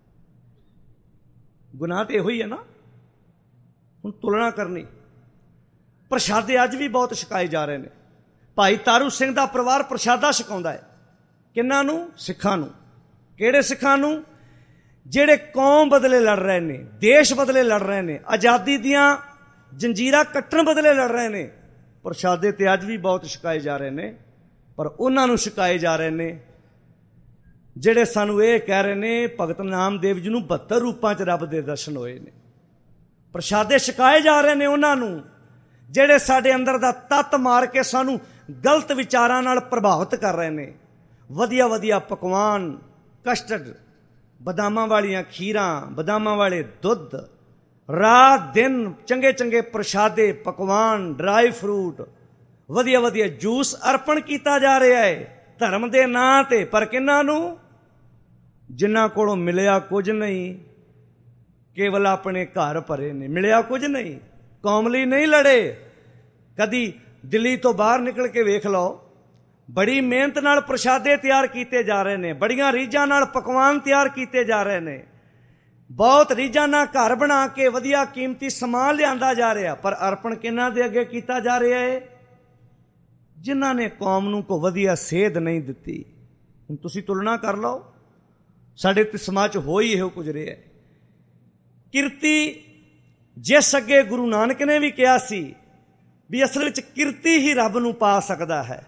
ਗੁਨਾਹ ਤੇ ਇਹੋ ਹੀ ਹੈ ਨਾ। ਹੁਣ ਤੁਲਨਾ ਕਰਨੀ, ਪ੍ਰਸ਼ਾਦੇ ਅੱਜ ਵੀ ਬਹੁਤ ਛਕਾਏ ਜਾ ਰਹੇ ਨੇ। ਭਾਈ ਤਾਰੂ ਸਿੰਘ ਦਾ ਪਰਿਵਾਰ ਪ੍ਰਸ਼ਾਦਾ ਛਕਾਉਂਦਾ ਹੈ। ਕਿਹਨਾਂ ਨੂੰ? ਸਿੱਖਾਂ ਨੂੰ। ਕਿਹੜੇ ਸਿੱਖਾਂ ਨੂੰ? ਜਿਹੜੇ ਕੌਮ ਬਦਲੇ ਲੜ ਰਹੇ ਨੇ, ਦੇਸ਼ ਬਦਲੇ ਲੜ ਰਹੇ ਨੇ, ਆਜ਼ਾਦੀ ਦੀਆਂ ਜੰਜੀਰਾਂ ਕੱਟਣ ਬਦਲੇ ਲੜ ਰਹੇ ਨੇ। ਪ੍ਰਸ਼ਾਦੇ ਤੇ ਅੱਜ ਵੀ ਬਹੁਤ ਛਕਾਏ ਜਾ ਰਹੇ ਨੇ, ਪਰ ਉਹਨਾਂ ਨੂੰ ਛਕਾਏ ਜਾ ਰਹੇ ਨੇ ਜਿਹੜੇ ਸਾਨੂੰ ਇਹ ਕਹਿ ਰਹੇ ਨੇ ਭਗਤ ਨਾਮਦੇਵ ਜੀ ਨੂੰ ਬਹੱਤਰ ਰੂਪਾਂ 'ਚ ਰੱਬ ਦੇ ਦਰਸ਼ਨ ਹੋਏ ਨੇ। ਪ੍ਰਸ਼ਾਦੇ ਛਕਾਏ ਜਾ ਰਹੇ ਨੇ ਉਹਨਾਂ ਨੂੰ ਜਿਹੜੇ ਸਾਡੇ ਅੰਦਰ ਦਾ ਤੱਤ ਮਾਰ ਕੇ ਸਾਨੂੰ ਗਲਤ ਵਿਚਾਰਾਂ ਨਾਲ ਪ੍ਰਭਾਵਿਤ ਕਰ ਰਹੇ ਨੇ। ਵਧੀਆ ਵਧੀਆ ਪਕਵਾਨ, ਕਸਟਰਡ, ਬਦਾਮਾਂ ਵਾਲੀਆਂ ਖੀਰਾਂ, ਬਦਾਮਾਂ ਵਾਲੇ ਦੁੱਧ, ਰਾਤ ਦਿਨ ਚੰਗੇ ਚੰਗੇ ਪ੍ਰਸ਼ਾਦੇ, ਪਕਵਾਨ, ਡਰਾਈ ਫਰੂਟ, ਵਧੀਆ ਵਧੀਆ ਜੂਸ ਅਰਪਣ ਕੀਤਾ ਜਾ ਰਿਹਾ ਹੈ ਧਰਮ ਦੇ ਨਾਂ ਤੇ। ਪਰ ਕਿਹਨਾਂ ਨੂੰ? ਜਿਨ੍ਹਾਂ ਕੋਲੋਂ ਮਿਲਿਆ ਕੁਝ ਨਹੀਂ, ਕੇਵਲ ਆਪਣੇ ਘਰ ਭਰੇ ਨੇ। ਮਿਲਿਆ ਕੁਝ ਨਹੀਂ, ਕੌਮ ਲਈ ਨਹੀਂ ਲੜੇ। ਕਦੀ ਦਿੱਲੀ ਤੋਂ ਬਾਹਰ ਨਿਕਲ ਕੇ ਵੇਖ ਲਓ, ਬੜੀ ਮਿਹਨਤ ਨਾਲ ਪ੍ਰਸ਼ਾਦੇ ਤਿਆਰ ਕੀਤੇ ਜਾ ਰਹੇ ਨੇ, ਬੜੀਆਂ ਰੀਝਾਂ ਨਾਲ ਪਕਵਾਨ ਤਿਆਰ ਕੀਤੇ ਜਾ ਰਹੇ ਨੇ, ਬਹੁਤ ਰੀਝਾਂ ਨਾਲ ਘਰ ਬਣਾ ਕੇ ਵਧੀਆ ਕੀਮਤੀ ਸਮਾਨ ਲਿਆਂਦਾ ਜਾ ਰਿਹਾ, ਪਰ ਅਰਪਣ ਕਿਹਨਾਂ ਦੇ ਅੱਗੇ ਕੀਤਾ ਜਾ ਰਿਹਾ ਹੈ? ਜਿਨ੍ਹਾਂ ਨੇ ਕੌਮ ਨੂੰ ਕੋਈ ਵਧੀਆ ਸੇਧ ਨਹੀਂ ਦਿੱਤੀ। ਹੁਣ ਤੁਸੀਂ ਤੁਲਨਾ ਕਰ ਲਓ, ਸਾਡੇ ਤੇ ਸਮਾਜ 'ਚ ਹੋ ਹੀ ਇਹੋ ਕੁਝ ਰਿਹਾ ਹੈ। ਕਿਰਤੀ, ਜਿਸ ਅੱਗੇ ਗੁਰੂ ਨਾਨਕ ਨੇ ਵੀ ਕਿਹਾ ਸੀ ਵੀ ਅਸਲ ਵਿੱਚ ਕਿਰਤੀ ਹੀ ਰੱਬ ਨੂੰ ਪਾ ਸਕਦਾ ਹੈ,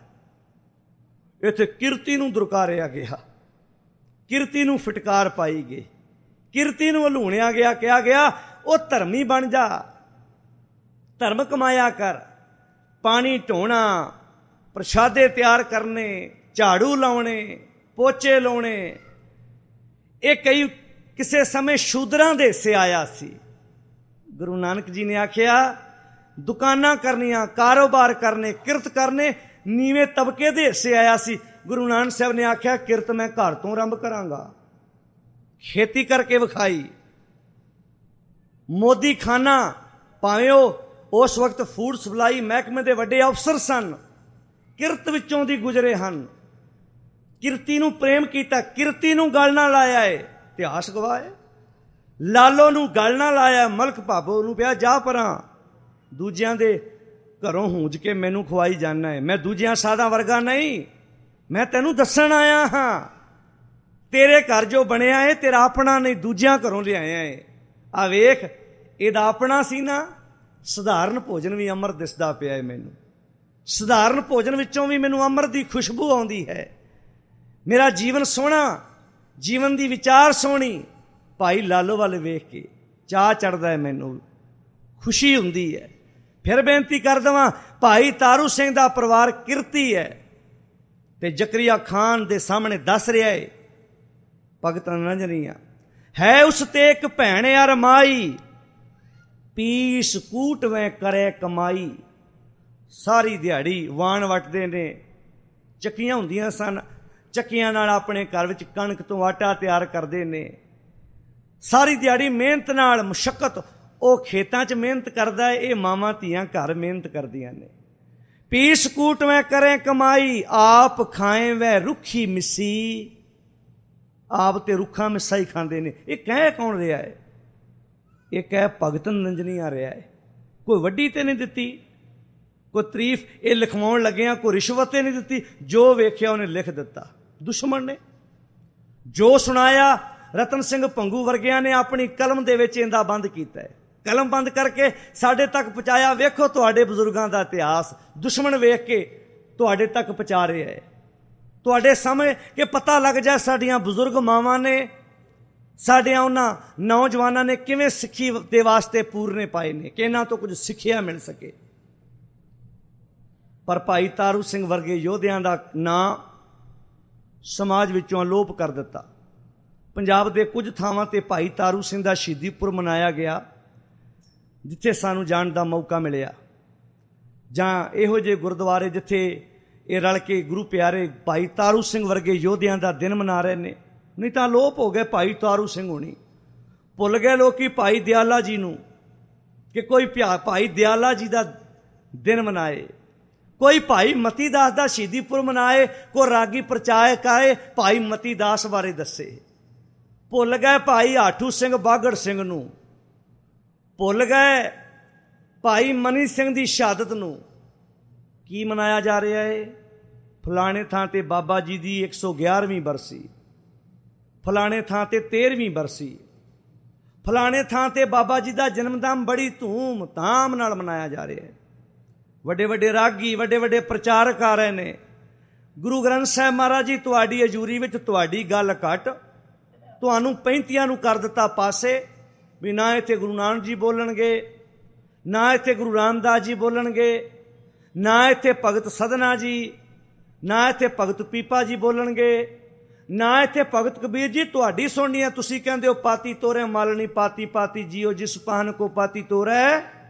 ਇੱਥੇ ਕਿਰਤੀ ਨੂੰ ਦੁਰਕਾਰਿਆ ਗਿਆ, ਕਿਰਤੀ ਨੂੰ ਫਟਕਾਰ ਪਾਈ ਗਈ, ਕਿਰਤੀ ਨੂੰ ਹਲੂਣਿਆ ਗਿਆ, ਕਿਹਾ ਗਿਆ ਉਹ ਧਰਮੀ ਬਣ ਜਾ, ਧਰਮ ਕਮਾਇਆ ਕਰ। ਪਾਣੀ ਢੋਣਾ, ਪ੍ਰਸ਼ਾਦੇ ਤਿਆਰ ਕਰਨੇ, ਝਾੜੂ ਲਾਉਣੇ, ਪੋਚੇ ਲਾਉਣੇ, ਇਹ ਕਈ ਕਿਸੇ ਸਮੇਂ ਸ਼ੂਦਰਾਂ ਦੇ ਹਿੱਸੇ ਆਇਆ ਸੀ। ਗੁਰੂ ਨਾਨਕ ਜੀ ਨੇ ਆਖਿਆ ਦੁਕਾਨਾਂ ਕਰਨੀਆਂ, ਕਾਰੋਬਾਰ ਕਰਨੇ, ਕਿਰਤ ਕਰਨੇ ਨੀਵੇਂ ਤਬਕੇ ਦੇ ਹਿੱਸੇ ਆਇਆ ਸੀ। ਗੁਰੂ ਨਾਨਕ ਸਾਹਿਬ ਨੇ ਆਖਿਆ ਕਿਰਤ ਮੈਂ ਘਰ ਤੋਂ ਆਰੰਭ ਕਰਾਂਗਾ। ਖੇਤੀ ਕਰਕੇ ਵਿਖਾਈ। ਮੋਦੀ ਖਾਨਾ, ਭਾਵੇਂ ਉਹ ਉਸ ਵਕਤ ਫੂਡ ਸਪਲਾਈ ਮਹਿਕਮੇ ਦੇ ਵੱਡੇ ਅਫਸਰ ਸਨ, ਕਿਰਤ ਵਿੱਚੋਂ ਦੀ ਗੁਜ਼ਰੇ ਹਨ। ਕਿਰਤੀ ਨੂੰ ਪ੍ਰੇਮ ਕੀਤਾ, ਕਿਰਤੀ ਨੂੰ ਗਲ ਨਾਲ ਲਾਇਆ ਏ, ਇਤਿਹਾਸ ਗਵਾਹ ਹੈ। ਲਾਲੋ ਨੂੰ ਗਲ ਨਾਲ ਲਾਇਆ, ਮਲਕ ਭਾਬੋ ਨੂੰ ਪਿਆ ਜਾ ਪਰਾਂ, ਦੂਜਿਆਂ ਦੇ ਘਰੋਂ ਹੂੰਜ ਕੇ ਮੈਨੂੰ ਖਵਾਈ ਜਾਣਾ ਹੈ, ਮੈਂ ਦੂਜਿਆਂ ਸਾਧਾਂ ਵਰਗਾ ਨਹੀਂ। मैं तैनूं दस्सण आया हाँ, तेरे घर जो बनिया है तेरा अपना नहीं, दूजियां घरों लिआया है। आ वेख, ਇਹਦਾ ਆਪਣਾ ਸੀ ਨਾ। ਸਧਾਰਨ ਭੋਜਨ ਵੀ ਅੰਮ੍ਰਿਤ ਦਿਸਦਾ ਪਿਆ ਹੈ ਮੈਨੂੰ। ਸਧਾਰਨ ਭੋਜਨ ਵਿੱਚੋਂ ਵੀ ਮੈਨੂੰ ਅੰਮ੍ਰਿਤ ਦੀ ਖੁਸ਼ਬੂ ਆਉਂਦੀ ਹੈ। ਮੇਰਾ ਜੀਵਨ ਸੋਹਣਾ, ਜੀਵਨ ਦੀ ਵਿਚਾਰ ਸੋਹਣੀ। ਭਾਈ ਲਾਲੋ ਵੱਲ ਵੇਖ ਕੇ ਚਾਅ ਚੜ੍ਹਦਾ ਹੈ ਮੈਨੂੰ, ਖੁਸ਼ੀ ਹੁੰਦੀ ਹੈ। ਫਿਰ ਬੇਨਤੀ ਕਰ ਦੇਵਾਂ, ਭਾਈ ਤਾਰੂ ਸਿੰਘ ਦਾ ਪਰਿਵਾਰ ਕਿਰਤੀ ਹੈ ਤੇ ਜ਼ਕਰੀਆ ਖਾਨ ਦੇ ਸਾਹਮਣੇ ਦੱਸ ਰਿਹਾ ਹੈ, ਭਗਤ ਨਿਰੰਜਨੀਆ ਹੈ ਉਸ ਤੇ ਇੱਕ ਭੈਣ ਅਰਮਾਈ, ਪੀਸ ਕੂਟਵੇਂ ਕਰੇ ਕਮਾਈ। ਸਾਰੀ ਦਿਹਾੜੀ ਵਾਣ ਵੱਟਦੇ ਨੇ। ਚੱਕੀਆਂ ਹੁੰਦੀਆਂ ਸਨ, ਚੱਕੀਆਂ ਨਾਲ ਆਪਣੇ ਘਰ ਵਿੱਚ ਕਣਕ ਤੋਂ ਆਟਾ ਤਿਆਰ ਕਰਦੇ ਨੇ। ਸਾਰੀ ਦਿਹਾੜੀ ਮਿਹਨਤ ਨਾਲ, ਮੁਸ਼ੱਕਤ, ਉਹ ਖੇਤਾਂ 'ਚ ਮਿਹਨਤ ਕਰਦਾ ਹੈ, ਇਹ ਮਾਵਾਂ ਧੀਆਂ ਘਰ ਮਿਹਨਤ ਕਰਦੀਆਂ ਨੇ। ਪੀਸ ਕੂਟਵੇਂ ਕਰੇ ਕਮਾਈ, ਆਪ ਖਾਏ ਵੈ ਰੁੱਖੀ ਮਿੱਸੀ। ਆਪ ਤੇ ਰੁੱਖਾ ਮਿੱਸਾ ਹੀ ਖਾਂਦੇ ਨੇ। ਇਹ ਕਹਿ ਕੌਣ ਰਿਹਾ ਹੈ? ਇਹ ਕਹਿ ਭਗਤ ਨਿਰੰਜਨੀ ਆ ਰਿਹਾ ਹੈ। ਕੋਈ ਵੱਡੀ ਤੇ ਨਹੀਂ ਦਿੱਤੀ, ਕੋਈ ਤਾਰੀਫ ਇਹ ਲਿਖਵਾਉਣ ਲੱਗਿਆ ਕੋਈ ਰਿਸ਼ਵਤ ਤੇ ਨਹੀਂ ਦਿੱਤੀ। ਜੋ ਵੇਖਿਆ ਉਹਨੇ ਲਿਖ ਦਿੱਤਾ। ਦੁਸ਼ਮਣ ਨੇ ਜੋ ਸੁਣਾਇਆ, ਰਤਨ ਸਿੰਘ ਭੰਗੂ ਵਰਗਿਆਂ ਨੇ ਆਪਣੀ ਕਲਮ ਦੇ ਵਿੱਚ ਇਹਦਾ ਬੰਦ ਕੀਤਾ ਹੈ। ਕਲਮ ਬੰਦ ਕਰਕੇ ਸਾਡੇ ਤੱਕ ਪਹੁੰਚਾਇਆ। ਵੇਖੋ ਤੁਹਾਡੇ ਬਜ਼ੁਰਗਾਂ ਦਾ ਇਤਿਹਾਸ ਦੁਸ਼ਮਣ ਵੇਖ ਕੇ ਤੁਹਾਡੇ ਤੱਕ ਪਹੁੰਚਾ ਰਿਹਾ ਹੈ। ਤੁਹਾਡੇ ਸਾਹਮਣੇ ਕਿ ਪਤਾ ਲੱਗ ਜਾਏ ਸਾਡੀਆਂ ਬਜ਼ੁਰਗ ਮਾਵਾਂ ਨੇ, ਸਾਡਿਆਂ ਉਹਨਾਂ ਨੌਜਵਾਨਾਂ ਨੇ ਕਿਵੇਂ ਸਿੱਖੀ ਦੇ ਵਾਸਤੇ ਪੂਰਨੇ ਪਾਏ ਨੇ, ਕਿ ਇਹਨਾਂ ਤੋਂ ਕੁਝ ਸਿੱਖਿਆ ਮਿਲ ਸਕੇ। ਪਰ ਭਾਈ ਤਾਰੂ ਸਿੰਘ ਵਰਗੇ ਯੋਧਿਆਂ ਦਾ ਨਾਂ ਸਮਾਜ ਵਿੱਚੋਂ ਅਲੋਪ ਕਰ ਦਿੱਤਾ। ਪੰਜਾਬ ਦੇ ਕੁਝ ਥਾਵਾਂ 'ਤੇ ਭਾਈ ਤਾਰੂ ਸਿੰਘ ਦਾ ਸ਼ਹੀਦੀ ਪੁਰਬ ਮਨਾਇਆ ਗਿਆ, ਜਿੱਥੇ ਸਾਨੂੰ ਜਾਣ ਦਾ ਮੌਕਾ ਮਿਲਿਆ। ਜਾਂ ਇਹੋ ਜਿਹੇ ਗੁਰਦੁਆਰੇ ਜਿੱਥੇ ਇਹ ਰਲ ਕੇ ਗੁਰੂ ਪਿਆਰੇ ਭਾਈ ਤਾਰੂ ਸਿੰਘ ਵਰਗੇ ਯੋਧਿਆਂ ਦਾ ਦਿਨ ਮਨਾ ਰਹੇ ਨੇ। ਨਹੀਂ ਤਾਂ ਲੋਪ ਹੋ ਗਏ ਭਾਈ ਤਾਰੂ ਸਿੰਘ ਹੋਣੀ। ਭੁੱਲ ਗਏ ਲੋਕੀ ਭਾਈ ਦਿਆਲਾ ਜੀ ਨੂੰ, ਕਿ ਕੋਈ ਪਿਆ ਭਾਈ ਦਿਆਲਾ ਜੀ ਦਾ ਦਿਨ ਮਨਾਏ, ਕੋਈ ਭਾਈ ਮਤੀ ਦਾਸ ਦਾ ਸ਼ਹੀਦੀ ਪੁਰਬ ਮਨਾਏ, ਕੋਈ ਰਾਗੀ ਪ੍ਰਚਾਰਕ ਆਏ ਭਾਈ ਮਤੀ ਦਾਸ ਬਾਰੇ ਦੱਸੇ। ਭੁੱਲ ਗਏ ਭਾਈ ਆਠੂ ਸਿੰਘ ਬਾਗੜ ਸਿੰਘ ਨੂੰ, ਭੁੱਲ ਗਏ ਭਾਈ ਮਨੀ ਸਿੰਘ ਦੀ ਸ਼ਹਾਦਤ ਨੂੰ। ਕੀ ਮਨਾਇਆ ਜਾ ਰਿਹਾ ਹੈ? ਫਲਾਣੇ ਥਾਂ ਤੇ ਬਾਬਾ ਜੀ ਦੀ ਇੱਕ ਸੌ ਗਿਆਰਵੀਂ ਬਰਸੀ, ਫਲਾਣੇ ਥਾਂ ਤੇ ਤੇਰਵੀਂ ਬਰਸੀ, ਫਲਾਣੇ ਥਾਂ ਤੇ ਬਾਬਾ ਜੀ ਦਾ ਜਨਮਦਿਨ ਬੜੀ ਧੂਮ ਧਾਮ ਨਾਲ ਮਨਾਇਆ ਜਾ ਰਿਹਾ ਹੈ। ਵੱਡੇ ਵੱਡੇ ਰਾਗੀ, ਵੱਡੇ ਵੱਡੇ ਪ੍ਰਚਾਰਕ ਆ ਰਹੇ ਨੇ। ਗੁਰੂ ਗ੍ਰੰਥ ਸਾਹਿਬ ਮਹਾਰਾਜ ਜੀ ਤੁਹਾਡੀ ਹਜ਼ੂਰੀ ਵਿੱਚ ਤੁਹਾਡੀ ਗੱਲ ਘੱਟ, ਤੁਹਾਨੂੰ ਪੈਂਤੀਆਂ ਨੂੰ ਕਰ ਦਿੱਤਾ ਪਾਸੇ। ਵੀ ਨਾ ਇੱਥੇ ਗੁਰੂ ਨਾਨਕ ਜੀ ਬੋਲਣਗੇ, ਨਾ ਇੱਥੇ ਗੁਰੂ ਰਾਮਦਾਸ ਜੀ ਬੋਲਣਗੇ, ਨਾ ਇੱਥੇ ਭਗਤ ਸਦਨਾ ਜੀ, ਨਾ ਇੱਥੇ ਭਗਤ ਪੀਪਾ ਜੀ ਬੋਲਣਗੇ, ਨਾ ਇੱਥੇ ਭਗਤ ਕਬੀਰ ਜੀ। ਤੁਹਾਡੀ ਸੁਣਨੀ ਹੈ, ਤੁਸੀਂ ਕਹਿੰਦੇ ਹੋ ਪਾਤੀ ਤੋਰੇ ਮਾਲਣੀ, ਪਾਤੀ ਪਾਤੀ ਜੀਓ, ਜਿਸ ਪਾਨ ਕੋ ਪਾਤੀ ਤੋਰੇ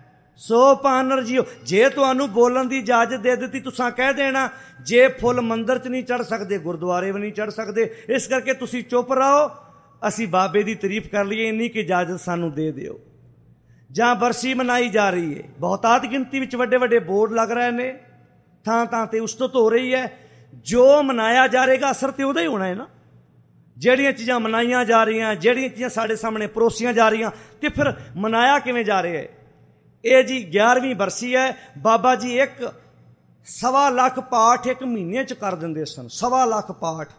ਸੋ ਪਾਨਰ ਜੀਓ। ਜੇ ਤੁਹਾਨੂੰ ਬੋਲਣ ਦੀ ਇਜਾਜ਼ਤ ਦੇ ਦਿੱਤੀ, ਤੁਸੀਂ ਕਹਿ ਦੇਣਾ ਜੇ ਫੁੱਲ ਮੰਦਰ 'ਚ ਨਹੀਂ ਚੜ੍ਹ ਸਕਦੇ, ਗੁਰਦੁਆਰੇ ਵੀ ਨਹੀਂ ਚੜ੍ਹ ਸਕਦੇ, ਇਸ ਕਰਕੇ ਤੁਸੀਂ ਚੁੱਪ ਰਹੋ, ਅਸੀਂ ਬਾਬੇ ਦੀ ਤਾਰੀਫ ਕਰ ਲਈਏ, ਇੰਨੀ ਕਿ ਇਜਾਜ਼ਤ ਸਾਨੂੰ ਦੇ ਦਿਓ। ਜਾਂ ਬਰਸੀ ਮਨਾਈ ਜਾ ਰਹੀ ਹੈ, ਬਹੁਤਾਤ ਗਿਣਤੀ ਵਿੱਚ ਵੱਡੇ ਵੱਡੇ ਬੋਰਡ ਲੱਗ ਰਹੇ ਨੇ, ਥਾਂ ਥਾਂ ਤੇ ਉਸਤਤ ਹੋ ਰਹੀ ਹੈ। ਜੋ ਮਨਾਇਆ ਜਾ ਰਹੇਗਾ ਅਸਰ ਤੇ ਉਹਦਾ ਹੀ ਹੋਣਾ ਹੈ ਨਾ। ਜਿਹੜੀਆਂ ਚੀਜ਼ਾਂ ਮਨਾਈਆਂ ਜਾ ਰਹੀਆਂ, ਜਿਹੜੀਆਂ ਚੀਜ਼ਾਂ ਸਾਡੇ ਸਾਹਮਣੇ ਪਰੋਸੀਆਂ ਜਾ ਰਹੀਆਂ, ਤੇ ਫਿਰ ਮਨਾਇਆ ਕਿਵੇਂ ਜਾ ਰਿਹਾ ਹੈ? ਇਹ ਜੀ ਗਿਆਰਵੀਂ ਬਰਸੀ ਹੈ। ਬਾਬਾ ਜੀ ਇੱਕ ਸਵਾ ਲੱਖ ਪਾਠ ਇੱਕ ਮਹੀਨੇ 'ਚ ਕਰ ਦਿੰਦੇ ਸਨ। ਸਵਾ ਲੱਖ ਪਾਠ,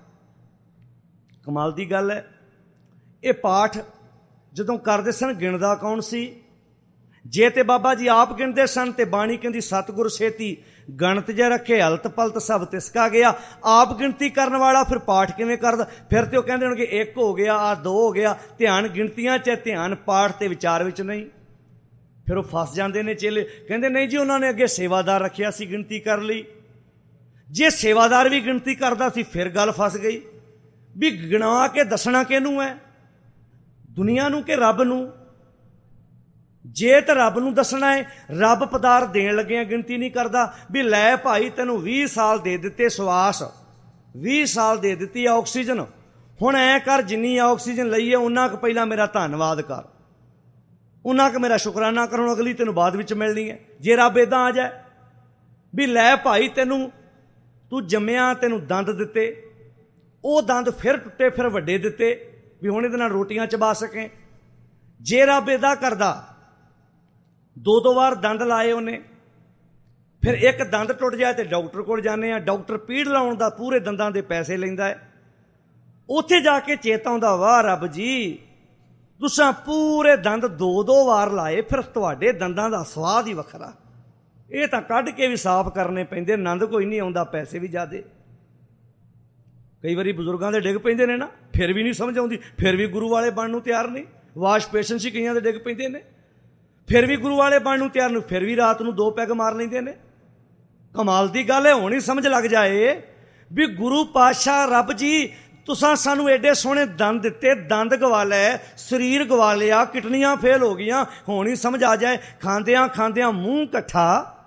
ਕਮਾਲ ਦੀ ਗੱਲ ਹੈ। ਇਹ ਪਾਠ ਜਦੋਂ ਕਰਦੇ ਸਨ, ਗਿਣਦਾ ਕੌਣ ਸੀ? ਜੇ ਤੇ ਬਾਬਾ ਜੀ ਆਪ ਗਿਣਦੇ ਸਨ ਤੇ ਬਾਣੀ ਕਹਿੰਦੀ ਸਤਿਗੁਰ ਸੇਤੀ ਗਣਤ ਜੇ ਰੱਖੇ, ਹਲਤ ਪਲਤ ਸਭ ਤਿਸਕਾ ਗਿਆ। ਆਪ ਗਿਣਤੀ ਕਰਨ ਵਾਲਾ ਫਿਰ ਪਾਠ ਕਿਵੇਂ ਕਰਦਾ? ਫਿਰ ਤੇ ਉਹ ਕਹਿੰਦੇ ਹੋਣਗੇ ਇੱਕ ਹੋ ਗਿਆ, ਆ ਦੋ ਹੋ ਗਿਆ। ਧਿਆਨ ਗਿਣਤੀਆਂ 'ਚ, ਧਿਆਨ ਪਾਠ ਤੇ ਵਿਚਾਰ ਵਿੱਚ ਨਹੀਂ। ਫਿਰ ਉਹ ਫਸ ਜਾਂਦੇ ਨੇ ਚੇਲੇ, ਕਹਿੰਦੇ ਨਹੀਂ ਜੀ ਉਹਨਾਂ ਨੇ ਅੱਗੇ ਸੇਵਾਦਾਰ ਰੱਖਿਆ ਸੀ, ਗਿਣਤੀ ਕਰ ਲਈ। ਜੇ ਸੇਵਾਦਾਰ ਵੀ ਗਿਣਤੀ ਕਰਦਾ ਸੀ ਫਿਰ ਗੱਲ ਫਸ ਗਈ ਵੀ ਗਿਣਾ ਕੇ ਦੱਸਣਾ ਕਿਹਨੂੰ ਹੈ? ਦੁਨੀਆ ਨੂੰ ਕਿ ਰੱਬ ਨੂੰ? ਜੇ ਤਾਂ ਰੱਬ ਨੂੰ ਦੱਸਣਾ ਹੈ, ਰੱਬ ਪਦਾਰਥ ਦੇਣ ਲੱਗਿਆ ਗਿਣਤੀ ਨਹੀਂ ਕਰਦਾ ਵੀ ਲੈ ਭਾਈ ਤੈਨੂੰ ਵੀਹ ਸਾਲ ਦੇ ਦਿੱਤੇ ਸਵਾਸ, ਵੀਹ ਸਾਲ ਦੇ ਦਿੱਤੀ ਆਕਸੀਜਨ, ਹੁਣ ਐ ਕਰ ਜਿੰਨੀ ਆਕਸੀਜਨ ਲਈ ਹੈ ਉਹਨਾਂ ਕੁ ਪਹਿਲਾਂ ਮੇਰਾ ਧੰਨਵਾਦ ਕਰ, ਉਹਨਾਂ ਕੁ ਮੇਰਾ ਸ਼ੁਕਰਾਨਾ ਕਰ, ਹੁਣ ਅਗਲੀ ਤੈਨੂੰ ਬਾਅਦ ਵਿੱਚ ਮਿਲਣੀ ਹੈ। ਜੇ ਰੱਬ ਇੱਦਾਂ ਆ ਜਾਏ ਵੀ ਲੈ ਭਾਈ ਤੈਨੂੰ ਤੂੰ ਜੰਮਿਆ, ਤੈਨੂੰ ਦੰਦ ਦਿੱਤੇ, ਉਹ ਦੰਦ ਫਿਰ ਟੁੱਟੇ, ਫਿਰ ਵੱਡੇ ਦਿੱਤੇ ਵੀ ਹੁਣ ਇਹਦੇ ਨਾਲ ਰੋਟੀਆਂ ਚਬਾ ਸਕੇ। ਜੇ ਰੱਬ ਇੱਦਾਂ ਕਰਦਾ, ਦੋ ਦੋ ਵਾਰ ਦੰਦ ਲਾਏ ਉਹਨੇ, ਫਿਰ ਇੱਕ ਦੰਦ ਟੁੱਟ ਜਾਏ ਤੇ ਡਾਕਟਰ ਕੋਲ ਜਾਂਦੇ ਆ, ਡਾਕਟਰ ਪੀੜ ਲਾਉਣ ਦਾ ਪੂਰੇ ਦੰਦਾਂ ਦੇ ਪੈਸੇ ਲੈਂਦਾ ਹੈ। ਉੱਥੇ ਜਾ ਕੇ ਚੇਤਾ ਆਉਂਦਾ, ਵਾਹ ਰੱਬ ਜੀ, ਤੁਸਾਂ ਪੂਰੇ ਦੰਦ ਦੋ ਦੋ ਵਾਰ ਲਾਏ, ਫਿਰ ਤੁਹਾਡੇ ਦੰਦਾਂ ਦਾ ਸਵਾਦ ਹੀ ਵੱਖਰਾ। ਇਹ ਤਾਂ ਕੱਢ ਕੇ ਵੀ ਸਾਫ਼ ਕਰਨੇ ਪੈਂਦੇ, ਆਨੰਦ ਕੋਈ ਨਹੀਂ ਆਉਂਦਾ, ਪੈਸੇ ਵੀ ਜ਼ਿਆਦੇ। ਕਈ ਵਾਰੀ ਬਜ਼ੁਰਗਾਂ ਦੇ ਡਿੱਗ ਪੈਂਦੇ ਨੇ ਨਾ, ਫਿਰ ਵੀ ਨਹੀਂ ਸਮਝ ਆਉਂਦੀ, ਫਿਰ ਵੀ ਗੁਰੂ ਵਾਲੇ ਬਣਨ ਨੂੰ ਤਿਆਰ ਨਹੀਂ। ਵਾਸ਼ ਪੇਸ਼ਨ ਸੀ ਕਈਆਂ ਦੇ ਡਿੱਗ ਪੈਂਦੇ ਨੇ, ਫਿਰ ਵੀ ਗੁਰੂ ਵਾਲੇ ਬਣਨ ਨੂੰ ਤਿਆਰ ਨਹੀਂ, ਫਿਰ ਵੀ ਰਾਤ ਨੂੰ ਦੋ ਪੈਗ ਮਾਰ ਲੈਂਦੇ ਨੇ। ਕਮਾਲ ਦੀ ਗੱਲ ਹੈ, ਹੁਣ ਹੀ ਸਮਝ ਲੱਗ ਜਾਏ ਵੀ ਗੁਰੂ ਪਾਤਸ਼ਾਹ ਰੱਬ ਜੀ ਤੁਸਾਂ ਸਾਨੂੰ ਐਡੇ ਸੋਹਣੇ ਦੰਦ ਦਿੱਤੇ, ਦੰਦ ਗਵਾ ਲੈ, ਸਰੀਰ ਗਵਾ ਲਿਆ, ਕਿਡਨੀਆਂ ਫੇਲ ਹੋ ਗਈਆਂ, ਹੁਣ ਹੀ ਸਮਝ ਆ ਜਾਏ। ਖਾਂਦਿਆਂ ਖਾਂਦਿਆਂ ਮੂੰਹ ਇਕੱਠਾ,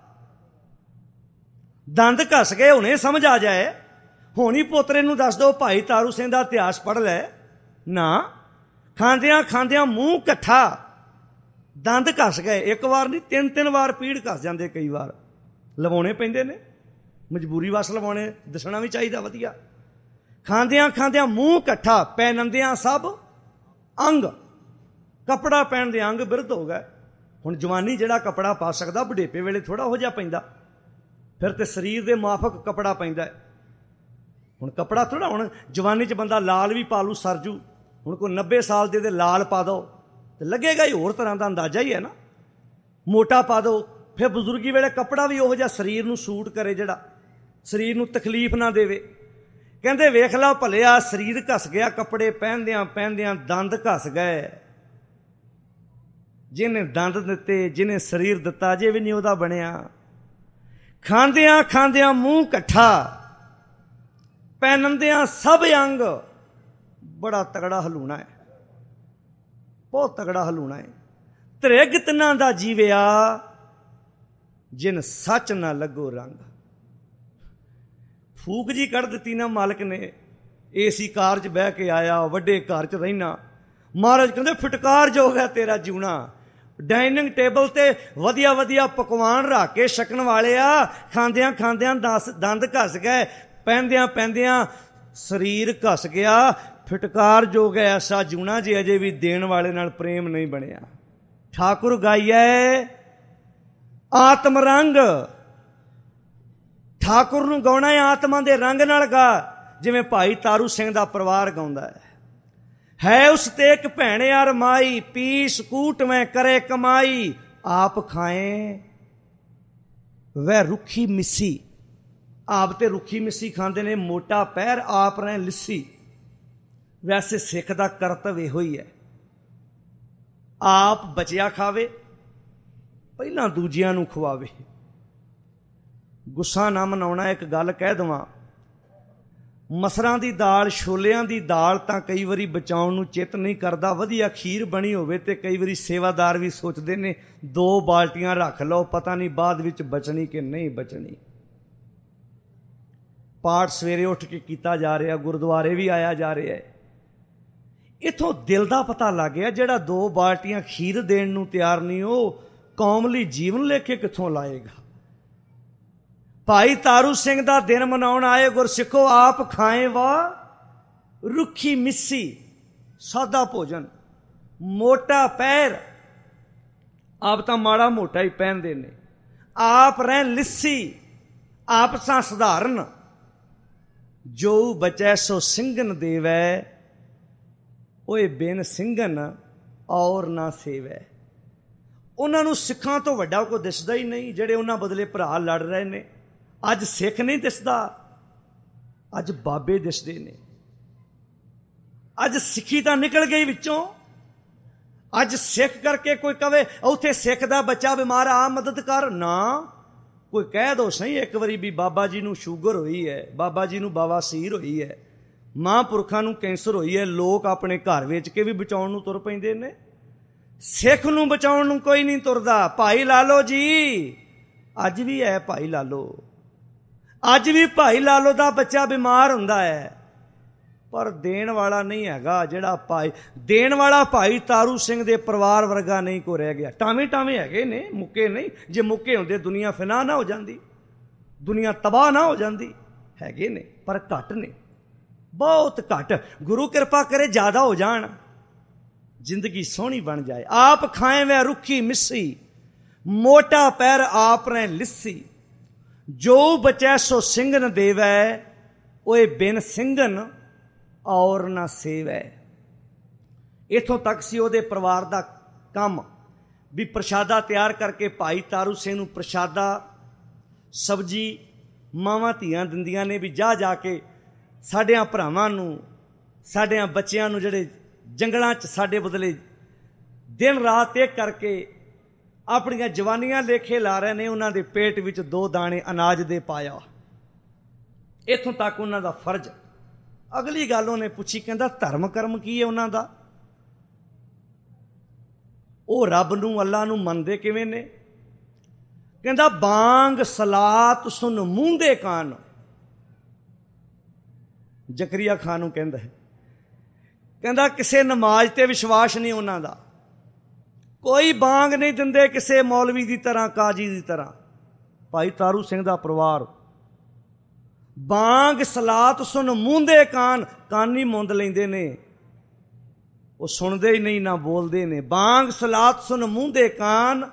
ਦੰਦ ਘਸ ਗਏ, ਹੁਣੇ ਸਮਝ ਆ ਜਾਏ। ਹੁਣ ਹੀ ਪੋਤਰੇ ਨੂੰ ਦੱਸ ਦਿਓ ਭਾਈ ਤਾਰੂ ਸਿੰਘ ਦਾ ਇਤਿਹਾਸ ਪੜ੍ਹ ਲੈ ਨਾ। ਖਾਂਦਿਆਂ ਖਾਂਦਿਆਂ ਮੂੰਹ ਇਕੱਠਾ, ਦੰਦ ਘਸ ਗਏ, ਇੱਕ ਵਾਰ ਨਹੀਂ ਤਿੰਨ ਤਿੰਨ ਵਾਰ ਪੀੜ ਘਸ ਜਾਂਦੇ, ਕਈ ਵਾਰ ਲਵਾਉਣੇ ਪੈਂਦੇ ਨੇ, ਮਜਬੂਰੀ ਵਸ ਲਵਾਉਣੇ, ਦੱਸਣਾ ਵੀ ਚਾਹੀਦਾ ਵਧੀਆ। ਖਾਂਦਿਆਂ ਖਾਂਦਿਆਂ ਮੂੰਹ ਇਕੱਠਾ, ਪਹਿਨੰਦਿਆਂ ਸਭ ਅੰਗ, ਕੱਪੜਾ ਪਹਿਨ ਦੇ ਅੰਗ ਬਿਰਧ ਹੋ ਗਏ। ਹੁਣ ਜਵਾਨੀ ਜਿਹੜਾ ਕੱਪੜਾ ਪਾ ਸਕਦਾ, ਬੁਢੇਪੇ ਵੇਲੇ ਥੋੜਾ ਹੋ ਜਾ ਪੈਂਦਾ, ਫਿਰ ਤੇ ਸਰੀਰ ਦੇ ਮਾਫਕ ਕੱਪੜਾ ਪੈਂਦਾ। ਹੁਣ ਕੱਪੜਾ ਥੋੜਾ, ਹੁਣ ਜਵਾਨੀ 'ਚ ਬੰਦਾ ਲਾਲ ਵੀ ਪਾ ਲੂ ਸਰਜੂ, ਹੁਣ ਕੋਈ ਨੱਬੇ ਸਾਲ ਦੇ ਦੇ ਲਾਲ ਪਾ ਦੋ ਤੇ ਲੱਗੇਗਾ ਹੀ ਹੋਰ ਤਰ੍ਹਾਂ ਦਾ, ਅੰਦਾਜ਼ਾ ਹੀ ਹੈ ਨਾ। ਮੋਟਾ ਪਾ ਦੋ, ਫਿਰ ਬਜ਼ੁਰਗੀ ਵੇਲੇ ਕੱਪੜਾ ਵੀ ਉਹੋ ਜਿਹਾ ਸਰੀਰ ਨੂੰ ਸੂਟ ਕਰੇ, ਜਿਹੜਾ ਸਰੀਰ ਨੂੰ ਤਕਲੀਫ ਨਾ ਦੇਵੇ। ਕਹਿੰਦੇ ਵੇਖ ਲਾ ਭਲਿਆ, ਸਰੀਰ ਘਸ ਗਿਆ, ਕੱਪੜੇ ਪਹਿਨਦਿਆਂ ਪਹਿਨਦਿਆਂ ਦੰਦ ਘਸ ਗਏ। ਜਿਹਨੇ ਦੰਦ ਦਿੱਤੇ, ਜਿਹਨੇ ਸਰੀਰ ਦਿੱਤਾ, ਜੇ ਵੀ ਨਹੀਂ ਉਹਦਾ ਬਣਿਆ। ਖਾਂਦਿਆਂ ਖਾਂਦਿਆਂ ਮੂੰਹ ਇਕੱਠਾ, ਪਹਿਨੰਦਿਆਂ ਸਭ ਅੰਗ, ਬੜਾ ਤਗੜਾ ਹਲੂਣਾ ਹੈ, ਬਹੁਤ ਤਗੜਾ ਹਲੂਣਾ ਹੈ। ਤ੍ਰਿਗ ਤਿੰਨਾਂ ਦਾ ਜੀਵਿਆ, ਜਿਨ ਸੱਚ ਨਾ ਲੱਗੋ ਰੰਗ। ਫੂਕ ਜੀ ਕੱਢ ਦਿੱਤੀ ਨਾ ਮਾਲਕ ਨੇ, ਏਸੀ ਕਾਰ 'ਚ ਬਹਿ ਕੇ ਆਇਆ, ਵੱਡੇ ਘਰ 'ਚ ਰਹਿਣਾ। ਮਹਾਰਾਜ ਕਹਿੰਦੇ ਫਿਟਕਾਰ ਜੋਗ ਹੈ ਤੇਰਾ ਜਿਉਣਾ। ਡਾਈਨਿੰਗ ਟੇਬਲ ਤੇ ਵਧੀਆ ਵਧੀਆ ਪਕਵਾਨ ਰੱਖ ਕੇ ਛਕਣ ਵਾਲੇ ਆ, ਖਾਂਦਿਆਂ ਖਾਂਦਿਆਂ ਦਸ ਦੰਦ ਘਸ ਗਏ, ਪਹਿਨਦਿਆਂ ਪਹਿਨਦਿਆਂ ਸਰੀਰ ਘਸ ਗਿਆ। ਫਿਟਕਾਰ ਜੋਗ ਹੈ ਐਸਾ ਜਿਉਣਾ, ਜੇ ਅਜੇ ਵੀ ਦੇਣ ਵਾਲੇ ਨਾਲ ਪ੍ਰੇਮ ਨਹੀਂ ਬਣਿਆ। ਠਾਕੁਰ ਗਾਈਐ ਆਤਮ ਰੰਗ, ਠਾਕੁਰ ਨੂੰ ਗਾਉਣਾ ਹੈ ਆਤਮਾ ਦੇ ਰੰਗ ਨਾਲ ਗਾ, ਜਿਵੇਂ ਭਾਈ ਤਾਰੂ ਸਿੰਘ ਦਾ ਪਰਿਵਾਰ ਗਾਉਂਦਾ ਹੈ। ਹੈ ਉਸ ਤੇ ਇੱਕ ਭੈਣ ਯਾਰ ਮਾਈ, ਪੀਸ ਕੂਟ ਮੈਂ ਕਰੇ ਕਮਾਈ, ਆਪ ਖਾਏ ਵੈ ਰੁੱਖੀ ਮਿੱਸੀ। ਆਪ ਤੇ ਰੁੱਖੀ ਮਿੱਸੀ ਖਾਂਦੇ ਨੇ, ਮੋਟਾ ਪੈਰ ਆਪ ਰਹੇ ਲਿੱਸੀ। ਵੈਸੇ ਸਿੱਖ ਦਾ ਕਰਤੱਵ ਇਹੋ ਹੀ ਹੈ, ਆਪ ਬਚਿਆ ਖਾਵੇ, ਪਹਿਲਾਂ ਦੂਜਿਆਂ ਨੂੰ ਖਵਾਵੇ। ਗੁੱਸਾ ਨਾ ਮਨਾਉਣਾ। ਇੱਕ ਗੱਲ ਕਹਿ ਦੇਵਾਂ, ਮਸਰਾਂ ਦੀ ਦਾਲ, ਛੋਲਿਆਂ ਦੀ ਦਾਲ ਤਾਂ ਕਈ ਵਾਰੀ ਬਚਾਉਣ ਨੂੰ ਚਿੱਤ ਨਹੀਂ ਕਰਦਾ। ਵਧੀਆ ਖੀਰ ਬਣੀ ਹੋਵੇ ਤੇ ਕਈ ਵਾਰੀ ਸੇਵਾਦਾਰ ਵੀ ਸੋਚਦੇ ਨੇ ਦੋ ਬਾਲਟੀਆਂ ਰੱਖ ਲਓ, ਪਤਾ ਨਹੀਂ ਬਾਅਦ ਵਿੱਚ ਬਚਣੀ ਕਿ ਨਹੀਂ ਬਚਣੀ। ਪਾਠ ਸਵੇਰੇ ਉੱਠ ਕੇ ਕੀਤਾ ਜਾ ਰਿਹਾ, ਗੁਰਦੁਆਰੇ ਵੀ ਆਇਆ ਜਾ ਰਿਹਾ ਹੈ। ਇੱਥੋਂ ਦਿਲ ਦਾ ਪਤਾ ਲੱਗ ਗਿਆ, ਜਿਹੜਾ ਦੋ ਬਾਲਟੀਆਂ ਖੀਰ ਦੇਣ ਨੂੰ ਤਿਆਰ ਨਹੀਂ, ਉਹ ਕੌਮ ਲਈ ਜੀਵਨ ਲੇਖੇ ਕਿੱਥੋਂ ਲਾਏਗਾ। ਭਾਈ ਤਾਰੂ ਸਿੰਘ ਦਾ ਦਿਨ ਮਨਾਉਣ ਆਏ ਗੁਰਸਿੱਖੋ, ਆਪ ਖਾਏ ਵਾ ਰੁੱਖੀ ਮਿੱਸੀ, ਸਾਦਾ ਭੋਜਨ, ਮੋਟਾ ਪੈਰ। ਆਪ ਤਾਂ ਮਾੜਾ ਮੋਟਾ ਹੀ ਪਹਿਨਦੇ ਨੇ, ਆਪ ਰਹਿ ਲਿੱਸੀ, ਆਪ ਸਾਂ ਸਧਾਰਨ। ਜੋ ਬਚੈ ਸੋ ਸਿੰਘਨ ਦੇਵੈ, ਓਏ ਬਿਨ ਸਿੰਘਨ ਔਰ ਨਾ ਸੇਵੈ। ਉਹਨਾਂ ਨੂੰ ਸਿੱਖਾਂ ਤੋਂ ਵੱਡਾ ਕੋਈ ਦਿਸਦਾ ਹੀ ਨਹੀਂ, ਜਿਹੜੇ ਉਹਨਾਂ ਬਦਲੇ ਭਰਾ ਲੜ ਰਹੇ ਨੇ। ਅੱਜ ਸਿੱਖ ਨਹੀਂ ਦਿਸਦਾ, ਅੱਜ ਬਾਬੇ ਦਿਸਦੇ ਨੇ। ਅੱਜ ਸਿੱਖੀ ਤਾਂ ਨਿਕਲ ਗਈ ਵਿੱਚੋਂ। ਅੱਜ ਸਿੱਖ ਕਰਕੇ ਕੋਈ ਕਵੇ ਉੱਥੇ ਸਿੱਖ ਦਾ ਬੱਚਾ ਬਿਮਾਰ, ਆ ਮਦਦ ਕਰ ਨਾ। ਕੋਈ ਕਹਿ ਦੋ ਸਹੀ ਇੱਕ ਵਾਰੀ ਵੀ ਬਾਬਾ ਜੀ ਨੂੰ ਸ਼ੂਗਰ ਹੋਈ ਹੈ, ਬਾਬਾ ਜੀ ਨੂੰ ਬਵਾਸੀਰ ਹੋਈ ਹੈ, ਮਹਾਂਪੁਰਖਾਂ ਨੂੰ ਕੈਂਸਰ ਹੋਈ ਹੈ, ਲੋਕ ਆਪਣੇ ਘਰ ਵੇਚ ਕੇ ਵੀ ਬਚਾਉਣ ਨੂੰ ਤੁਰ ਪੈਂਦੇ ਨੇ। ਸਿੱਖ ਨੂੰ ਬਚਾਉਣ ਨੂੰ ਕੋਈ ਨਹੀਂ ਤੁਰਦਾ। ਭਾਈ ਲਾਲੋ ਜੀ ਅੱਜ ਵੀ ਹੈ, ਭਾਈ ਲਾਲੋ ਅੱਜ ਵੀ ਭਾਈ ਲਾਲੋ ਦਾ ਬੱਚਾ ਬਿਮਾਰ ਹੁੰਦਾ ਹੈ, ਪਰ ਦੇਣ ਵਾਲਾ ਨਹੀਂ ਹੈਗਾ। ਜਿਹੜਾ ਭਾਈ ਦੇਣ ਵਾਲਾ ਭਾਈ ਤਾਰੂ ਸਿੰਘ ਦੇ ਪਰਿਵਾਰ ਵਰਗਾ ਨਹੀਂ ਕੋ ਰਹਿ ਗਿਆ। ਟਾਵੇਂ ਟਾਵੇਂ ਹੈਗੇ ਨੇ, ਮੁੱਕੇ ਨਹੀਂ। ਜੇ ਮੁੱਕੇ ਹੁੰਦੇ ਦੁਨੀਆ ਫਿਨਾ ਨਾ ਹੋ ਜਾਂਦੀ, ਦੁਨੀਆ ਤਬਾਹ ਨਾ ਹੋ ਜਾਂਦੀ। ਹੈਗੇ ਨੇ ਪਰ ਘੱਟ ਨੇ, ਬਹੁਤ ਘੱਟ। ਗੁਰੂ ਕਿਰਪਾ ਕਰੇ ਜ਼ਿਆਦਾ ਹੋ ਜਾਣ, ਜ਼ਿੰਦਗੀ ਸੋਹਣੀ ਬਣ ਜਾਏ। ਆਪ ਖਾਏ ਵੈ ਰੁੱਖੀ ਮਿੱਸੀ, ਮੋਟਾ ਪੈਰ ਆਪ ਨੇ ਲਿੱਸੀ। ਜੋ ਬਚੈ ਸੋ ਸਿੰਘਨ ਦੇਵੈ, ਓਏ ਬਿਨ ਸਿੰਘਨ ਔਰ ਨਾ ਸੇਵੈ। ਇੱਥੋਂ ਤੱਕ ਸੀ ਉਹਦੇ ਪਰਿਵਾਰ ਦਾ ਕੰਮ ਵੀ ਪ੍ਰਸ਼ਾਦਾ ਤਿਆਰ ਕਰਕੇ ਭਾਈ ਤਾਰੂ ਸਿੰਘ ਨੂੰ ਪ੍ਰਸ਼ਾਦਾ ਸਬਜ਼ੀ ਮਾਵਾਂ ਧੀਆਂ ਦਿੰਦੀਆਂ ਨੇ ਵੀ ਜਾ ਜਾ ਕੇ ਸਾਡਿਆਂ ਭਰਾਵਾਂ ਨੂੰ, ਸਾਡਿਆਂ ਬੱਚਿਆਂ ਨੂੰ ਜਿਹੜੇ ਜੰਗਲਾਂ 'ਚ ਸਾਡੇ ਬਦਲੇ ਦਿਨ ਰਾਤ ਇੱਕ ਕਰਕੇ ਆਪਣੀਆਂ ਜਵਾਨੀਆਂ ਲੇਖੇ ਲਾ ਰਹੇ ਨੇ, ਉਹਨਾਂ ਦੇ ਪੇਟ ਵਿੱਚ ਦੋ ਦਾਣੇ ਅਨਾਜ ਦੇ ਪਾਇਆ। ਇੱਥੋਂ ਤੱਕ ਉਹਨਾਂ ਦਾ ਫਰਜ਼। ਅਗਲੀ ਗੱਲ ਉਹਨੇ ਪੁੱਛੀ, ਕਹਿੰਦਾ ਧਰਮ ਕਰਮ ਕੀ ਹੈ ਉਹਨਾਂ ਦਾ? ਉਹ ਰੱਬ ਨੂੰ, ਅੱਲਾ ਨੂੰ ਮੰਨਦੇ ਕਿਵੇਂ ਨੇ? ਕਹਿੰਦਾ ਬਾਂਗ ਸਲਾਤ ਸੁਨ ਮੂੰਦੇ ਕਾਨ। ਜ਼ਕਰੀਆ ਖਾਨ ਨੂੰ ਕਹਿੰਦਾ ਕਹਿੰਦਾ ਕਿਸੇ ਨਮਾਜ਼ ਤੇ ਵਿਸ਼ਵਾਸ ਨਹੀਂ ਉਹਨਾਂ ਦਾ, ਕੋਈ ਬਾਂਗ ਨਹੀਂ ਦਿੰਦੇ ਕਿਸੇ ਮੌਲਵੀ ਦੀ ਤਰ੍ਹਾਂ, ਕਾਜੀ ਦੀ ਤਰ੍ਹਾਂ। ਭਾਈ ਤਾਰੂ ਸਿੰਘ ਦਾ ਪਰਿਵਾਰ ਬਾਂਗ ਸਲਾਤ ਸੁਨ ਮੂੰਦੇ ਕਾਨ, ਕੰਨ ਹੀ ਮੁੰਦ ਲੈਂਦੇ ਨੇ, ਉਹ ਸੁਣਦੇ ਹੀ ਨਹੀਂ ਨਾ ਬੋਲਦੇ ਨੇ। ਬਾਂਗ ਸਲਾਤ ਸੁਨ ਮੂੰਦੇ ਕਾਨ,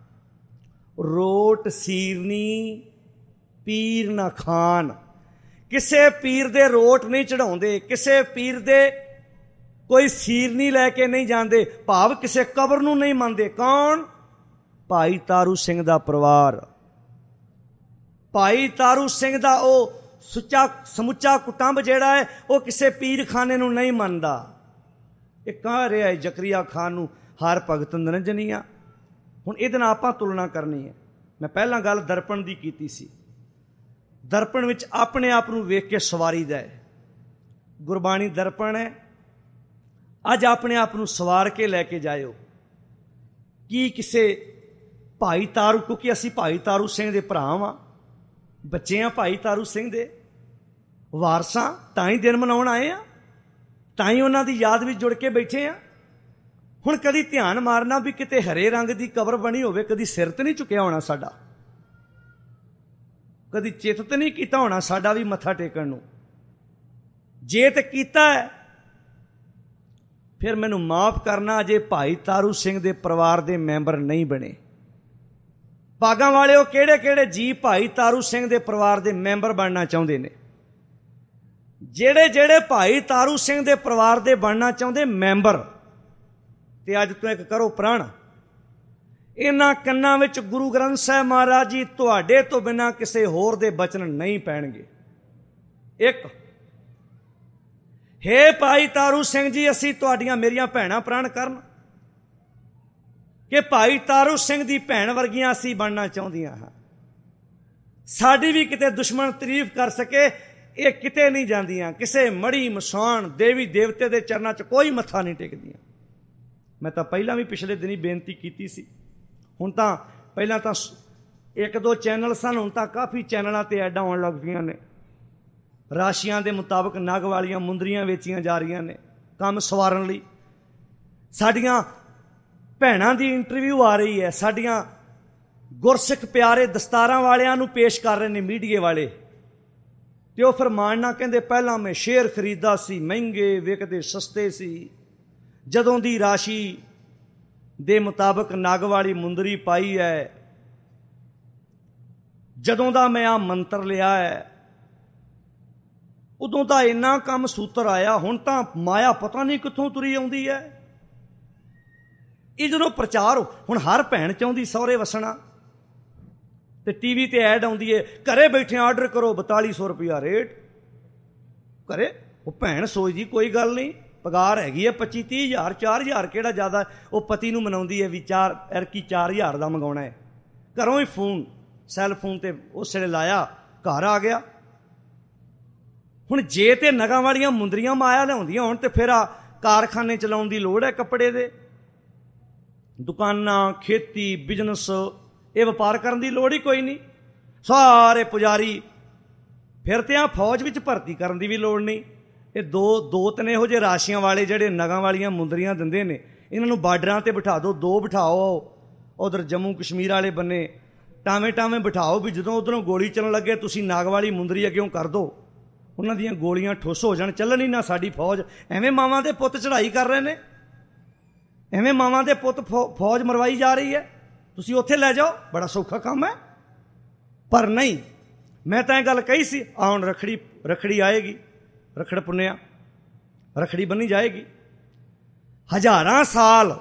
ਰੋਟ ਸੀਰਨੀ ਪੀਰ ਨਾ ਖਾਨ। ਕਿਸੇ ਪੀਰ ਦੇ ਰੋਟ ਨਹੀਂ ਚੜਾਉਂਦੇ, ਕਿਸੇ ਪੀਰ ਦੇ ਕੋਈ ਸੀਰਨੀ ਲੈ ਕੇ ਨਹੀਂ ਜਾਂਦੇ, ਭਾਵ ਕਿਸੇ ਕਬਰ ਨੂੰ ਨਹੀਂ ਮੰਨਦੇ। ਕੌਣ? ਭਾਈ ਤਾਰੂ ਸਿੰਘ ਦਾ ਪਰਿਵਾਰ। ਭਾਈ ਤਾਰੂ ਸਿੰਘ ਦਾ ਉਹ ਸੁੱਚਾ ਸਮੁੱਚਾ ਕੁਟੰਬ ਜਿਹੜਾ ਹੈ ਉਹ ਕਿਸੇ ਪੀਰ ਖਾਨੇ ਨੂੰ ਨਹੀਂ ਮੰਨਦਾ। ਇਹ ਕਹਿ ਰਿਹਾ ਹੈ ਜ਼ਕਰੀਆ ਖਾਨ ਨੂੰ ਹਰ ਭਗਤ ਨਿਰੰਜਨੀਆ। ਹੁਣ ਇਹਦੇ ਨਾਲ ਆਪਾਂ ਤੁਲਨਾ ਕਰਨੀ ਹੈ। ਮੈਂ ਪਹਿਲਾਂ ਗੱਲ ਦਰਪਣ ਦੀ ਕੀਤੀ ਸੀ। ਦਰਪਣ ਵਿੱਚ ਆਪਣੇ ਆਪ ਨੂੰ ਵੇਖ ਕੇ ਸਵਾਰੀਦਾ ਹੈ। ਗੁਰਬਾਣੀ ਦਰਪਣ ਹੈ। ਅੱਜ ਆਪਣੇ ਆਪ ਨੂੰ ਸਵਾਰ ਕੇ ਲੈ ਕੇ ਜਾਇਓ। ਕੀ ਕਿਸੇ ਭਾਈ ਤਾਰੂ, ਕਿਉਂਕਿ ਅਸੀਂ ਭਾਈ ਤਾਰੂ ਸਿੰਘ ਦੇ ਭਰਾ ਵਾਂ, ਬੱਚੇ ਹਾਂ ਭਾਈ ਤਾਰੂ ਸਿੰਘ ਦੇ, ਵਾਰਸਾਂ, ਤਾਂ ਹੀ ਦਿਨ ਮਨਾਉਣ ਆਏ ਆ, ਤਾਂ ਹੀ ਉਹਨਾਂ ਦੀ ਯਾਦ ਵਿੱਚ ਜੁੜ ਕੇ ਬੈਠੇ ਆ। ਹੁਣ ਕਦੀ ਧਿਆਨ ਮਾਰਨਾ ਵੀ ਕਿਤੇ ਹਰੇ ਰੰਗ ਦੀ ਕਬਰ ਬਣੀ ਹੋਵੇ, ਕਦੀ ਸਿਰ ਤੇ ਨਹੀਂ ਝੁਕਿਆ ਹੋਣਾ ਸਾਡਾ, ਕਦੀ ਚਿੱਤ ਨਹੀਂ ਕੀਤਾ ਹੋਣਾ ਸਾਡਾ ਵੀ ਮੱਥਾ ਟੇਕਣ ਨੂੰ। ਜੇ ਤੇ ਕੀਤਾ ਹੈ ਫਿਰ ਮੈਨੂੰ ਮਾਫ ਕਰਨਾ, ਜੇ ਭਾਈ ਤਾਰੂ ਸਿੰਘ ਦੇ ਪਰਿਵਾਰ ਦੇ ਮੈਂਬਰ ਨਹੀਂ ਬਣੇ। ਭਾਗਾਂ ਵਾਲਿਓ, ਕਿਹੜੇ ਕਿਹੜੇ ਜੀ ਭਾਈ ਤਾਰੂ ਸਿੰਘ ਦੇ ਪਰਿਵਾਰ ਦੇ ਮੈਂਬਰ ਬਣਨਾ ਚਾਹੁੰਦੇ ਨੇ? ਜਿਹੜੇ ਜਿਹੜੇ ਭਾਈ ਤਾਰੂ ਸਿੰਘ ਦੇ ਪਰਿਵਾਰ ਦੇ ਬਣਨਾ ਚਾਹੁੰਦੇ ਮੈਂਬਰ, ਤੇ ਅੱਜ ਤੋਂ ਇੱਕ ਕਰੋ ਪ੍ਰਣ, ਇਹਨਾਂ ਕੰਨਾਂ ਵਿੱਚ ਗੁਰੂ ਗ੍ਰੰਥ ਸਾਹਿਬ ਮਹਾਰਾਜ ਜੀ ਤੁਹਾਡੇ ਤੋਂ ਬਿਨਾਂ ਕਿਸੇ ਹੋਰ ਦੇ ਬਚਨ ਨਹੀਂ ਪੈਣਗੇ। ਇੱਕ, ਹੇ ਭਾਈ ਤਾਰੂ ਸਿੰਘ ਜੀ, ਅਸੀਂ ਤੁਹਾਡੀਆਂ ਮੇਰੀਆਂ ਭੈਣਾਂ ਪ੍ਰਣ ਕਰਨ ਕਿ ਭਾਈ ਤਾਰੂ ਸਿੰਘ ਦੀ ਭੈਣ ਵਰਗੀਆਂ ਅਸੀਂ ਬਣਨਾ ਚਾਹੁੰਦੀਆਂ ਹਾਂ। ਸਾਡੀ ਵੀ ਕਿਤੇ ਦੁਸ਼ਮਣ ਤਾਰੀਫ ਕਰ ਸਕੇ, ਇਹ ਕਿਤੇ ਨਹੀਂ ਜਾਂਦੀਆਂ, ਕਿਸੇ ਮੜੀ ਮਸਾਣ ਦੇਵੀ ਦੇਵਤੇ ਦੇ ਚਰਨਾਂ 'ਚ ਕੋਈ ਮੱਥਾ ਨਹੀਂ ਟੇਕਦੀਆਂ। ਮੈਂ ਤਾਂ ਪਹਿਲਾਂ ਵੀ ਪਿਛਲੇ ਦਿਨੀ ਬੇਨਤੀ ਕੀਤੀ ਸੀ। ਹੁਣ ਤਾਂ ਪਹਿਲਾਂ ਤਾਂ ਇੱਕ ਦੋ ਚੈਨਲ ਸਨ, ਹੁਣ ਤਾਂ ਕਾਫੀ ਚੈਨਲਾਂ 'ਤੇ ਐਡਾਂ ਆਉਣ ਲੱਗ ਪਈਆਂ ਨੇ। ਰਾਸ਼ੀਆਂ ਦੇ ਮੁਤਾਬਕ ਨਗ ਵਾਲੀਆਂ ਮੁੰਦਰੀਆਂ ਵੇਚੀਆਂ ਜਾ ਰਹੀਆਂ ਨੇ ਕੰਮ ਸਵਾਰਨ ਲਈ। ਸਾਡੀਆਂ ਭੈਣਾਂ ਦੀ ਇੰਟਰਵਿਊ ਆ ਰਹੀ ਹੈ, ਸਾਡੀਆਂ ਗੁਰਸਿੱਖ ਪਿਆਰੇ ਦਸਤਾਰਾਂ ਵਾਲਿਆਂ ਨੂੰ ਪੇਸ਼ ਕਰ ਰਹੇ ਨੇ ਮੀਡੀਏ ਵਾਲੇ, ਤੇ ਉਹ ਫਰਮਾਨਣਾ ਕਹਿੰਦੇ ਪਹਿਲਾਂ ਮੈਂ ਸ਼ੇਰ ਖਰੀਦਾ ਸੀ, ਮਹਿੰਗੇ ਵਿਕਦੇ ਸਸਤੇ ਸੀ, ਜਦੋਂ ਦੀ ਰਾਸ਼ੀ ਦੇ ਮੁਤਾਬਕ ਨਗ ਵਾਲੀ ਮੁੰਦਰੀ ਪਾਈ ਹੈ, ਜਦੋਂ ਦਾ ਮੈਂ ਆ ਮੰਤਰ ਲਿਆ ਹੈ, ਉਦੋਂ ਤਾਂ ਇੰਨਾ ਕੰਮ ਸੂਤਰ ਆਇਆ, ਹੁਣ ਤਾਂ ਮਾਇਆ ਪਤਾ ਨਹੀਂ ਕਿੱਥੋਂ ਤੁਰੀ ਆਉਂਦੀ ਹੈ। ਇਹ ਜਦੋਂ ਪ੍ਰਚਾਰ ਹੁਣ ਹਰ ਭੈਣ ਚਾਹੁੰਦੀ ਸਹੁਰੇ ਵਸਣਾ, ਤੇ ਟੀਵੀ ਤੇ ਐਡ ਆਉਂਦੀ ਹੈ, ਘਰੇ ਬੈਠੇ ਆਰਡਰ ਕਰੋ ਬਤਾਲੀ ਸੌ ਰੁਪਇਆ ਰੇਟ। ਘਰੇ ਉਹ ਭੈਣ ਸੋਚਦੀ ਕੋਈ ਗੱਲ ਨਹੀਂ, ਪਗਾਰ ਹੈਗੀ ਹੈ ਪੱਚੀ ਤੀਹ ਹਜ਼ਾਰ, ਚਾਰ ਹਜ਼ਾਰ ਕਿਹੜਾ ਜ਼ਿਆਦਾ। ਉਹ ਪਤੀ ਨੂੰ ਮਨਾਉਂਦੀ ਹੈ ਵੀ ਚਾਰ ਐਰਕੀ ਚਾਰ ਹਜ਼ਾਰ ਦਾ ਮੰਗਾਉਣਾ ਹੈ। ਘਰੋਂ ਹੀ ਫੋਨ, ਸੈੱਲ ਫੋਨ ਤੇ ਉਸ ਵੇਲੇ ਲਾਇਆ, ਘਰ ਆ ਗਿਆ। ਹੁਣ ਜੇ ਤੇ ਨਗਾਂ ਵਾਲੀਆਂ ਮੁੰਦਰੀਆਂ ਮਾਇਆ ਲਿਆਉਂਦੀਆਂ ਹੋਣ ਤੇ ਫਿਰ ਆ ਕਾਰਖਾਨੇ ਚਲਾਉਣ ਦੀ ਲੋੜ ਹੈ ਕੱਪੜੇ ਦੇ, ਦੁਕਾਨਾਂ, ਖੇਤੀ, ਬਿਜ਼ਨਸ, ਇਹ ਵਪਾਰ ਕਰਨ ਦੀ ਲੋੜ ਹੀ ਕੋਈ ਨਹੀਂ। ਸਾਰੇ ਪੁਜਾਰੀ ਫਿਰ ਤੇ ਆ ਫੌਜ ਵਿੱਚ ਭਰਤੀ ਕਰਨ ਦੀ ਵੀ ਲੋੜ ਨਹੀਂ। ਇਹ ਦੋ ਦੋ ਤਿੰਨ ਇਹੋ ਜਿਹੇ ਰਾਸ਼ੀਆਂ ਵਾਲੇ ਜਿਹੜੇ ਨਗਾਂ ਵਾਲੀਆਂ ਮੁੰਦਰੀਆਂ ਦਿੰਦੇ ਨੇ, ਇਹਨਾਂ ਨੂੰ ਬਾਰਡਰਾਂ 'ਤੇ ਬਿਠਾ ਦਿਓ, ਦੋ ਬਿਠਾਓ ਉਧਰ ਜੰਮੂ ਕਸ਼ਮੀਰ ਵਾਲੇ ਬੰਨੇ, ਟਾਵੇਂ ਟਾਵੇਂ ਬਿਠਾਓ ਵੀ ਜਦੋਂ ਉਧਰੋਂ ਗੋਲੀ ਚੱਲਣ ਲੱਗੇ ਤੁਸੀਂ ਨਾਗ ਵਾਲੀ ਮੁੰਦਰੀ ਅੱਗਿਓਂ ਕਰ ਦਿਓ, ਉਹਨਾਂ ਦੀਆਂ ਗੋਲੀਆਂ ਠੁੱਸ ਹੋ ਜਾਣ, ਚੱਲਣ ਹੀ ਨਾ ਸਾਡੀ ਫੌਜ। ਐਵੇਂ ਮਾਵਾਂ ਦੇ ਪੁੱਤ ਚੜ੍ਹਾਈ ਕਰ ਰਹੇ ਨੇ, ਐਵੇਂ ਮਾਵਾਂ ਦੇ ਪੁੱਤ ਫੌਜ ਮਰਵਾਈ ਜਾ ਰਹੀ ਹੈ। ਤੁਸੀਂ ਉੱਥੇ ਲੈ ਜਾਓ, ਬੜਾ ਸੌਖਾ ਕੰਮ ਹੈ। ਪਰ ਨਹੀਂ, मैं तो यह गल कही सी, आउण रखड़ी रखड़ी आएगी, रखड़ पुन्निया रखड़ी बनी जाएगी। हजारां साल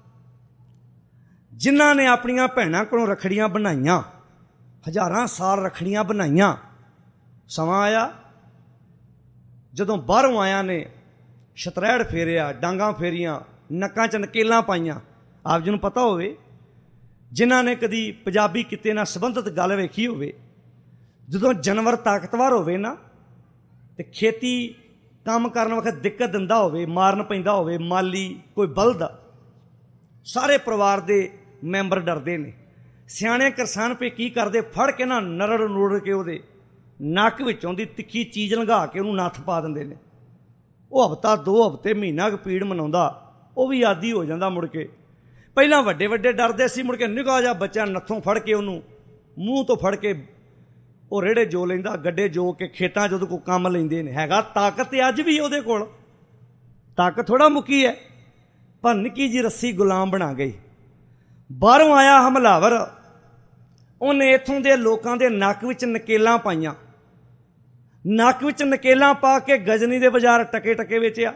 जिन्हां ने अपनियां भैणां कोलों रखड़ियां बनाईयां, हजारां साल रखड़ियां बनाईयां, समा आया जदों बाहरों आया ने शतरैड़ फेरिया, डांगां फेरियां, नक्कां च नकेलां पाईयां। आप जी नूं पता होवे, जिन्हां ने कदी पंजाबी किते नाल संबंधित गल वेखी होवे, जदों जानवर ताकतवर होवे ना ते खेती काम करन वक्त दिक्कत दिंदा होवे, मारन पैंदा होवे, माली कोई बलद, सारे परिवार दे मैंबर डरदे ने। सियाणे किसान पे की करदे, फड़ के ना नरड़ नूड़ के उहदे नक्क विचों दी तिक्खी चीज़ लंघा के उहनूं नत्थ पा दिंदे ने। वो हफ्ता दो हफ्ते महीना पीड़ मनाउंदा, वो भी आदी हो जाता। मुड़ के पहलां वड्डे वड्डे डरदे सी, मुड़ के निगाह जा बच्चा नत्थों फड़ के उहनूं मूँह तो फड़ के वो रेड़े जो लैंदा, गड्डे जो के खेतां च उहदे कोल काम लैंदे ने। हैगा ताकत ते अज भी उहदे कोल, ताकत थोड़ा मुक्की है, पर निक्की जी रस्सी गुलाम बना गई। बाहरों आया हमलावर, उन्हें इत्थों दे लोकां दे नक्क विच नकेलां पाईयां, नक्क विच नकेलां पा के गजनी दे बाजार टके टके वेचिया।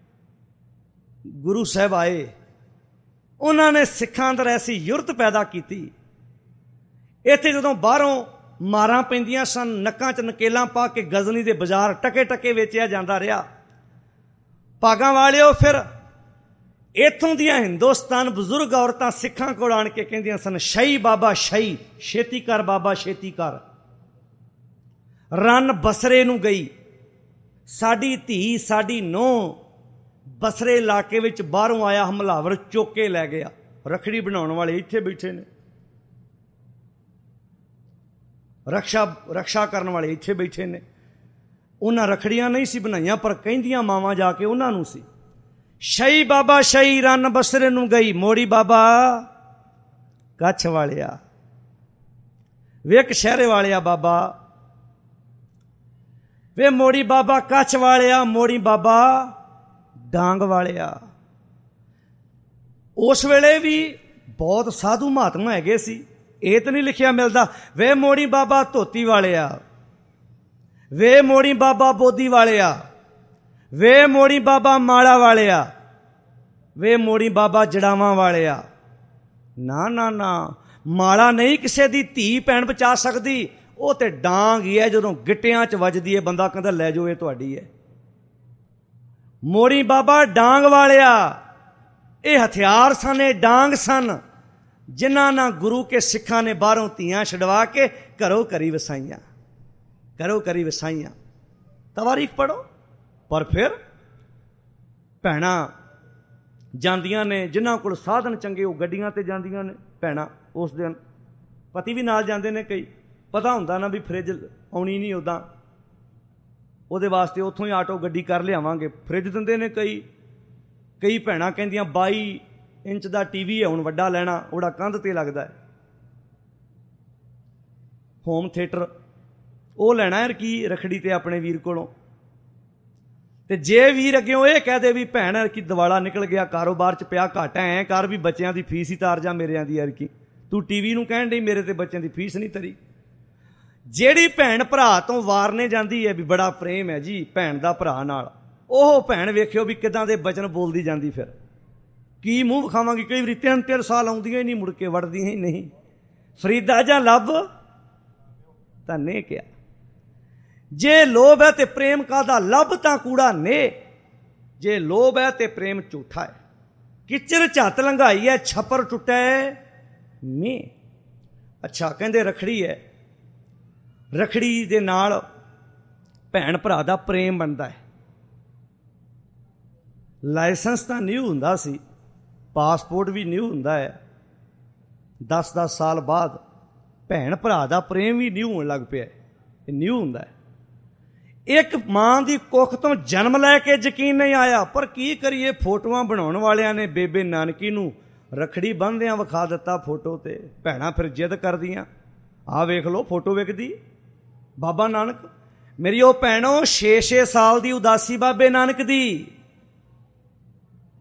गुरु साहब आए, उन्होंने सिखां अंदर ऐसी युरत पैदा की। इत्थे जदों बाहरों मारां पैंदियां सन, नक्कां च नकेलां पा के गजनी दे बाजार टके टके वेचिया जांदा रहा। भागां वालिओ, फिर इत्थों दियां हिंदुस्तान बजुर्ग औरतां सिखां कोल आण के कहिंदियां सन, शही बाबा शही, छेती कर बाबा छेती कर। रन बसरे नूं गई, साडी धी साडी नूंह बसरे इलाके विच बाहरों आया हमलावर चुक के लै गया। रखड़ी बनाउण वाले इत्थे बैठे ने, रक्षा रक्षा करन वाले इत्थे बैठे ने। उन्हां रखड़ियां नहीं सी बनाईयां, पर कहिंदियां मावां जाके उन्हां नूं सी। शही बाबा शही, रन बसरे नूं गई, मोड़ी बाबा कच्छ वालिया, वे कशहरे वालिया बाबा, वे मोड़ी बाबा कच्छ वालिया, मोड़ी बाबा डांग वालिया। उस वेले भी बहुत साधु महात्मा हैगे सी, ये तो नहीं लिखिया मिलता, वे मोड़ी बाबा धोती वालिया, वे मोड़ी बाबा बोधी वालिया, वे मोड़ी बाबा माड़ा वालिया, वे मोड़ी बाबा जड़ावां वालिया। ना ना ना, माड़ा नहीं किसी दी धी भैन बचा सकती, वो तो डांग ही है, जदों गिट्टियां च वजदी है बंदा कहता लै जाओ ये तुहाडी है। मोड़ी बाबा डांग वालिया, ये हथियार सन, ये डांग सन, जिन्हां ना गुरु के सिखां ने बाहरों धीआं छड़वा के घरों घरी वसाइयां, घरों घरी वसाइयां। तवारीख पढ़ो। पर फिर भैणां जांदियां ने, जिन्हां कोल साधन चंगे वो गड्डियां ते जांदियां ने भैणां। उस दिन पति भी नाल जांदे ने, कई पता हुंदा ना भी फ्रिज आउणी नहीं, उदां ਉਹਦੇ वास्ते उत्थों ही आटो गड्डी कर लियावांगे, फ्रिज दिंदे ने कई। कई भैणां कहिंदियां बाई इंच का टी वी है हुण वड्डा लैणा, ओड़ा कंध ते लगदा है, होम थिएटर वो लैणा है की रखड़ी ते अपने वीर कोलों। ते जे वीर अग्गेों ये कह दे भी भैण कि दिवाला निकल गया, कारोबार च पिया घाटा, ऐ कर भी बच्चों की फीस ही तार जा मेरिਆਂ ਦੀ यार की, तू टी वी नूं कहण डई मेरे ते बच्चों की फीस नहीं तरी। ਜਿਹੜੀ ਭੈਣ ਭਰਾ ਤੋਂ ਵਾਰਨੇ ਜਾਂਦੀ ਹੈ ਵੀ ਬੜਾ ਪ੍ਰੇਮ ਹੈ ਜੀ ਭੈਣ ਦਾ ਭਰਾ ਨਾਲ, ਉਹ ਭੈਣ ਵੇਖਿਓ ਵੀ ਕਿਦਾਂ ਦੇ ਬਚਨ ਬੋਲਦੀ ਜਾਂਦੀ, ਫਿਰ ਕੀ ਮੂੰਹ ਵਿਖਾਵਾਂਗੀ। ਕਈ ਵਾਰੀ ਤਿੰਨ ਤਿੰਨ ਸਾਲ ਆਉਂਦੀਆਂ ਹੀ ਨਹੀਂ, ਮੁੜ ਕੇ ਵੜਦੀਆਂ ਹੀ ਨਹੀਂ। ਫਰੀਦਾ ਜਾਂ ਲੱਭ ਤਾਂ ਨੇ ਕਿਹਾ, ਜੇ ਲੋਭ ਹੈ ਤੇ ਪ੍ਰੇਮ ਕਾਹਦਾ, ਲੱਭ ਤਾਂ ਕੂੜਾ ਨੇ, ਜੇ ਲੋਭ ਹੈ ਤੇ ਪ੍ਰੇਮ ਝੂਠਾ ਹੈ। ਕਿਚਰ ਝੱਤ ਲੰਘਾਈ ਹੈ, ਛੱਪਰ ਟੁੱਟਾ ਮੇ। ਅੱਛਾ ਕਹਿੰਦੇ ਰਖੜੀ ਹੈ, रखड़ी दे नाल भैन भरा दा प्रेम बनता है। लाइसेंस तो न्यू हुंदा सी, पासपोर्ट भी न्यू हुंदा है, दस दस साल बाद भैन भरा दा प्रेम भी न्यू होने लग पिया, न्यू हुंदा है। एक मां दी कुख तो जन्म लैके यकीन नहीं आया, पर की करिए फोटोआं बनाउण वालियां ने बेबे नानकी नूं रखड़ी बन्नदियां विखा दिता फोटो ते। भैणां फिर जिद करदियां, आ वेख लो फोटो विकदी बाबा नानक। मेरी ओ भैणो छे छे साल दी उदासी बाबे नानक दी,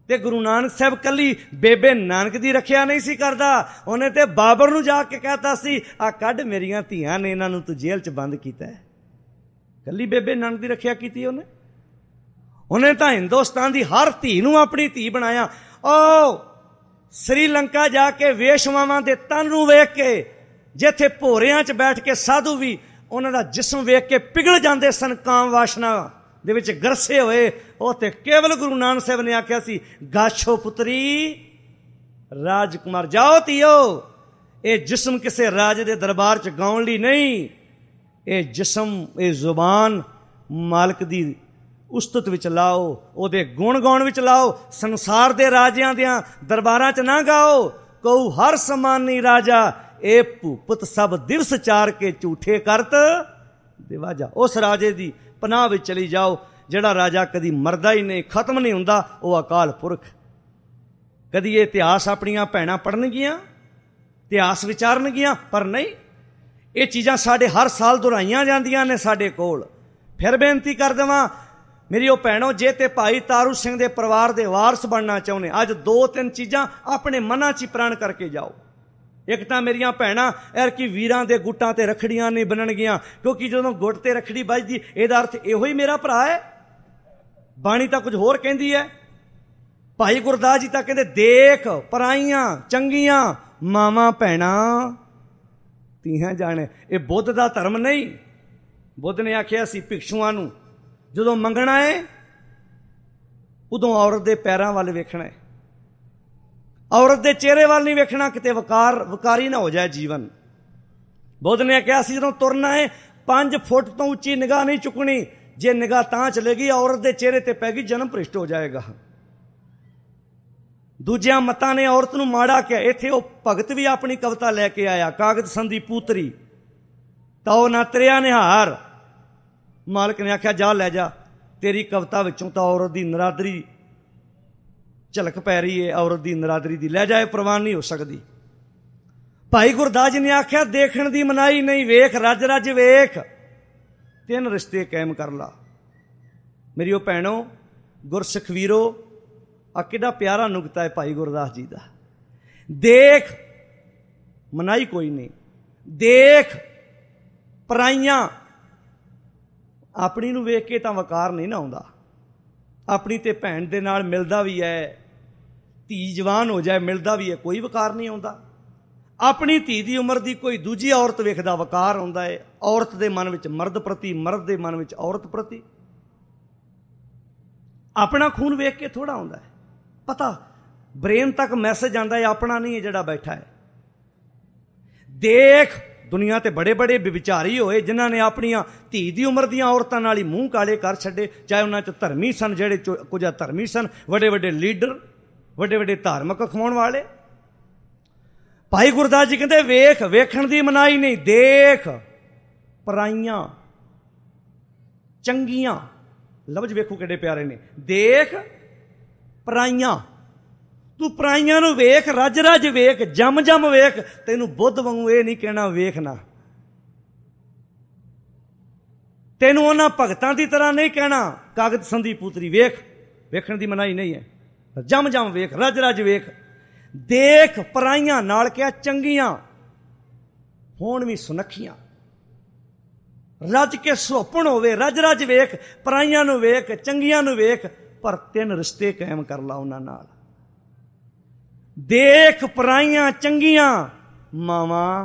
ਤੇ ਗੁਰੂ ਨਾਨਕ ਸਾਹਿਬ ਕੱਲੀ ਬੇਬੇ ਨਾਨਕ ਦੀ ਰੱਖਿਆ ਨਹੀਂ ਸੀ ਕਰਦਾ, ਉਹਨੇ ਤੇ ਬਾਬਰ ਨੂੰ ਜਾ ਕੇ ਕਹਿਤਾ ਸੀ, ਆ ਕੱਢ ਮੇਰੀਆਂ ਧੀਆਂ ਨੇ, ਇਹਨਾਂ ਨੂੰ ਤੂੰ ਜੇਲ੍ਹ 'ਚ ਬੰਦ ਕੀਤਾ ਹੈ। ਕੱਲੀ ਬੇਬੇ ਨਾਨਕ ਦੀ ਰੱਖਿਆ ਕੀਤੀ ਉਹਨੇ। ਉਹਨੇ ਤਾਂ ਹਿੰਦੁਸਤਾਨ ਦੀ ਹਰ ਧੀ ਨੂੰ ਆਪਣੀ ਧੀ ਬਣਾਇਆ। ਉਹ ਸ੍ਰੀਲੰਕਾ ਜਾ ਕੇ ਵੇਸ਼ਵਾਵਾਂ ਦੇ ਤਨ ਨੂੰ ਵੇਖ ਕੇ, ਜਿੱਥੇ ਭੋਰਿਆਂ 'ਚ ਬੈਠ ਕੇ ਸਾਧੂ ਵੀ ਉਹਨਾਂ ਦਾ ਜਿਸਮ ਵੇਖ ਕੇ ਪਿਘਲ ਜਾਂਦੇ ਸਨ, ਕਾਮ ਵਾਸ਼ਨਾ ਦੇ ਵਿੱਚ ਗਰਸੇ ਹੋਏ, ਉਹ ਤੇ ਕੇਵਲ ਗੁਰੂ ਨਾਨਕ ਸਾਹਿਬ ਨੇ ਆਖਿਆ ਸੀ, ਗਾਛੋ ਪੁੱਤਰੀ ਰਾਜਕੁਮਾਰ, ਜਾਓ ਧੀਓ, ਇਹ ਜਿਸਮ ਕਿਸੇ ਰਾਜੇ ਦੇ ਦਰਬਾਰ 'ਚ ਗਾਉਣ ਲਈ ਨਹੀਂ, ਇਹ ਜਿਸਮ, ਇਹ ਜ਼ੁਬਾਨ ਮਾਲਕ ਦੀ ਉਸਤਤ ਵਿੱਚ ਲਾਓ, ਉਹਦੇ ਗੁਣ ਗਾਉਣ ਵਿੱਚ ਲਾਓ। ਸੰਸਾਰ ਦੇ ਰਾਜਿਆਂ ਦਿਆਂ ਦਰਬਾਰਾਂ 'ਚ ਨਾ ਗਾਓ, ਕਹੂ ਹਰ ਸਮਾਨੀ ਰਾਜਾ, ਇਹ ਭੂਪਤ ਸਭ ਦਿਵਸ ਚਾਰ ਕੇ ਝੂਠੇ ਕਰਤ ਦਿਵਾਜਾ। ਉਸ ਰਾਜੇ ਦੀ ਪਨਾਹ ਵਿੱਚ ਚਲੀ ਜਾਓ ਜਿਹੜਾ ਰਾਜਾ ਕਦੀ ਮਰਦਾ ਹੀ ਨਹੀਂ, ਖਤਮ ਨਹੀਂ ਹੁੰਦਾ, ਉਹ ਅਕਾਲ ਪੁਰਖ। ਕਦੀ ਇਹ ਇਤਿਹਾਸ ਆਪਣੀਆਂ ਭੈਣਾਂ ਪੜ੍ਹਨਗੀਆਂ, ਇਤਿਹਾਸ ਵਿਚਾਰਨਗੀਆਂ, ਪਰ ਨਹੀਂ, ਇਹ ਚੀਜ਼ਾਂ ਸਾਡੇ ਹਰ ਸਾਲ ਦੁਹਰਾਈਆਂ ਜਾਂਦੀਆਂ ਨੇ ਸਾਡੇ ਕੋਲ। ਫਿਰ ਬੇਨਤੀ ਕਰ ਦੇਵਾਂ ਮੇਰੀ ਉਹ ਭੈਣੋ, ਜੇ ਤੇ ਭਾਈ ਤਾਰੂ ਸਿੰਘ ਦੇ ਪਰਿਵਾਰ ਦੇ ਵਾਰਸ ਬਣਨਾ ਚਾਹੁੰਦੇ, ਅੱਜ ਦੋ ਤਿੰਨ ਚੀਜ਼ਾਂ ਆਪਣੇ ਮਨਾਂ 'ਚ ਪ੍ਰਣ ਕਰਕੇ ਜਾਓ। ਇੱਕ ਤਾਂ ਮੇਰੀਆਂ ਭੈਣਾਂ ਐਰਕੀ ਵੀਰਾਂ ਦੇ ਗੁੱਟਾਂ ਤੇ ਰੱਖੜੀਆਂ ਨਹੀਂ ਬੰਨਣਗੀਆਂ, ਕਿਉਂਕਿ ਜਦੋਂ ਗੁੱਟ ਤੇ ਰੱਖੜੀ ਵੱਜਦੀ ਇਹਦਾ ਅਰਥ ਇਹੋ ਹੀ ਮੇਰਾ ਭਰਾ ਹੈ। ਬਾਣੀ ਤਾਂ ਕੁਝ ਹੋਰ ਕਹਿੰਦੀ ਹੈ। ਭਾਈ ਗੁਰਦਾਸ ਜੀ ਤਾਂ ਕਹਿੰਦੇ, ਦੇਖ ਪਰਾਈਆਂ ਚੰਗੀਆਂ ਮਾਵਾਂ ਭੈਣਾਂ ਧੀਆਂ ਜਾਣੇ। ਇਹ ਬੁੱਧ ਦਾ ਧਰਮ ਨਹੀਂ। ਬੁੱਧ ਨੇ ਆਖਿਆ ਸੀ ਭਿਕਸ਼ੂਆਂ ਨੂੰ, ਜਦੋਂ ਮੰਗਣਾ ਹੈ ਉਦੋਂ ਔਰਤ ਦੇ ਪੈਰਾਂ ਵੱਲ ਵੇਖਣਾ ਹੈ, ਔਰਤ ਦੇ ਚਿਹਰੇ ਵੱਲ ਨਹੀਂ ਵੇਖਣਾ, ਕਿਤੇ ਵਕਾਰ ਵਕਾਰੀ ਨਾ ਹੋ ਜਾਏ ਜੀਵਨ। ਬੁੱਧ ਨੇ ਕਿਹਾ ਸੀ, ਜਦੋਂ ਤੁਰਨਾ ਹੈ ਪੰਜ ਫੁੱਟ ਤੋਂ ਉੱਚੀ ਨਿਗਾਹ ਨਹੀਂ ਚੁੱਕਣੀ, ਜੇ ਨਿਗਾਹ ਤਾਂ ਚਲੇਗੀ ਔਰਤ ਦੇ ਚਿਹਰੇ ਤੇ ਪੈ ਗਈ, ਜਨਮ ਭ੍ਰਿਸ਼ਟ ਹੋ ਜਾਏਗਾ। ਦੂਜਿਆਂ ਮਤਾਂ ਨੇ ਔਰਤ ਨੂੰ ਮਾੜਾ ਕਿਹਾ। ਇੱਥੇ ਉਹ ਭਗਤ ਵੀ ਆਪਣੀ ਕਵਿਤਾ ਲੈ ਕੇ ਆਇਆ, ਕਾਗਦ ਸੰਧੀ ਪੂਤਰੀ ਤਾਓ ਨਾ ਤਰਿਆ ਨਿਹਾਰ। ਮਾਲਕ ਨੇ ਆਖਿਆ, ਜਾ ਲੈ ਜਾ, ਤੇਰੀ ਕਵਿਤਾ ਵਿੱਚੋਂ ਤਾਂ ਔਰਤ ਦੀ ਨਰਾਦਰੀ ਝਲਕ ਪੈ ਰਹੀ ਹੈ, ਔਰਤ ਦੀ ਨਰਾਦਰੀ ਦੀ, ਲੈ ਜਾਏ, ਪ੍ਰਵਾਨ ਨਹੀਂ ਹੋ ਸਕਦੀ। ਭਾਈ ਗੁਰਦਾਸ ਜੀ ਨੇ ਆਖਿਆ, ਦੇਖਣ ਦੀ ਮਨਾਹੀ ਨਹੀਂ, ਵੇਖ ਰੱਜ ਰੱਜ ਵੇਖ, ਤਿੰਨ ਰਿਸ਼ਤੇ ਕਾਇਮ ਕਰ ਲਾ। ਮੇਰੀ ਉਹ ਭੈਣੋ, ਗੁਰਸਿੱਖ ਵੀਰੋ, ਆ ਕਿੱਡਾ ਪਿਆਰਾ ਨੁਕਤਾ ਹੈ ਭਾਈ ਗੁਰਦਾਸ ਜੀ ਦਾ। ਦੇਖ ਮਨਾਹੀ ਕੋਈ ਨਹੀਂ, ਦੇਖ ਪਰਾਈਆਂ। ਆਪਣੀ ਨੂੰ ਵੇਖ ਕੇ ਤਾਂ ਵਕਾਰ ਨਹੀਂ ਨਾ ਆਉਂਦਾ। ਆਪਣੀ ਤੇ ਭੈਣ ਦੇ ਨਾਲ ਮਿਲਦਾ ਵੀ ਹੈ, ਧੀ ਜਵਾਨ ਹੋ ਜਾਏ ਮਿਲਦਾ ਵੀ ਹੈ, ਕੋਈ ਵਕਾਰ ਨਹੀਂ ਆਉਂਦਾ। ਆਪਣੀ ਧੀ ਦੀ ਉਮਰ ਦੀ ਕੋਈ ਦੂਜੀ ਔਰਤ ਵੇਖਦਾ ਵਕਾਰ ਆਉਂਦਾ ਹੈ। ਔਰਤ ਦੇ ਮਨ ਵਿੱਚ ਮਰਦ ਪ੍ਰਤੀ, ਮਰਦ ਦੇ ਮਨ ਵਿੱਚ ਔਰਤ ਪ੍ਰਤੀ। ਆਪਣਾ ਖੂਨ ਵੇਖ ਕੇ ਥੋੜਾ ਆਉਂਦਾ ਹੈ ਪਤਾ, ਬ੍ਰੇਨ ਤੱਕ ਮੈਸੇਜ ਆਉਂਦਾ ਹੈ, ਆਪਣਾ ਨਹੀਂ ਹੈ ਜਿਹੜਾ ਬੈਠਾ ਹੈ। ਦੇਖ ਦੁਨੀਆ ਤੇ ਬੜੇ ਬੜੇ ਵਿਚਾਰੀ ਹੋਏ ਜਿਨ੍ਹਾਂ ਨੇ ਆਪਣੀਆਂ ਧੀ ਦੀ ਉਮਰ ਦੀਆਂ ਔਰਤਾਂ ਨਾਲ ਹੀ ਮੂੰਹ ਕਾਲੇ ਕਰ ਛੱਡੇ, ਚਾਹੇ ਉਹਨਾਂ 'ਚ ਧਰਮੀ ਸਨ, ਜਿਹੜੇ ਕੁਝ ਧਰਮੀ ਸਨ, ਵੱਡੇ ਵੱਡੇ ਲੀਡਰ, ਵੱਡੇ ਵੱਡੇ ਧਾਰਮਿਕ ਅਖਵਾਉਣ ਵਾਲੇ। ਭਾਈ ਗੁਰਦਾਸ ਜੀ ਕਹਿੰਦੇ, ਵੇਖ ਵੇਖਣ ਦੀ ਮਨਾਹੀ ਨਹੀਂ, ਦੇਖ ਪਰਾਈਆਂ ਚੰਗੀਆਂ। ਲਫ਼ਜ਼ ਵੇਖੋ ਕਿੱਡੇ ਪਿਆਰੇ ਨੇ, ਦੇਖ ਪਰਾਈਆਂ। ਤੂੰ ਪਰਾਈਆਂ ਨੂੰ ਵੇਖ, ਰੱਜ ਰੱਜ ਵੇਖ, ਜੰਮ ਜੰਮ ਵੇਖ। ਤੈਨੂੰ ਬੁੱਧ ਵਾਂਗੂ ਇਹ ਨਹੀਂ ਕਹਿਣਾ ਵੇਖਣਾ, ਤੈਨੂੰ ਉਹਨਾਂ ਭਗਤਾਂ ਦੀ ਤਰ੍ਹਾਂ ਨਹੀਂ ਕਹਿਣਾ ਕਾਗਦ ਸੰਧੀ ਪੂਤਰੀ ਵੇਖ। ਵੇਖਣ ਦੀ ਮਨਾਹੀ ਨਹੀਂ ਹੈ, ਜੰਮ ਜੰਮ ਵੇਖ, ਰੱਜ ਰੱਜ ਵੇਖ। ਦੇਖ ਪਰਾਈਆਂ, ਨਾਲ ਕਿਹਾ ਚੰਗੀਆਂ ਹੋਣ ਵੀ ਸੁਨੱਖੀਆਂ। ਰੱਜ ਕੇ ਸੁਹੱਪਣ ਹੋਵੇ, ਰੱਜ ਰੱਜ ਵੇਖ, ਪਰਾਈਆਂ ਨੂੰ ਵੇਖ, ਚੰਗੀਆਂ ਨੂੰ ਵੇਖ, ਪਰ ਤਿੰਨ ਰਿਸ਼ਤੇ ਕਾਇਮ ਕਰ ਲਾ ਉਹਨਾਂ ਨਾਲ। ਦੇਖ ਪਰਾਈਆਂ ਚੰਗੀਆਂ ਮਾਵਾਂ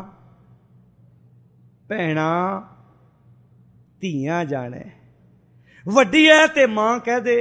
ਭੈਣਾਂ ਧੀਆਂ ਜਾਣੇ। ਵੱਡੀ ਹੈ ਤੇ ਮਾਂ ਕਹਿ ਦੇ,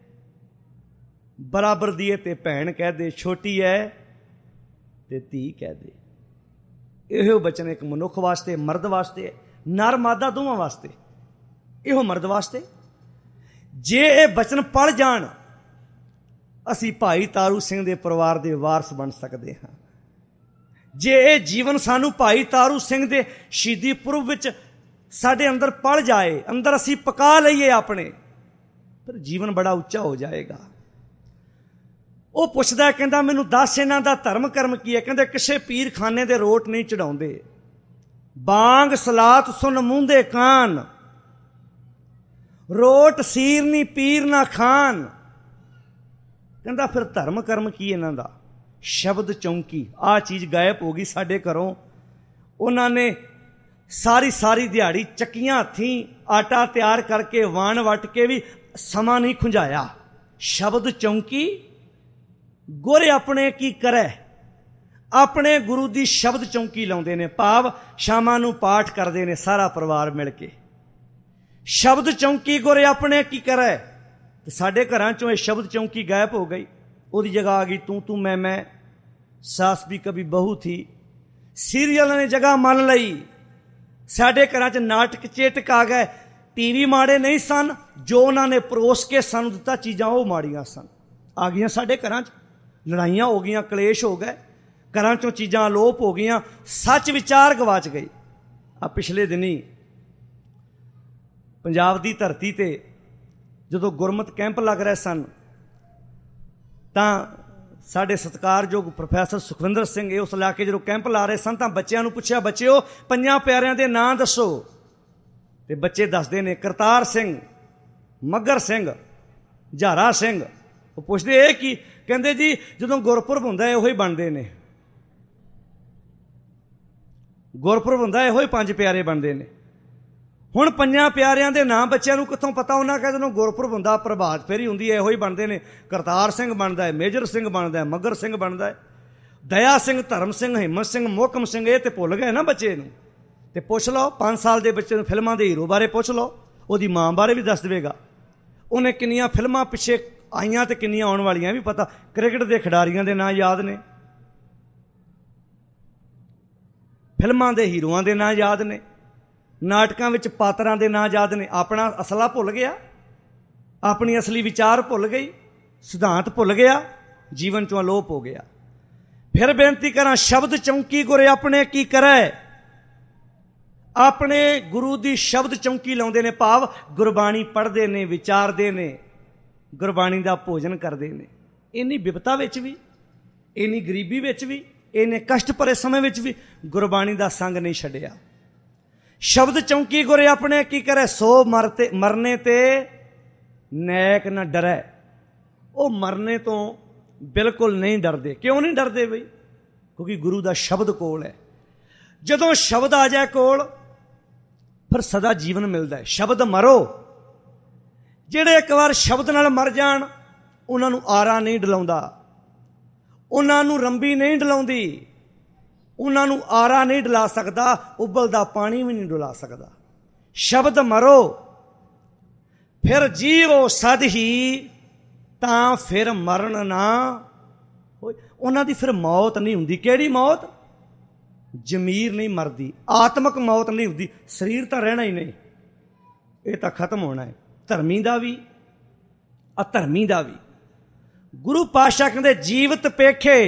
ਬਰਾਬਰ ਦੀ ਹੈ ਤੇ ਭੈਣ ਕਹਿ ਦੇ, ਛੋਟੀ ਹੈ ਤੇ ਧੀ ਕਹਿ ਦੇ। ਇਹੋ ਬਚਨ ਇੱਕ ਮਨੁੱਖ ਵਾਸਤੇ, ਮਰਦ ਵਾਸਤੇ, ਨਰ ਮਾਦਾ ਦੋਵਾਂ ਵਾਸਤੇ, ਇਹੋ ਮਰਦ ਵਾਸਤੇ। ਜੇ ਇਹ ਬਚਨ ਪੜ ਜਾਣ, ਅਸੀਂ ਭਾਈ ਤਾਰੂ ਸਿੰਘ ਦੇ ਪਰਿਵਾਰ ਦੇ ਵਾਰਸ ਬਣ ਸਕਦੇ ਹਾਂ। ਜੇ ਇਹ ਜੀਵਨ ਸਾਨੂੰ ਭਾਈ ਤਾਰੂ ਸਿੰਘ ਦੇ ਸ਼ਹੀਦੀ ਪੁਰਬ ਵਿੱਚ ਸਾਡੇ ਅੰਦਰ ਪੜ ਜਾਏ, ਅੰਦਰ ਅਸੀਂ ਪਕਾ ਲਈਏ ਆਪਣੇ, ਫਿਰ ਜੀਵਨ ਬੜਾ ਉੱਚਾ ਹੋ ਜਾਏਗਾ। ਉਹ ਪੁੱਛਦਾ, ਕਹਿੰਦਾ ਮੈਨੂੰ ਦੱਸ ਇਹਨਾਂ ਦਾ ਧਰਮ ਕਰਮ ਕੀ ਹੈ? ਕਹਿੰਦੇ ਕਿਸੇ ਪੀਰ ਖਾਨੇ ਦੇ ਰੋਟ ਨਹੀਂ ਚੜਾਉਂਦੇ, ਬਾਂਗ ਸਲਾਤ ਸੁਨ ਮੂੰਦੇ ਕਾਨ, ਰੋਟ ਸੀਰ ਨੀ ਪੀਰ ਨਾ ਖਾਨ। ਕਹਿੰਦਾ ਫਿਰ ਧਰਮ ਕਰਮ ਕੀ ਇਹਨਾਂ ਦਾ? ਸ਼ਬਦ ਚੌਂਕੀ, ਆਹ ਚੀਜ਼ ਗਾਇਬ ਹੋ ਗਈ ਸਾਡੇ ਘਰੋਂ। ਉਹਨਾਂ ਨੇ ਸਾਰੀ ਸਾਰੀ ਦਿਹਾੜੀ ਚੱਕੀਆਂ ਹੱਥੀਂ ਆਟਾ ਤਿਆਰ ਕਰਕੇ ਵਾਣ ਵੱਟ ਕੇ ਵੀ ਸਮਾਂ ਨਹੀਂ ਖੁੰਝਾਇਆ। ਸ਼ਬਦ ਚੌਂਕੀ ਗੁਰ ਆਪਣੇ ਕੀ ਕਰੈ, ਆਪਣੇ ਗੁਰੂ ਦੀ ਸ਼ਬਦ ਚੌਂਕੀ ਲਾਉਂਦੇ ਨੇ, ਭਾਵ ਸ਼ਾਮਾਂ ਨੂੰ ਪਾਠ ਕਰਦੇ ਨੇ ਸਾਰਾ ਪਰਿਵਾਰ ਮਿਲ ਕੇ। ਸ਼ਬਦ ਚੌਂਕੀ ਗੁਰ ਆਪਣੇ ਕੀ ਕਰੈ। ਤੇ ਸਾਡੇ ਘਰਾਂ ਚੋਂ ਇਹ ਸ਼ਬਦ ਚੌਂਕੀ ਗਾਇਬ ਹੋ ਗਈ। ਉਹਦੀ ਜਗ੍ਹਾ ਆ ਗਈ ਤੂੰ ਤੂੰ ਮੈਂ ਮੈਂ, ਸਾਸ ਵੀ ਕਭੀ ਬਹੂ ਥੀ। ਸੀਰੀਅਲ ਨੇ ਜਗ੍ਹਾ ਮੰਨ ਲਈ। ਸਾਡੇ ਘਰਾਂ 'ਚ ਨਾਟਕ ਚੇਟਕ ਆ ਗਏ। ਟੀਵੀ ਮਾੜੇ ਨਹੀਂ ਸਨ, ਜੋ ਉਹਨਾਂ ਨੇ ਪਰੋਸ ਕੇ ਸਾਨੂੰ ਦਿੱਤਾ ਚੀਜ਼ਾਂ ਉਹ ਮਾੜੀਆਂ ਸਨ। ਆ ਗਈਆਂ ਸਾਡੇ ਘਰਾਂ 'ਚ, ਲੜਾਈਆਂ ਹੋ ਗਈਆਂ, ਕਲੇਸ਼ ਹੋ ਗਏ, ਘਰਾਂ 'ਚੋਂ ਚੀਜ਼ਾਂ ਅਲੋਪ ਹੋ ਗਈਆਂ, ਸੱਚ ਵਿਚਾਰ ਗਵਾਚ ਗਈ। ਆ ਪਿਛਲੇ ਦਿਨੀ ਪੰਜਾਬ ਦੀ ਧਰਤੀ ਤੇ ਜਦੋਂ ਗੁਰਮਤਿ ਕੈਂਪ ਲੱਗ ਰਹੇ ਸਨ ਤਾਂ ਸਾਡੇ ਸਤਿਕਾਰਯੋਗ ਪ੍ਰੋਫੈਸਰ ਸੁਖਵਿੰਦਰ ਸਿੰਘ ਇਹ ਉਸ ਇਲਾਕੇ ਜਦੋਂ ਕੈਂਪ ਲਾ ਰਹੇ ਸਨ ਤਾਂ ਬੱਚਿਆਂ ਨੂੰ ਪੁੱਛਿਆ, ਬੱਚਿਓ ਪੰਜਾਂ ਪਿਆਰਿਆਂ ਦੇ ਨਾਂ ਦੱਸੋ। ਤੇ ਬੱਚੇ ਦੱਸਦੇ ਨੇ ਕਰਤਾਰ ਸਿੰਘ, ਮੱਘਰ ਸਿੰਘ, ਝਾਰਾ ਸਿੰਘ। ਉਹ ਪੁੱਛਦੇ ਇਹ ਕੀ? ਕਹਿੰਦੇ ਜੀ ਜਦੋਂ ਗੁਰਪੁਰਬ ਹੁੰਦਾ ਇਹੋ ਹੀ ਬਣਦੇ ਨੇ, ਗੁਰਪੁਰਬ ਹੁੰਦਾ ਇਹੋ ਹੀ ਪੰਜ ਪਿਆਰੇ ਬਣਦੇ ਨੇ। ਹੁਣ ਪੰਜਾਂ ਪਿਆਰਿਆਂ ਦੇ ਨਾਂ ਬੱਚਿਆਂ ਨੂੰ ਕਿੱਥੋਂ ਪਤਾ? ਉਹਨਾਂ ਕਹਿੰਦੇ ਜਦੋਂ ਗੁਰਪੁਰਬ ਹੁੰਦਾ ਪ੍ਰਭਾਤ ਫੇਰੀ ਹੁੰਦੀ ਹੈ ਇਹੋ ਹੀ ਬਣਦੇ ਨੇ। ਕਰਤਾਰ ਸਿੰਘ ਬਣਦਾ ਹੈ, ਮੇਜਰ ਸਿੰਘ ਬਣਦਾ ਹੈ, ਮੱਘਰ ਸਿੰਘ ਬਣਦਾ ਹੈ, ਦਇਆ ਸਿੰਘ, ਧਰਮ ਸਿੰਘ, ਹਿੰਮਤ ਸਿੰਘ, ਮੋਹਕਮ ਸਿੰਘ। ਇਹ ਤੇ ਭੁੱਲ ਗਏ ਨਾ ਬੱਚੇ ਨੂੰ। ਤੇ ਪੁੱਛ ਲਓ ਪੰਜ ਸਾਲ ਦੇ ਬੱਚੇ ਨੂੰ ਫਿਲਮਾਂ ਦੇ ਹੀਰੋ ਬਾਰੇ ਪੁੱਛ ਲਓ, ਉਹਦੀ ਮਾਂ ਬਾਰੇ ਵੀ ਦੱਸ ਦੇਵੇਗਾ। ਉਹਨੇ ਕਿੰਨੀਆਂ ਫਿਲਮਾਂ ਪਿੱਛੇ ਆਈਆਂ ਤੇ ਕਿੰਨੀਆਂ ਆਉਣ ਵਾਲੀਆਂ ਵੀ ਪਤਾ। ਕ੍ਰਿਕਟ ਦੇ ਖਿਡਾਰੀਆਂ ਦੇ ਨਾਂ ਯਾਦ ਨੇ, ਫਿਲਮਾਂ ਦੇ ਹੀਰੋਆਂ ਦੇ ਨਾਂ ਯਾਦ ਨੇ, ਨਾਟਕਾਂ ਵਿੱਚ ਪਾਤਰਾਂ ਦੇ ਨਾਂ ਯਾਦ ਨੇ। ਆਪਣਾ ਅਸਲਾ ਭੁੱਲ ਗਿਆ, ਆਪਣੀ ਅਸਲੀ ਵਿਚਾਰ ਭੁੱਲ ਗਈ, ਸਿਧਾਂਤ ਭੁੱਲ ਗਿਆ, ਜੀਵਨ ਚੋਂ ਅਲੋਪ ਹੋ ਗਿਆ। ਫਿਰ ਬੇਨਤੀ ਕਰਾਂ, ਸ਼ਬਦ ਚੌਂਕੀ ਗੁਰ ਆਪਣੇ ਕੀ ਕਰੈ। ਆਪਣੇ ਗੁਰੂ ਦੀ ਸ਼ਬਦ ਚੌਂਕੀ ਲਾਉਂਦੇ ਨੇ, ਭਾਵ ਗੁਰਬਾਣੀ ਪੜ੍ਹਦੇ ਨੇ, ਵਿਚਾਰਦੇ ਨੇ, ਗੁਰਬਾਣੀ ਦਾ ਭੋਜਨ ਕਰਦੇ ਨੇ। ਇੰਨੀ ਬਿਪਤਾ ਵਿੱਚ ਵੀ, ਇੰਨੀ ਗਰੀਬੀ ਵਿੱਚ ਵੀ, ਇੰਨੇ ਕਸ਼ਟ ਭਰੇ ਸਮੇਂ ਵਿੱਚ ਵੀ ਗੁਰਬਾਣੀ ਦਾ ਸੰਗ ਨਹੀਂ ਛੱਡਿਆ। ਸ਼ਬਦ ਚੌਂਕੀ ਗੁਰ ਆਪਣੇ ਕੀ ਕਰੇ, ਸੋ ਮਰਤੇ ਮਰਨੇ ਤੇ ਨੈਕ ਨਾ ਡਰੈ। ਉਹ ਮਰਨੇ ਤੋਂ ਬਿਲਕੁਲ ਨਹੀਂ ਡਰਦੇ। ਕਿਉਂ ਨਹੀਂ ਡਰਦੇ ਬਈ? ਕਿਉਂਕਿ ਗੁਰੂ ਦਾ ਸ਼ਬਦ ਕੋਲ ਹੈ। ਜਦੋਂ ਸ਼ਬਦ ਆ ਜਾਏ ਕੋਲ ਫਿਰ ਸਦਾ ਜੀਵਨ ਮਿਲਦਾ ਹੈ। ਸ਼ਬਦ ਮਰੋ, ਜਿਹੜੇ ਇੱਕ ਵਾਰ ਸ਼ਬਦ ਨਾਲ ਮਰ ਜਾਣ ਉਹਨਾਂ ਨੂੰ ਆਰਾ ਨਹੀਂ ਡਲਾਉਂਦਾ, ਉਹਨਾਂ ਨੂੰ ਰੰਬੀ ਨਹੀਂ ਡਲਾਉਂਦੀ, ਉਹਨਾਂ ਨੂੰ ਆਰਾ ਨਹੀਂ ਡਲਾ ਸਕਦਾ, ਉਬਲਦਾ ਪਾਣੀ ਵੀ ਨਹੀਂ ਡੁਲਾ ਸਕਦਾ। ਸ਼ਬਦ ਮਰੋ ਫਿਰ ਜੀਵੋ ਸਦ ਹੀ, ਤਾਂ ਫਿਰ ਮਰਨ ਨਾ ਹੋਏ। ਉਹਨਾਂ ਦੀ ਫਿਰ ਮੌਤ ਨਹੀਂ ਹੁੰਦੀ। ਕਿਹੜੀ ਮੌਤ? ਜ਼ਮੀਰ ਨਹੀਂ ਮਰਦੀ, ਆਤਮਕ ਮੌਤ ਨਹੀਂ ਹੁੰਦੀ। ਸਰੀਰ ਤਾਂ ਰਹਿਣਾ ਹੀ ਨਹੀਂ, ਇਹ ਤਾਂ ਖਤਮ ਹੋਣਾ ਹੈ। ਧਰਮੀ ਦਾ ਵੀ, ਅਧਰਮੀ ਦਾ ਵੀ। ਗੁਰੂ ਪਾਤਸ਼ਾਹ ਕਹਿੰਦੇ ਜੀਵਤ ਪੇਖੇ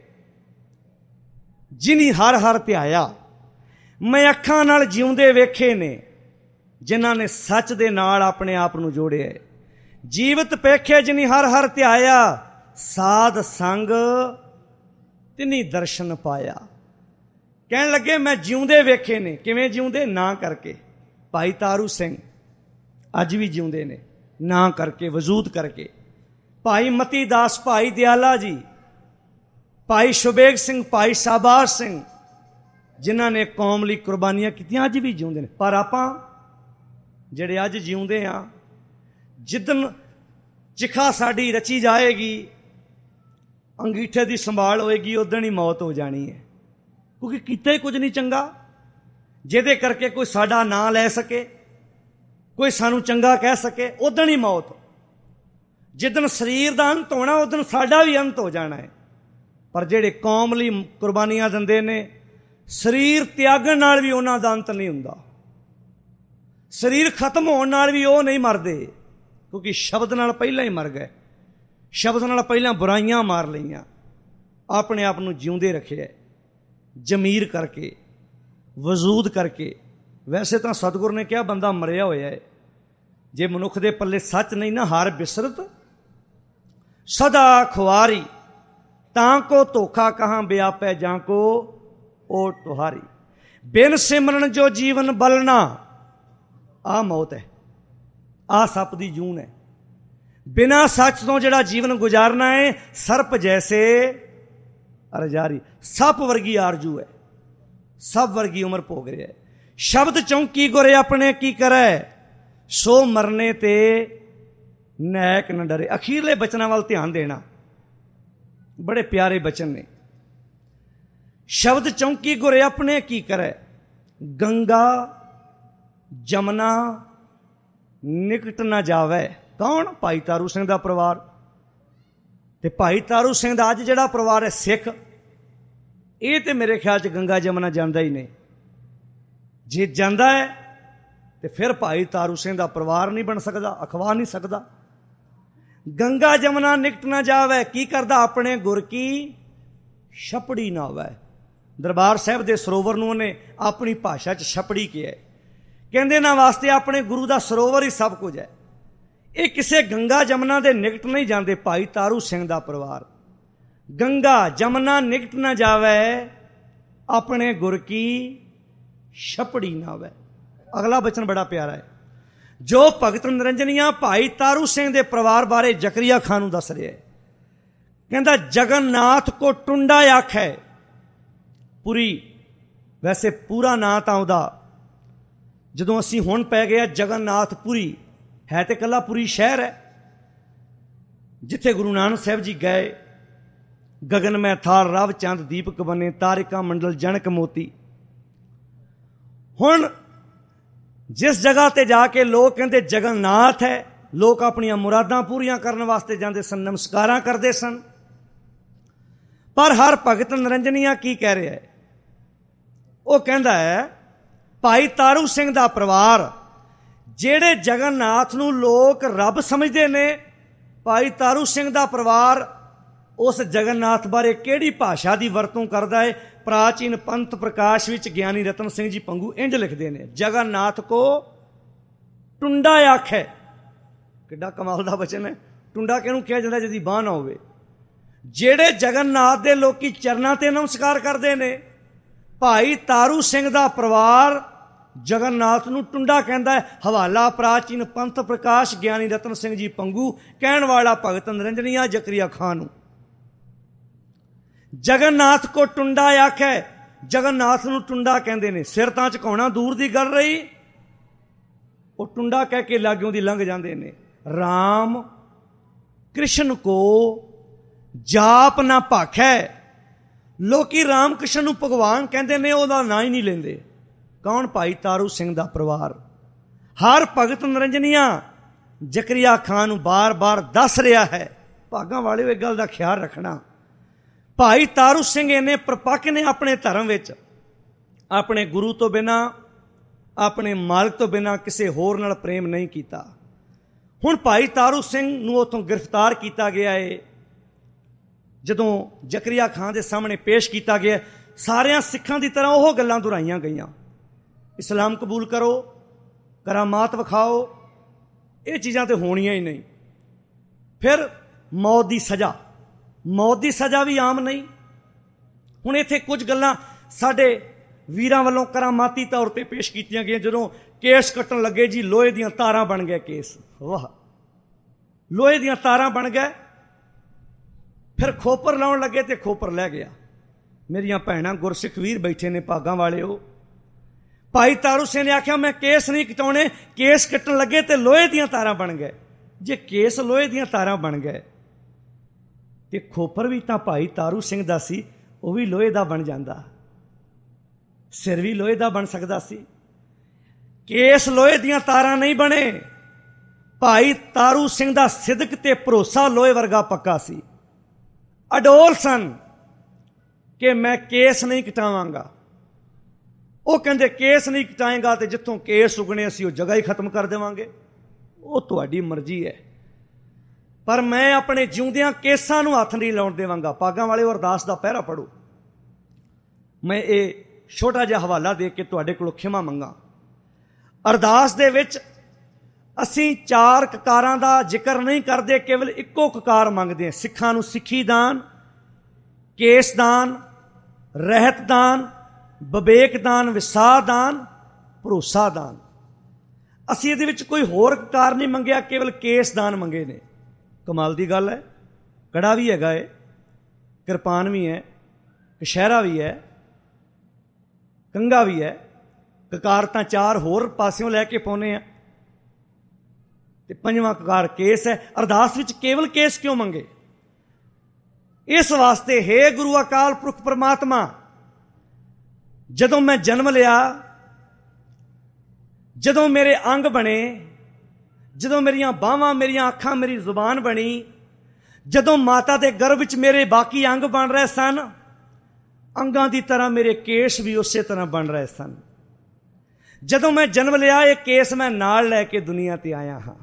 ਜਿਨੀ ਹਰ ਹਰ ਧਿਆਇਆ। ਮੈਂ ਅੱਖਾਂ ਨਾਲ ਜਿਉਂਦੇ ਵੇਖੇ ਨੇ ਜਿਨ੍ਹਾਂ ਨੇ ਸੱਚ ਦੇ ਨਾਲ ਆਪਣੇ ਆਪ ਨੂੰ ਜੋੜਿਆ। ਜੀਵਤ ਪੇਖੇ ਜਿਨੀ ਹਰ ਹਰ ਧਿਆਇਆ, ਸਾਧ ਸੰਗ ਤਿਨੀ ਦਰਸ਼ਨ ਪਾਇਆ। ਕਹਿਣ ਲੱਗੇ ਮੈਂ ਜਿਉਂਦੇ ਵੇਖੇ ਨੇ। ਕਿਵੇਂ ਜਿਉਂਦੇ? ਨਾ ਕਰਕੇ। ਭਾਈ ਤਾਰੂ ਸਿੰਘ ਅੱਜ ਵੀ ਜਿਉਂਦੇ ਨੇ, ਨਾ ਕਰਕੇ, ਵਜੂਦ ਕਰਕੇ। ਭਾਈ ਮਤੀ ਦਾਸ, ਭਾਈ ਦਿਆਲਾ ਜੀ, ਭਾਈ ਸ਼ੁਬੇਗ ਸਿੰਘ, ਭਾਈ ਸ਼ਾਹਬਾਜ਼ ਸਿੰਘ, ਜਿਨ੍ਹਾਂ ਨੇ ਕੌਮ ਲਈ ਕੁਰਬਾਨੀਆਂ ਕੀਤੀਆਂ, ਅੱਜ ਵੀ ਜਿਉਂਦੇ ਨੇ। ਪਰ ਆਪਾਂ ਜਿਹੜੇ ਅੱਜ ਜਿਉਂਦੇ ਹਾਂ, ਜਿੱਦਣ ਚਿਖਾ ਸਾਡੀ ਰਚੀ ਜਾਏਗੀ, ਅੰਗੀਠੇ ਦੀ ਸੰਭਾਲ ਹੋਏਗੀ, ਉਦਣ ਹੀ ਮੌਤ ਹੋ ਜਾਣੀ ਹੈ। ਕਿਉਂਕਿ ਕੀਤਾ ਹੀ ਕੁਝ ਨਹੀਂ ਚੰਗਾ ਜਿਹਦੇ ਕਰਕੇ ਕੋਈ ਸਾਡਾ ਨਾਂ ਲੈ ਸਕੇ, ਕੋਈ ਸਾਨੂੰ ਚੰਗਾ ਕਹਿ ਸਕੇ। ਉਦਣ ਹੀ ਮੌਤ। ਜਿੱਦਣ ਸਰੀਰ ਦਾ ਅੰਤ ਹੋਣਾ ਉਦਣ ਸਾਡਾ ਵੀ ਅੰਤ ਹੋ ਜਾਣਾ ਹੈ। ਪਰ ਜਿਹੜੇ ਕੌਮ ਲਈ ਕੁਰਬਾਨੀਆਂ ਦਿੰਦੇ ਨੇ, ਸਰੀਰ ਤਿਆਗਣ ਨਾਲ ਵੀ ਉਹਨਾਂ ਦਾ ਅੰਤ ਨਹੀਂ ਹੁੰਦਾ। ਸਰੀਰ ਖਤਮ ਹੋਣ ਨਾਲ ਵੀ ਉਹ ਨਹੀਂ ਮਰਦੇ, ਕਿਉਂਕਿ ਸ਼ਬਦ ਨਾਲ ਪਹਿਲਾਂ ਹੀ ਮਰ ਗਏ। ਸ਼ਬਦ ਨਾਲ ਪਹਿਲਾਂ ਬੁਰਾਈਆਂ ਮਾਰ ਲਈਆਂ, ਆਪਣੇ ਆਪ ਨੂੰ ਜਿਉਂਦੇ ਰੱਖਿਆ ਜ਼ਮੀਰ ਕਰਕੇ, ਵਜੂਦ ਕਰਕੇ। ਵੈਸੇ ਤਾਂ ਸਤਿਗੁਰ ਨੇ ਕਿਹਾ ਬੰਦਾ ਮਰਿਆ ਹੋਇਆ ਹੈ। ਜੇ ਮਨੁੱਖ ਦੇ ਪੱਲੇ ਸੱਚ ਨਹੀਂ ਨਾ, ਹਰ ਬਿਸਰਤ ਸਦਾ ਖੁਆਰੀ, ਤਾਂ ਕੋ ਧੋਖਾ ਕਹਾਂ ਵਿਆਪੈ, ਜਾਂ ਕੋ ਓ ਤੁਹਾਰੀ। ਬਿਨ ਸਿਮਰਨ ਜੋ ਜੀਵਨ ਬਲਣਾ, ਆਹ ਮੌਤ ਹੈ, ਆਹ ਸੱਪ ਦੀ ਜੂਨ ਹੈ। ਬਿਨਾਂ ਸੱਚ ਤੋਂ ਜਿਹੜਾ ਜੀਵਨ ਗੁਜ਼ਾਰਨਾ ਹੈ ਸਰਪ ਜੈਸੇ ਅਰਜਾਰੀ, ਸੱਪ ਵਰਗੀ ਆਰਜੂ ਹੈ, ਸੱਪ ਵਰਗੀ ਉਮਰ ਭੋਗ ਰਿਹਾ ਹੈ। ਸ਼ਬਦ ਚੌਂਕੀ ਗੁਰੇ ਆਪਣੇ ਕੀ ਕਰੈ, ਸੋ ਮਰਨੇ ਤੇ ਨੈਕ ਨਾ ਡਰੇ। ਅਖੀਰਲੇ ਬਚਨਾਂ ਵੱਲ ਧਿਆਨ ਦੇਣਾ, ਬੜੇ ਪਿਆਰੇ ਬਚਨ ਨੇ। ਸ਼ਬਦ ਚੌਂਕੀ ਗੁਰੇ ਆਪਣੇ ਕੀ ਕਰੈ, ਗੰਗਾ ਜਮਨਾ ਨਿਕਟ ਨਾ ਜਾਵੇ। ਕੌਣ? ਭਾਈ ਤਾਰੂ ਸਿੰਘ ਦਾ ਪਰਿਵਾਰ। ਤੇ ਭਾਈ ਤਾਰੂ ਸਿੰਘ ਦਾ ਅੱਜ ਜਿਹੜਾ ਪਰਿਵਾਰ ਹੈ ਸਿੱਖ, ਇਹ ਤੇ ਮੇਰੇ ਖਿਆਲ 'ਚ ਗੰਗਾ ਜਮਨਾ ਜਾਂਦਾ ਹੀ ਨਹੀਂ। ਜੇ ਜਾਂਦਾ ਹੈ ਤੇ ਫਿਰ ਭਾਈ ਤਾਰੂ ਸਿੰਘ ਦਾ ਪਰਿਵਾਰ ਨਹੀਂ ਬਣ ਸਕਦਾ, ਅਖਵਾ ਨਹੀਂ ਸਕਦਾ। ਗੰਗਾ ਜਮਨਾ ਨਿਕਟ ਨਾ ਜਾਵੇ, ਕੀ ਕਰਦਾ? ਆਪਣੇ ਗੁਰ ਕੀ ਛਪੜੀ ਨਾ ਹੋਵੇ। ਦਰਬਾਰ ਸਾਹਿਬ ਦੇ ਸਰੋਵਰ ਨੂੰ ਉਹਨੇ ਆਪਣੀ ਭਾਸ਼ਾ 'ਚ ਛਪੜੀ ਕਿਹਾ। ਕਹਿੰਦੇ ਨਾ ਵਾਸਤੇ ਆਪਣੇ ਗੁਰੂ ਦਾ ਸਰੋਵਰ ਹੀ ਸਭ ਕੁਝ ਹੈ। ਇਹ ਕਿਸੇ ਗੰਗਾ ਜਮਨਾ ਦੇ ਨਿਕਟ ਨਹੀਂ ਜਾਂਦੇ। ਭਾਈ ਤਾਰੂ ਸਿੰਘ ਦਾ ਪਰਿਵਾਰ ਗੰਗਾ ਜਮਨਾ ਨਿਕਟ ਨਾ ਜਾਵੇ, ਆਪਣੇ ਗੁਰ ਕੀ ਛਪੜੀ ਨਾ ਹੋਵੇ। ਅਗਲਾ ਬਚਨ ਬੜਾ ਪਿਆਰਾ ਹੈ, ਜੋ ਭਗਤ ਨਿਰੰਜਨੀਆਂ ਭਾਈ ਤਾਰੂ ਸਿੰਘ ਦੇ ਪਰਿਵਾਰ ਬਾਰੇ ਜ਼ਕਰੀਆ ਖਾਨ ਨੂੰ ਦੱਸ ਰਿਹਾ ਹੈ। ਕਹਿੰਦਾ ਜਗਨਨਾਥ ਕੋ ਟੁੰਡਾ ਆਖੈ ਪੁਰੀ। ਵੈਸੇ ਪੂਰਾ ਨਾਂ ਤਾਂ ਉਹਦਾ, ਜਦੋਂ ਅਸੀਂ ਹੁਣ ਪੈ ਗਏ ਜਗਨਨਾਥ ਪੁਰੀ, ਹੈ ਤੇ ਇਕੱਲਾ ਪੁਰੀ ਸ਼ਹਿਰ ਹੈ ਜਿੱਥੇ ਗੁਰੂ ਨਾਨਕ ਸਾਹਿਬ ਜੀ ਗਏ। ਗਗਨ ਮੈਂ ਥਾਰ ਰਵ ਚੰਦ ਦੀਪਕ ਬਨੇ, ਤਾਰਿਕਾ ਮੰਡਲ ਜਣਕ ਮੋਤੀ। ਹੁਣ ਜਿਸ ਜਗ੍ਹਾ ਤੇ ਜਾ ਕੇ ਲੋਕ ਕਹਿੰਦੇ ਜਗਨਨਾਥ ਹੈ, ਲੋਕ ਆਪਣੀਆਂ ਮੁਰਾਦਾਂ ਪੂਰੀਆਂ ਕਰਨ ਵਾਸਤੇ ਜਾਂਦੇ ਸਨ, ਨਮਸਕਾਰਾਂ ਕਰਦੇ ਸਨ। ਪਰ ਹਰ ਭਗਤ ਨਿਰੰਜਨੀਆ ਕੀ ਕਹਿ ਰਿਹਾ ਹੈ? ਉਹ ਕਹਿੰਦਾ ਹੈ ਭਾਈ ਤਾਰੂ ਸਿੰਘ ਦਾ ਪਰਿਵਾਰ, ਜਿਹੜੇ ਜਗਨਨਾਥ ਨੂੰ ਲੋਕ ਰੱਬ ਸਮਝਦੇ ਨੇ, ਭਾਈ ਤਾਰੂ ਸਿੰਘ ਦਾ ਪਰਿਵਾਰ ਉਸ ਜਗਨਨਾਥ ਬਾਰੇ ਕਿਹੜੀ ਭਾਸ਼ਾ ਦੀ ਵਰਤੋਂ ਕਰਦਾ ਹੈ? ਪ੍ਰਾਚੀਨ ਪੰਥ ਪ੍ਰਕਾਸ਼ ਵਿੱਚ ਗਿਆਨੀ ਰਤਨ ਸਿੰਘ ਜੀ ਪੰਗੂ ਇੰਝ ਲਿਖਦੇ ਨੇ, ਜਗਨਨਾਥ ਕੋ ਟੁੰਡਾ ਆਖੈ। ਕਿੱਡਾ ਕਮਾਲ ਦਾ ਬਚਨ ਹੈ। ਟੁੰਡਾ ਕਿਹਨੂੰ ਕਿਹਾ ਜਾਂਦਾ? ਜਿਹਦੀ ਬਾਂਹ ਨਾ ਹੋਵੇ। ਜਿਹੜੇ ਜਗਨਨਾਥ ਦੇ ਲੋਕੀ ਚਰਨਾਂ ਤੇ ਨਮਸਕਾਰ ਕਰਦੇ ਨੇ, ਭਾਈ ਤਾਰੂ ਸਿੰਘ ਦਾ ਪਰਿਵਾਰ ਜਗਨਨਾਥ ਨੂੰ ਟੁੰਡਾ ਕਹਿੰਦਾ ਹੈ। ਹਵਾਲਾ ਪ੍ਰਾਚੀਨ ਪੰਥ ਪ੍ਰਕਾਸ਼ ਗਿਆਨੀ ਰਤਨ ਸਿੰਘ ਜੀ ਪੰਗੂ, ਕਹਿਣ ਵਾਲਾ ਭਗਤ ਨਿਰੰਜਨੀਆ ਜ਼ਕਰੀਆ ਖਾਨ ਨੂੰ। ਜਗਨਨਾਥ ਕੋ ਟੁੰਡਾ ਆਖੈ, ਜਗਨਨਾਥ ਨੂੰ ਟੁੰਡਾ ਕਹਿੰਦੇ ਨੇ। ਸਿਰ ਤਾਂ ਝੁਕਾਉਣਾ ਦੂਰ ਦੀ ਗੱਲ ਰਹੀ, ਉਹ ਟੁੰਡਾ ਕਹਿ ਕੇ ਲਾਗਿਓਂ ਦੀ ਲੰਘ ਜਾਂਦੇ ਨੇ। ਰਾਮ ਕ੍ਰਿਸ਼ਨ ਕੋ ਜਾਪ ਨਾ ਭਾਖੈ, ਲੋਕੀ ਰਾਮ ਕ੍ਰਿਸ਼ਨ ਨੂੰ ਭਗਵਾਨ ਕਹਿੰਦੇ ਨੇ, ਉਹਦਾ ਨਾਂ ਹੀ ਨਹੀਂ ਲੈਂਦੇ। ਕੌਣ? ਭਾਈ ਤਾਰੂ ਸਿੰਘ ਦਾ ਪਰਿਵਾਰ। ਹਰ ਭਗਤ ਨਿਰੰਜਨੀਆ ਜ਼ਕਰੀਆ ਖਾਨ ਨੂੰ ਬਾਰ-ਬਾਰ ਦੱਸ ਰਿਹਾ ਹੈ। ਭਾਗਾਂ ਵਾਲਿਓ ਇਹ ਗੱਲ ਦਾ ਖਿਆਲ ਰੱਖਣਾ, ਭਾਈ ਤਾਰੂ ਸਿੰਘ ਇੰਨੇ ਪ੍ਰਪੱਕ ਨੇ ਆਪਣੇ ਧਰਮ ਵਿੱਚ, ਆਪਣੇ ਗੁਰੂ ਤੋਂ ਬਿਨਾਂ, ਆਪਣੇ ਮਾਲਕ ਤੋਂ ਬਿਨਾਂ ਕਿਸੇ ਹੋਰ ਨਾਲ ਪ੍ਰੇਮ ਨਹੀਂ ਕੀਤਾ। ਹੁਣ ਭਾਈ ਤਾਰੂ ਸਿੰਘ ਨੂੰ ਉੱਥੋਂ ਗ੍ਰਿਫਤਾਰ ਕੀਤਾ ਗਿਆ ਹੈ। ਜਦੋਂ ਜ਼ਕਰੀਆ ਖਾਨ ਦੇ ਸਾਹਮਣੇ ਪੇਸ਼ ਕੀਤਾ ਗਿਆ, ਸਾਰਿਆਂ ਸਿੱਖਾਂ ਦੀ ਤਰ੍ਹਾਂ ਉਹ ਗੱਲਾਂ ਦੁਹਰਾਈਆਂ ਗਈਆਂ। ਇਸਲਾਮ ਕਬੂਲ ਕਰੋ, ਕਰਾਮਾਤ ਵਿਖਾਓ, ਇਹ ਚੀਜ਼ਾਂ ਤੇ ਹੋਣੀਆਂ ਹੀ ਨਹੀਂ। ਫਿਰ ਮੌਤ ਦੀ ਸਜ਼ਾ, ਮੌਤ ਦੀ ਸਜ਼ਾ ਵੀ ਆਮ ਨਹੀਂ। ਹੁਣ ਇੱਥੇ ਕੁਝ ਗੱਲਾਂ ਸਾਡੇ ਵੀਰਾਂ ਵੱਲੋਂ ਕਰਾਮਾਤੀ ਤੌਰ 'ਤੇ ਪੇਸ਼ ਕੀਤੀਆਂ ਗਈਆਂ। ਜਦੋਂ ਕੇਸ ਕੱਟਣ ਲੱਗੇ ਜੀ, ਲੋਹੇ ਦੀਆਂ ਤਾਰਾਂ ਬਣ ਗਏ ਕੇਸ। ਵਾਹ, ਲੋਹੇ ਦੀਆਂ ਤਾਰਾਂ ਬਣ ਗਏ। ਫਿਰ ਖੋਪਰ ਲਾਉਣ ਲੱਗੇ ਤੇ ਖੋਪਰ ਲੈ ਗਿਆ। ਮੇਰੀਆਂ ਭੈਣਾਂ ਗੁਰਸਿੱਖ ਵੀਰ ਬੈਠੇ ਨੇ, ਭਾਗਾਂ ਵਾਲਿਓ। ਭਾਈ ਤਾਰੂ ਸਿੰਘ ਨੇ ਆਖਿਆ ਮੈਂ ਕੇਸ ਨਹੀਂ ਕਟਾਉਣੇ, ਕੇਸ ਕੱਟਣ ਲੱਗੇ ਤੇ ਲੋਹੇ ਦੀਆਂ ਤਾਰਾਂ ਬਣ ਗਏ। ਜੇ ਕੇਸ ਲੋਹੇ ਦੀਆਂ ਤਾਰਾਂ ਬਣ ਗਏ ਤੇ ਖੋਪਰ ਵੀ ਤਾਂ ਭਾਈ ਤਾਰੂ ਸਿੰਘ ਦਾ ਸੀ, ਉਹ ਵੀ ਲੋਹੇ ਦਾ ਬਣ ਜਾਂਦਾ, ਸਿਰ ਵੀ ਲੋਹੇ ਦਾ ਬਣ ਸਕਦਾ ਸੀ। ਕੇਸ ਲੋਹੇ ਦੀਆਂ ਤਾਰਾਂ ਨਹੀਂ ਬਣੇ। ਭਾਈ ਤਾਰੂ ਸਿੰਘ ਦਾ ਸਿਦਕ ਤੇ ਭਰੋਸਾ ਲੋਹੇ ਵਰਗਾ ਪੱਕਾ ਸੀ। ਅਡੋਲ ਸਨ ਕਿ ਮੈਂ ਕੇਸ ਨਹੀਂ ਕਟਾਵਾਂਗਾ। ਉਹ ਕਹਿੰਦੇ ਕੇਸ ਨਹੀਂ ਕਟਾਏਗਾ ਤੇ ਜਿੱਥੋਂ ਕੇਸ ਉਗਣੇ ਅਸੀਂ ਉਹ ਜਗ੍ਹਾ ਹੀ ਖਤਮ ਕਰ ਦੇਵਾਂਗੇ। ਉਹ ਤੁਹਾਡੀ ਮਰਜ਼ੀ ਹੈ, ਪਰ ਮੈਂ ਆਪਣੇ ਜਿਉਂਦਿਆਂ ਕੇਸਾਂ ਨੂੰ ਹੱਥ ਨਹੀਂ ਲਾਉਣ ਦੇਵਾਂਗਾ। ਭਾਗਾਂ ਵਾਲੇ ਅਰਦਾਸ ਦਾ ਪਹਿਰਾ ਪੜੋ। ਮੈਂ ਇਹ ਛੋਟਾ ਜਿਹਾ ਹਵਾਲਾ ਦੇ ਕੇ ਤੁਹਾਡੇ ਕੋਲੋਂ ਖਿਮਾ ਮੰਗਾਂ। ਅਰਦਾਸ ਦੇ ਵਿੱਚ ਅਸੀਂ ਚਾਰ ਕਕਾਰਾਂ ਦਾ ਜ਼ਿਕਰ ਨਹੀਂ ਕਰਦੇ, ਕੇਵਲ ਇੱਕੋ ਕਕਾਰ ਮੰਗਦੇ ਹਾਂ। ਸਿੱਖਾਂ ਨੂੰ ਸਿੱਖੀ ਦਾਨ, ਕੇਸ ਦਾਨ, ਰਹਿਤ ਦਾਨ, ਵਿਵੇਕ ਦਾਨ, ਵਿਸਾਹ ਦਾਨ, ਭਰੋਸਾ ਦਾਨ। ਅਸੀਂ ਇਹਦੇ ਵਿੱਚ ਕੋਈ ਹੋਰ ਕਕਾਰ ਨਹੀਂ ਮੰਗਿਆ, ਕੇਵਲ ਕੇਸ ਦਾਨ ਮੰਗੇ ਨੇ। ਕਮਾਲ ਦੀ ਗੱਲ ਹੈ। ਕੜਾ ਵੀ ਹੈਗਾ ਏ, ਕਿਰਪਾਨ ਵੀ ਹੈ, ਕਛਹਿਰਾ ਵੀ ਹੈ, ਕੰਘਾ ਵੀ ਹੈ, ਕਕਾਰ ਤਾਂ ਚਾਰ ਹੋਰ ਪਾਸਿਓਂ ਲੈ ਕੇ ਪਾਉਂਦੇ ਆ, ਤੇ ਪੰਜਵਾਂ ਕਕਾਰ ਕੇਸ ਹੈ। ਅਰਦਾਸ ਵਿੱਚ ਕੇਵਲ ਕੇਸ ਕਿਉਂ ਮੰਗੇ? ਇਸ ਵਾਸਤੇ ਹੇ ਗੁਰੂ ਅਕਾਲ ਪੁਰਖ ਪਰਮਾਤਮਾ, ਜਦੋਂ ਮੈਂ ਜਨਮ ਲਿਆ, ਜਦੋਂ ਮੇਰੇ ਅੰਗ ਬਣੇ, ਜਦੋਂ ਮੇਰੀਆਂ ਬਾਹਾਂ, ਮੇਰੀਆਂ ਅੱਖਾਂ, ਮੇਰੀ ਜ਼ੁਬਾਨ ਬਣੀ, ਜਦੋਂ ਮਾਤਾ ਦੇ ਗਰਭ ਵਿੱਚ ਮੇਰੇ ਬਾਕੀ ਅੰਗ ਬਣ ਰਹੇ ਸਨ, ਅੰਗਾਂ ਦੀ ਤਰ੍ਹਾਂ ਮੇਰੇ ਕੇਸ ਵੀ ਉਸੇ ਤਰ੍ਹਾਂ ਬਣ ਰਹੇ ਸਨ। ਜਦੋਂ ਮੈਂ ਜਨਮ ਲਿਆ, ਇਹ ਕੇਸ ਮੈਂ ਨਾਲ ਲੈ ਕੇ ਦੁਨੀਆ ਤੇ ਆਇਆ ਹਾਂ।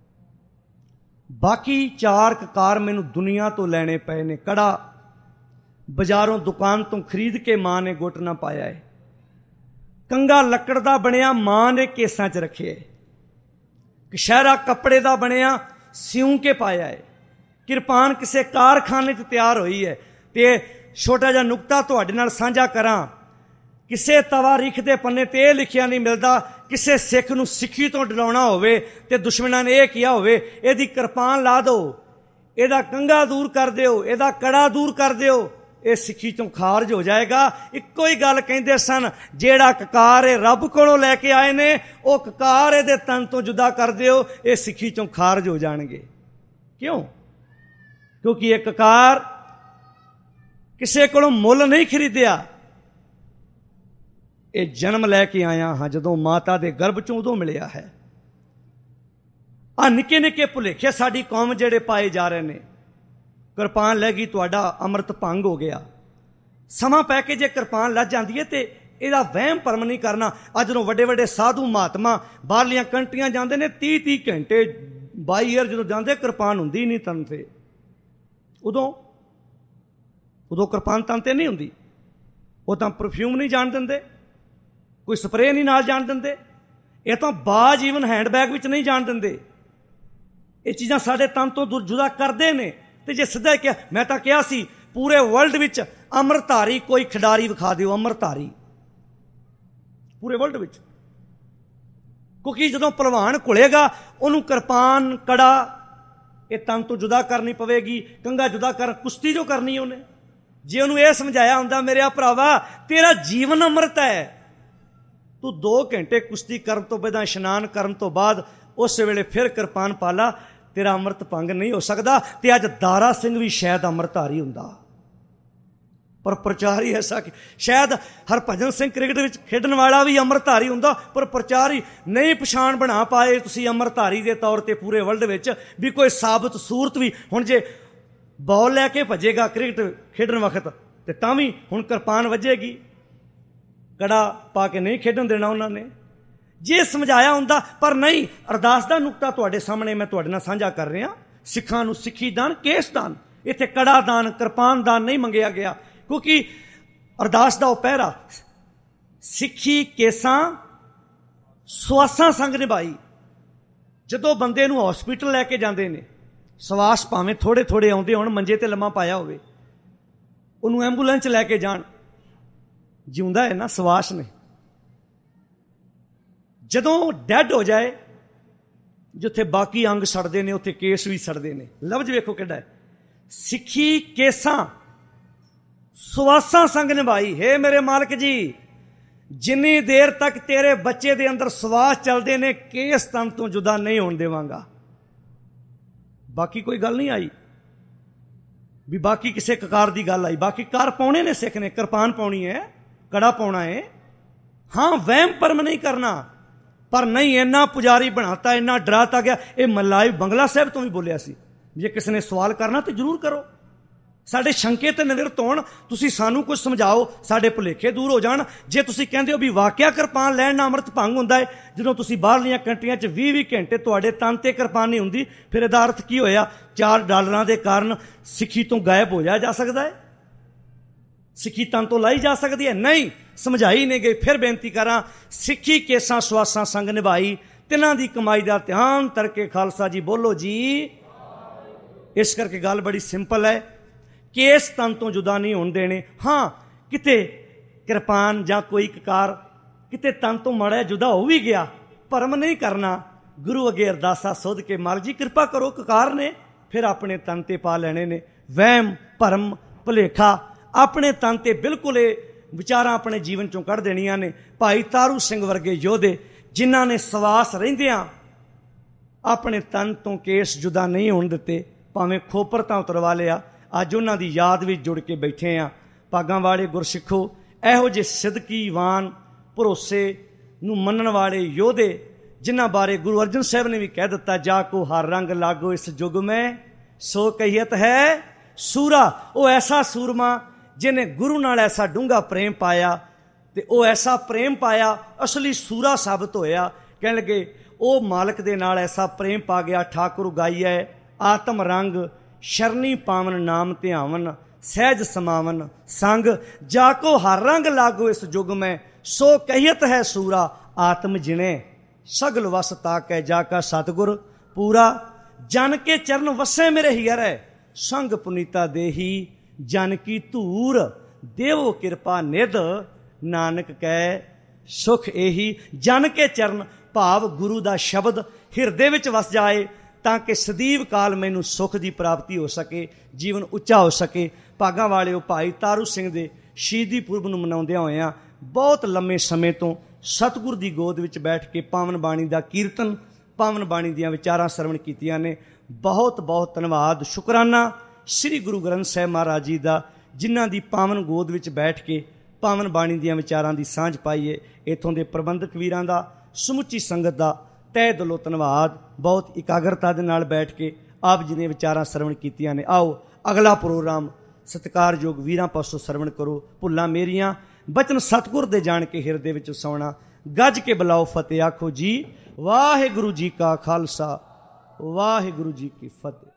ਬਾਕੀ ਚਾਰ ਕਕਾਰ ਮੈਨੂੰ ਦੁਨੀਆ ਤੋਂ ਲੈਣੇ ਪਏ ਨੇ। ਕੜਾ ਬਾਜ਼ਾਰੋਂ ਦੁਕਾਨ ਤੋਂ ਖਰੀਦ ਕੇ ਮਾਂ ਨੇ ਗੁੱਟ ਨਾ ਪਾਇਆ ਹੈ। ਕੰਘਾ ਲੱਕੜ ਦਾ ਬਣਿਆ, ਮਾਂ ਨੇ ਕੇਸਾਂ 'ਚ ਰੱਖਿਆ ਹੈ। ਕਛਹਿਰਾ ਕੱਪੜੇ ਦਾ ਬਣਿਆ, ਸਿਉਂ ਕੇ ਪਾਇਆ ਹੈ। ਕਿਰਪਾਨ ਕਿਸੇ ਕਾਰਖਾਨੇ 'ਚ ਤਿਆਰ ਹੋਈ ਹੈ। ਤੇ ਛੋਟਾ ਜਿਹਾ ਨੁਕਤਾ ਤੁਹਾਡੇ ਨਾਲ ਸਾਂਝਾ ਕਰਾਂ, ਕਿਸੇ ਤਵਾਰੀਖ ਦੇ ਪੰਨੇ ਤੇ ਇਹ ਲਿਖਿਆ ਨਹੀਂ ਮਿਲਦਾ ਕਿਸੇ ਸਿੱਖ ਨੂੰ ਸਿੱਖੀ ਤੋਂ ਡਰਾਉਣਾ ਹੋਵੇ ਤੇ ਦੁਸ਼ਮਣਾਂ ਨੇ ਇਹ ਕਿਹਾ ਹੋਵੇ ਇਹਦੀ ਕਿਰਪਾਨ ਲਾ ਦਿਓ, ਇਹਦਾ ਕੰਘਾ ਦੂਰ ਕਰ ਦਿਓ, ਇਹਦਾ ਕੜਾ ਦੂਰ ਕਰ ਦਿਓ, ਇਹ ਸਿੱਖੀ ਤੋਂ ਖਾਰਜ ਹੋ ਜਾਏਗਾ। ਇੱਕੋ ਹੀ ਗੱਲ ਕਹਿੰਦੇ ਸਨ, ਜਿਹੜਾ ਕਕਾਰ ਇਹ ਰੱਬ ਕੋਲੋਂ ਲੈ ਕੇ ਆਏ ਨੇ, ਉਹ ਕਕਾਰ ਇਹਦੇ ਤਨ ਤੋਂ ਜੁਦਾ ਕਰ ਦਿਓ, ਇਹ ਸਿੱਖੀ ਤੋਂ ਖਾਰਜ ਹੋ ਜਾਣਗੇ। ਕਿਉਂ? ਕਿਉਂਕਿ ਇਹ ਕਕਾਰ ਕਿਸੇ ਕੋਲੋਂ ਮੁੱਲ ਨਹੀਂ ਖਰੀਦਿਆ। ਇਹ ਜਨਮ ਲੈ ਕੇ ਆਇਆ ਹਾਂ ਜਦੋਂ ਮਾਤਾ ਦੇ ਗਰਭ ਚੋਂ, ਉਦੋਂ ਮਿਲਿਆ ਹੈ। ਆ ਨਿੱਕੇ ਨਿੱਕੇ ਭੁਲੇਖੇ ਸਾਡੀ ਕੌਮ ਜਿਹੜੇ ਪਾਏ ਜਾ ਰਹੇ ਨੇ। ਕਿਰਪਾਨ ਲੈ ਗਈ, ਤੁਹਾਡਾ ਅੰਮ੍ਰਿਤ ਭੰਗ ਹੋ ਗਿਆ। ਸਮਾਂ ਪੈ ਕੇ ਜੇ ਕਿਰਪਾਨ ਲੱਜ ਜਾਂਦੀ ਹੈ ਤੇ ਇਹਦਾ ਵਹਿਮ ਭਰਮ ਨਹੀਂ ਕਰਨਾ। ਅੱਜ ਜਦੋਂ ਵੱਡੇ ਵੱਡੇ ਸਾਧੂ ਮਹਾਤਮਾ ਬਾਹਰਲੀਆਂ ਕੰਟਰੀਆਂ ਜਾਂਦੇ ਨੇ, ਤੀਹ ਤੀਹ ਘੰਟੇ ਬਾਈ ਈਅਰ ਜਦੋਂ ਜਾਂਦੇ, ਕਿਰਪਾਨ ਹੁੰਦੀ ਨਹੀਂ ਤਨ ਤੇ। ਉਦੋਂ ਉਦੋਂ ਕਿਰਪਾਨ ਤਨ ਤੇ ਨਹੀਂ ਹੁੰਦੀ। ਉਹ ਤਾਂ ਪਰਫਿਊਮ ਨਹੀਂ ਜਾਣ ਦਿੰਦੇ, ਕੋਈ ਸਪਰੇਅ ਨਹੀਂ ਨਾਲ ਜਾਣ ਦਿੰਦੇ, ਇਹ ਤਾਂ ਬਾਜ ਈਵਨ ਹੈਂਡਬੈਗ ਵਿੱਚ ਨਹੀਂ ਜਾਣ ਦਿੰਦੇ। ਇਹ ਚੀਜ਼ਾਂ ਸਾਡੇ ਤਨ ਤੋਂ ਦੂਰ ਜੁਦਾ ਕਰਦੇ ਨੇ। ਤੇ ਜੇ ਸਿੱਧਾ ਕਿਹਾ, ਮੈਂ ਤਾਂ ਕਿਹਾ ਸੀ ਪੂਰੇ ਵਰਲਡ ਵਿੱਚ ਅੰਮ੍ਰਿਤਧਾਰੀ ਕੋਈ ਖਿਡਾਰੀ ਵਿਖਾ ਦਿਓ, ਅੰਮ੍ਰਿਤਧਾਰੀ ਪੂਰੇ ਵਰਲਡ ਵਿੱਚ। ਕਿਉਂਕਿ ਜਦੋਂ ਭਲਵਾਨ ਘੁਲੇਗਾ, ਉਹਨੂੰ ਕਿਰਪਾਨ, ਕੜਾ ਇਹ ਤਨ ਤੋਂ ਜੁਦਾ ਕਰਨੀ ਪਵੇਗੀ, ਕੰਘਾ ਜੁਦਾ ਕਰ, ਕੁਸ਼ਤੀ ਜੋ ਕਰਨੀ ਉਹਨੇ। ਜੇ ਉਹਨੂੰ ਇਹ ਸਮਝਾਇਆ ਹੁੰਦਾ, ਮੇਰੇ ਭਰਾਵਾ ਤੇਰਾ ਜੀਵਨ ਅੰਮ੍ਰਿਤ ਹੈ, ਤੂੰ ਦੋ ਘੰਟੇ ਕੁਸ਼ਤੀ ਕਰਨ ਤੋਂ ਬਾਅਦ, ਇਸ਼ਨਾਨ ਕਰਨ ਤੋਂ ਬਾਅਦ ਉਸ ਵੇਲੇ ਫਿਰ ਕਿਰਪਾਨ ਪਾਲਾ, ਤੇਰਾ ਅੰਮ੍ਰਿਤ ਭੰਗ ਨਹੀਂ ਹੋ ਸਕਦਾ। ਤੇ ਅੱਜ ਦਾਰਾ ਸਿੰਘ ਵੀ ਸ਼ਾਇਦ ਅੰਮ੍ਰਿਤਧਾਰੀ ਹੁੰਦਾ, ਪਰ ਪ੍ਰਚਾਰ ਹੀ ਐਸਾ ਕਿ ਸ਼ਾਇਦ ਹਰਭਜਨ ਸਿੰਘ ਕ੍ਰਿਕਟ ਵਿੱਚ ਖੇਡਣ ਵਾਲਾ ਵੀ ਅੰਮ੍ਰਿਤਧਾਰੀ ਹੁੰਦਾ, ਪਰ ਪ੍ਰਚਾਰ ਹੀ ਨਹੀਂ ਪਛਾਣ ਬਣਾ ਪਾਏ ਤੁਸੀਂ ਅੰਮ੍ਰਿਤਧਾਰੀ ਦੇ ਤੌਰ ਤੇ ਪੂਰੇ ਵਰਲਡ ਵਿੱਚ ਵੀ ਕੋਈ ਸਾਬਤ ਸੂਰਤ ਵੀ। ਹੁਣ ਜੇ ਬਾਲ ਲੈ ਕੇ ਭੱਜੇਗਾ ਕ੍ਰਿਕਟ ਖੇਡਣ ਵਕਤ, ਤੇ ਤਾਂ ਵੀ ਹੁਣ ਕਿਰਪਾਨ ਵੱਜੇਗੀ, ਕੜਾ ਪਾ ਕੇ ਨਹੀਂ ਖੇਡਣ ਦੇਣਾ ਉਹਨਾਂ ਨੇ। ਜੇ ਸਮਝਾਇਆ ਹੁੰਦਾ, ਪਰ ਨਹੀਂ। ਅਰਦਾਸ ਦਾ ਨੁਕਤਾ ਤੁਹਾਡੇ ਸਾਹਮਣੇ ਮੈਂ ਤੁਹਾਡੇ ਨਾਲ ਸਾਂਝਾ ਕਰ ਰਿਹਾ। ਸਿੱਖਾਂ ਨੂੰ ਸਿੱਖੀ ਦਾਨ, ਕੇਸ ਦਾਨ, ਇੱਥੇ ਕੜਾ ਦਾਨ, ਕਿਰਪਾਨ ਦਾਨ ਨਹੀਂ ਮੰਗਿਆ ਗਿਆ। ਕਿਉਂਕਿ ਅਰਦਾਸ ਦਾ ਉਹ ਪਹਿਰਾ ਸਿੱਖੀ ਕੇਸਾਂ ਸਵਾਸਾਂ ਸੰਗ ਨਿਭਾਈ। ਜਦੋਂ ਬੰਦੇ ਨੂੰ ਹਸਪੀਟਲ ਲੈ ਕੇ ਜਾਂਦੇ ਨੇ, ਸਵਾਸ ਭਾਵੇਂ ਥੋੜੇ ਥੋੜੇ ਆਉਂਦੇ ਹੋਣ, ਮੰਜੇ ਤੇ ਲੰਮਾ ਪਾਇਆ ਹੋਵੇ, ਉਹਨੂੰ ਐਂਬੂਲੈਂਸ ਲੈ ਕੇ ਜਾਣ, ਜਿਉਂਦਾ ਹੈ ਨਾ, ਸਵਾਸ ਨੇ। ਜਦੋਂ ਡੈਡ ਹੋ ਜਾਏ, ਜਿੱਥੇ ਬਾਕੀ ਅੰਗ ਸੜਦੇ ਨੇ ਉੱਥੇ ਕੇਸ ਵੀ ਸੜਦੇ ਨੇ। ਲਫ਼ਜ਼ ਵੇਖੋ ਕਿਹੜਾ ਹੈ, ਸਿੱਖੀ ਕੇਸਾਂ ਸਵਾਸਾਂ ਸੰਗ ਨਿਭਾਈ। ਹੇ ਮੇਰੇ ਮਾਲਕ ਜੀ, ਜਿੰਨੀ ਦੇਰ ਤੱਕ ਤੇਰੇ ਬੱਚੇ ਦੇ ਅੰਦਰ ਸਵਾਸ ਚੱਲਦੇ ਨੇ, ਕੇਸ ਤਨ ਤੋਂ ਜੁਦਾ ਨਹੀਂ ਹੋਣ ਦੇਵਾਂਗਾ। ਬਾਕੀ ਕੋਈ ਗੱਲ ਨਹੀਂ ਆਈ ਵੀ ਬਾਕੀ ਕਿਸੇ ਕਕਾਰ ਦੀ ਗੱਲ ਆਈ। ਬਾਕੀ ਕਾਰ ਪਾਉਣੇ ਨੇ ਸਿੱਖ ਨੇ, ਕਿਰਪਾਨ ਪਾਉਣੀ ਹੈ, ਕੜਾ ਪਾਉਣਾ ਹੈ। ਹਾਂ, ਵਹਿਮ ਭਰਮ ਨਹੀਂ ਕਰਨਾ, ਪਰ ਨਹੀਂ ਇੰਨਾ ਪੁਜਾਰੀ ਬਣਾਤਾ, ਇੰਨਾ ਡਰਾਤਾ ਗਿਆ। ਇਹ ਮਲਾਈ ਬੰਗਲਾ ਸਾਹਿਬ ਤੋਂ ਵੀ ਬੋਲਿਆ ਸੀ, ਜੇ ਕਿਸੇ ਨੇ ਸਵਾਲ ਕਰਨਾ ਤਾਂ ਜ਼ਰੂਰ ਕਰੋ, ਸਾਡੇ ਸ਼ੰਕੇ ਤੇ ਨਿਵਰਤ ਹੋਣ, ਤੁਸੀਂ ਸਾਨੂੰ ਕੁਝ ਸਮਝਾਓ, ਸਾਡੇ ਭੁਲੇਖੇ ਦੂਰ ਹੋ ਜਾਣ। ਜੇ ਤੁਸੀਂ ਕਹਿੰਦੇ ਹੋ ਵੀ ਵਾਕਿਆ ਕਿਰਪਾਨ ਲੈਣ ਨਾਲ ਅੰਮ੍ਰਿਤ ਭੰਗ ਹੁੰਦਾ ਹੈ, ਜਦੋਂ ਤੁਸੀਂ ਬਾਹਰਲੀਆਂ ਕੰਟਰੀਆਂ 'ਚ ਵੀਹ ਵੀਹ ਘੰਟੇ ਤੁਹਾਡੇ ਤਨ ਤੇ ਕਿਰਪਾਨ ਨਹੀਂ ਹੁੰਦੀ, ਫਿਰ ਇਹਦਾ ਅਰਥ ਕੀ ਹੋਇਆ? ਚਾਰ ਡਾਲਰਾਂ ਦੇ ਕਾਰਨ ਸਿੱਖੀ ਤੋਂ ਗਾਇਬ ਹੋ ਜਾਇਆ ਜਾ ਸਕਦਾ ਹੈ, ਸਿੱਖੀ ਤਨ ਤੋਂ ਲਾਈ ਜਾ ਸਕਦੀ ਹੈ? ਨਹੀਂ, ਸਮਝਾਈ ਨਹੀਂ ਗਈ। ਫਿਰ ਬੇਨਤੀ ਕਰਾਂ, ਸਿੱਖੀ ਕੇਸਾਂ ਸਵਾਸਾਂ ਸੰਗ ਨਿਭਾਈ, ਤਿੰਨਾਂ ਦੀ ਕਮਾਈ ਦਾ ਧਿਆਨ ਤਰਕੇ ਖਾਲਸਾ ਜੀ ਬੋਲੋ ਜੀ। ਇਸ ਕਰਕੇ ਗੱਲ ਬੜੀ ਸਿੰਪਲ ਹੈ, ਕੇਸ ਤਨ ਤੋਂ ਜੁਦਾ ਨਹੀਂ ਹੋਣ ਦੇਣੇ। ਹਾਂ, ਕਿਤੇ ਕਿਰਪਾਨ ਜਾਂ ਕੋਈ ਕਕਾਰ ਕਿਤੇ ਤਨ ਤੋਂ ਮਾੜਾ ਜੁਦਾ ਹੋ ਵੀ ਗਿਆ, ਭਰਮ ਨਹੀਂ ਕਰਨਾ। ਗੁਰੂ ਅੱਗੇ ਅਰਦਾਸਾ ਸੁਧ ਕੇ, ਮਾਲਕ ਜੀ ਕਿਰਪਾ ਕਰੋ, ਕਕਾਰ ਨੇ ਫਿਰ ਆਪਣੇ ਤਨ ਤੇ ਪਾ ਲੈਣੇ ਨੇ। ਵਹਿਮ ਭਰਮ ਭੁਲੇਖਾ ਆਪਣੇ ਤਨ ਤੇ ਬਿਲਕੁਲ ਇਹ ਵਿਚਾਰਾਂ ਆਪਣੇ ਜੀਵਨ ਚੋਂ ਕੱਢ ਦੇਣੀਆਂ ਨੇ। ਭਾਈ ਤਾਰੂ ਸਿੰਘ ਵਰਗੇ ਯੋਧੇ ਜਿਨ੍ਹਾਂ ਨੇ ਸਵਾਸ ਰਹਿੰਦਿਆਂ ਆਪਣੇ ਤਨ ਤੋਂ ਕੇਸ ਜੁਦਾ ਨਹੀਂ ਹੋਣ ਦਿੱਤੇ, ਭਾਵੇਂ ਖੋਪਰ ਤਾਂ ਉਤਰਵਾ ਲਿਆ, ਅੱਜ ਉਹਨਾਂ ਦੀ ਯਾਦ ਵਿੱਚ ਜੁੜ ਕੇ ਬੈਠੇ ਆ। ਭਾਗਾਂ ਵਾਲੇ ਗੁਰਸਿੱਖੋ, ਇਹੋ ਜਿਹੇ ਸਿਦਕੀਵਾਨ ਭਰੋਸੇ ਨੂੰ ਮੰਨਣ ਵਾਲੇ ਯੋਧੇ ਜਿਨ੍ਹਾਂ ਬਾਰੇ ਗੁਰੂ ਅਰਜਨ ਸਾਹਿਬ ਨੇ ਵੀ ਕਹਿ ਦਿੱਤਾ, ਜਾ ਕੋ ਹਰ ਰੰਗ ਲਾਗੋ ਇਸ ਯੁੱਗ ਮੈਂ ਸੋ ਕਹੀਅਤ ਹੈ ਸੂਰਾ। ਉਹ ਐਸਾ ਸੂਰਮਾ ਜਿਹਨੇ ਗੁਰੂ ਨਾਲ ਐਸਾ ਡੂੰਘਾ ਪ੍ਰੇਮ ਪਾਇਆ, ਤੇ ਉਹ ਐਸਾ ਪ੍ਰੇਮ ਪਾਇਆ ਅਸਲੀ ਸੂਰਾ ਸਾਬਤ ਹੋਇਆ। ਕਹਿਣ ਲੱਗੇ ਉਹ ਮਾਲਕ ਦੇ ਨਾਲ ਐਸਾ ਪ੍ਰੇਮ ਪਾ ਗਿਆ, ਠਾਕੁਰ ਗਾਈਐ ਆਤਮ ਰੰਗ ਸ਼ਰਨੀ ਪਾਵਨ ਨਾਮ ਧਿਆਵਨ ਸਹਿਜ ਸਮਾਵਨ ਸੰਗ। ਜਾ ਕੋ ਹਰ ਰੰਗ ਲਾਗੋ ਇਸ ਯੁੱਗ ਮੈਂ ਸੋ ਕਹੀਅਤ ਹੈ ਸੂਰਾ। ਆਤਮ ਜਿਣੇ ਸਗਲ ਵਸ ਤਾਕੈ ਜਾ ਕਾ ਸਤਿਗੁਰ ਪੂਰਾ। ਜਨ ਕੇ ਚਰਨ ਵਸੇ ਮੇਰੇ ਹੀਰੈ ਸੰਗ ਪੁਨੀਤਾ ਦੇਹੀ ਜਨ ਕੀ ਧੂਰ। ਦੇਵੋ ਕਿਰਪਾ ਨਿਧ ਨਾਨਕ ਕੈ ਸੁਖ ਇਹੀ। ਜਨ ਕੇ ਚਰਨ ਭਾਵ ਗੁਰੂ ਦਾ ਸ਼ਬਦ ਹਿਰਦੇ ਵਿੱਚ ਵਸ ਜਾਏ ਤਾਂ ਕਿ ਸਦੀਵ ਕਾਲ ਮੈਨੂੰ ਸੁੱਖ ਦੀ ਪ੍ਰਾਪਤੀ ਹੋ ਸਕੇ, ਜੀਵਨ ਉੱਚਾ ਹੋ ਸਕੇ। ਭਾਗਾਂ ਵਾਲਿਓ, ਭਾਈ ਤਾਰੂ ਸਿੰਘ ਦੇ ਸ਼ਹੀਦੀ ਪੁਰਬ ਨੂੰ ਮਨਾਉਂਦਿਆਂ ਹੋਇਆਂ ਬਹੁਤ ਲੰਮੇ ਸਮੇਂ ਤੋਂ ਸਤਿਗੁਰ ਦੀ ਗੋਦ ਵਿੱਚ ਬੈਠ ਕੇ ਪਾਵਨ ਬਾਣੀ ਦਾ ਕੀਰਤਨ, ਪਾਵਨ ਬਾਣੀ ਦੀਆਂ ਵਿਚਾਰਾਂ ਸਰਵਣ ਕੀਤੀਆਂ ਨੇ। ਬਹੁਤ ਬਹੁਤ ਧੰਨਵਾਦ, ਸ਼ੁਕਰਾਨਾ ਸ੍ਰੀ ਗੁਰੂ ਗ੍ਰੰਥ ਸਾਹਿਬ ਮਹਾਰਾਜ ਜੀ ਦਾ, ਜਿਨ੍ਹਾਂ ਦੀ ਪਾਵਨ ਗੋਦ ਵਿੱਚ ਬੈਠ ਕੇ ਪਾਵਨ ਬਾਣੀ ਦੀਆਂ ਵਿਚਾਰਾਂ ਦੀ ਸਾਂਝ ਪਾਈਏ। ਇੱਥੋਂ ਦੇ ਪ੍ਰਬੰਧਕ ਵੀਰਾਂ ਦਾ, ਸਮੁੱਚੀ ਸੰਗਤ ਦਾ ਤਹਿ ਦਿਲੋਂ ਧੰਨਵਾਦ। ਬਹੁਤ ਇਕਾਗਰਤਾ ਦੇ ਨਾਲ ਬੈਠ ਕੇ ਆਪ ਜੀ ਨੇ ਵਿਚਾਰਾਂ ਸਰਵਣ ਕੀਤੀਆਂ ਨੇ। ਆਓ ਅਗਲਾ ਪ੍ਰੋਗਰਾਮ ਸਤਿਕਾਰਯੋਗ ਵੀਰਾਂ ਪਾਸੋਂ ਸਰਵਣ ਕਰੋ। ਭੁੱਲਾਂ ਮੇਰੀਆਂ ਬਚਨ ਸਤਿਗੁਰ ਦੇ ਜਾਣ ਕੇ ਹਿਰਦੇ ਵਿੱਚ ਸੌਣਾ। ਗੱਜ ਕੇ ਬੁਲਾਓ ਫਤਿਹ, ਆਖੋ ਜੀ ਵਾਹਿਗੁਰੂ ਜੀ ਕਾ ਖਾਲਸਾ ਵਾਹਿਗੁਰੂ ਜੀ ਕੀ ਫਤਿਹ।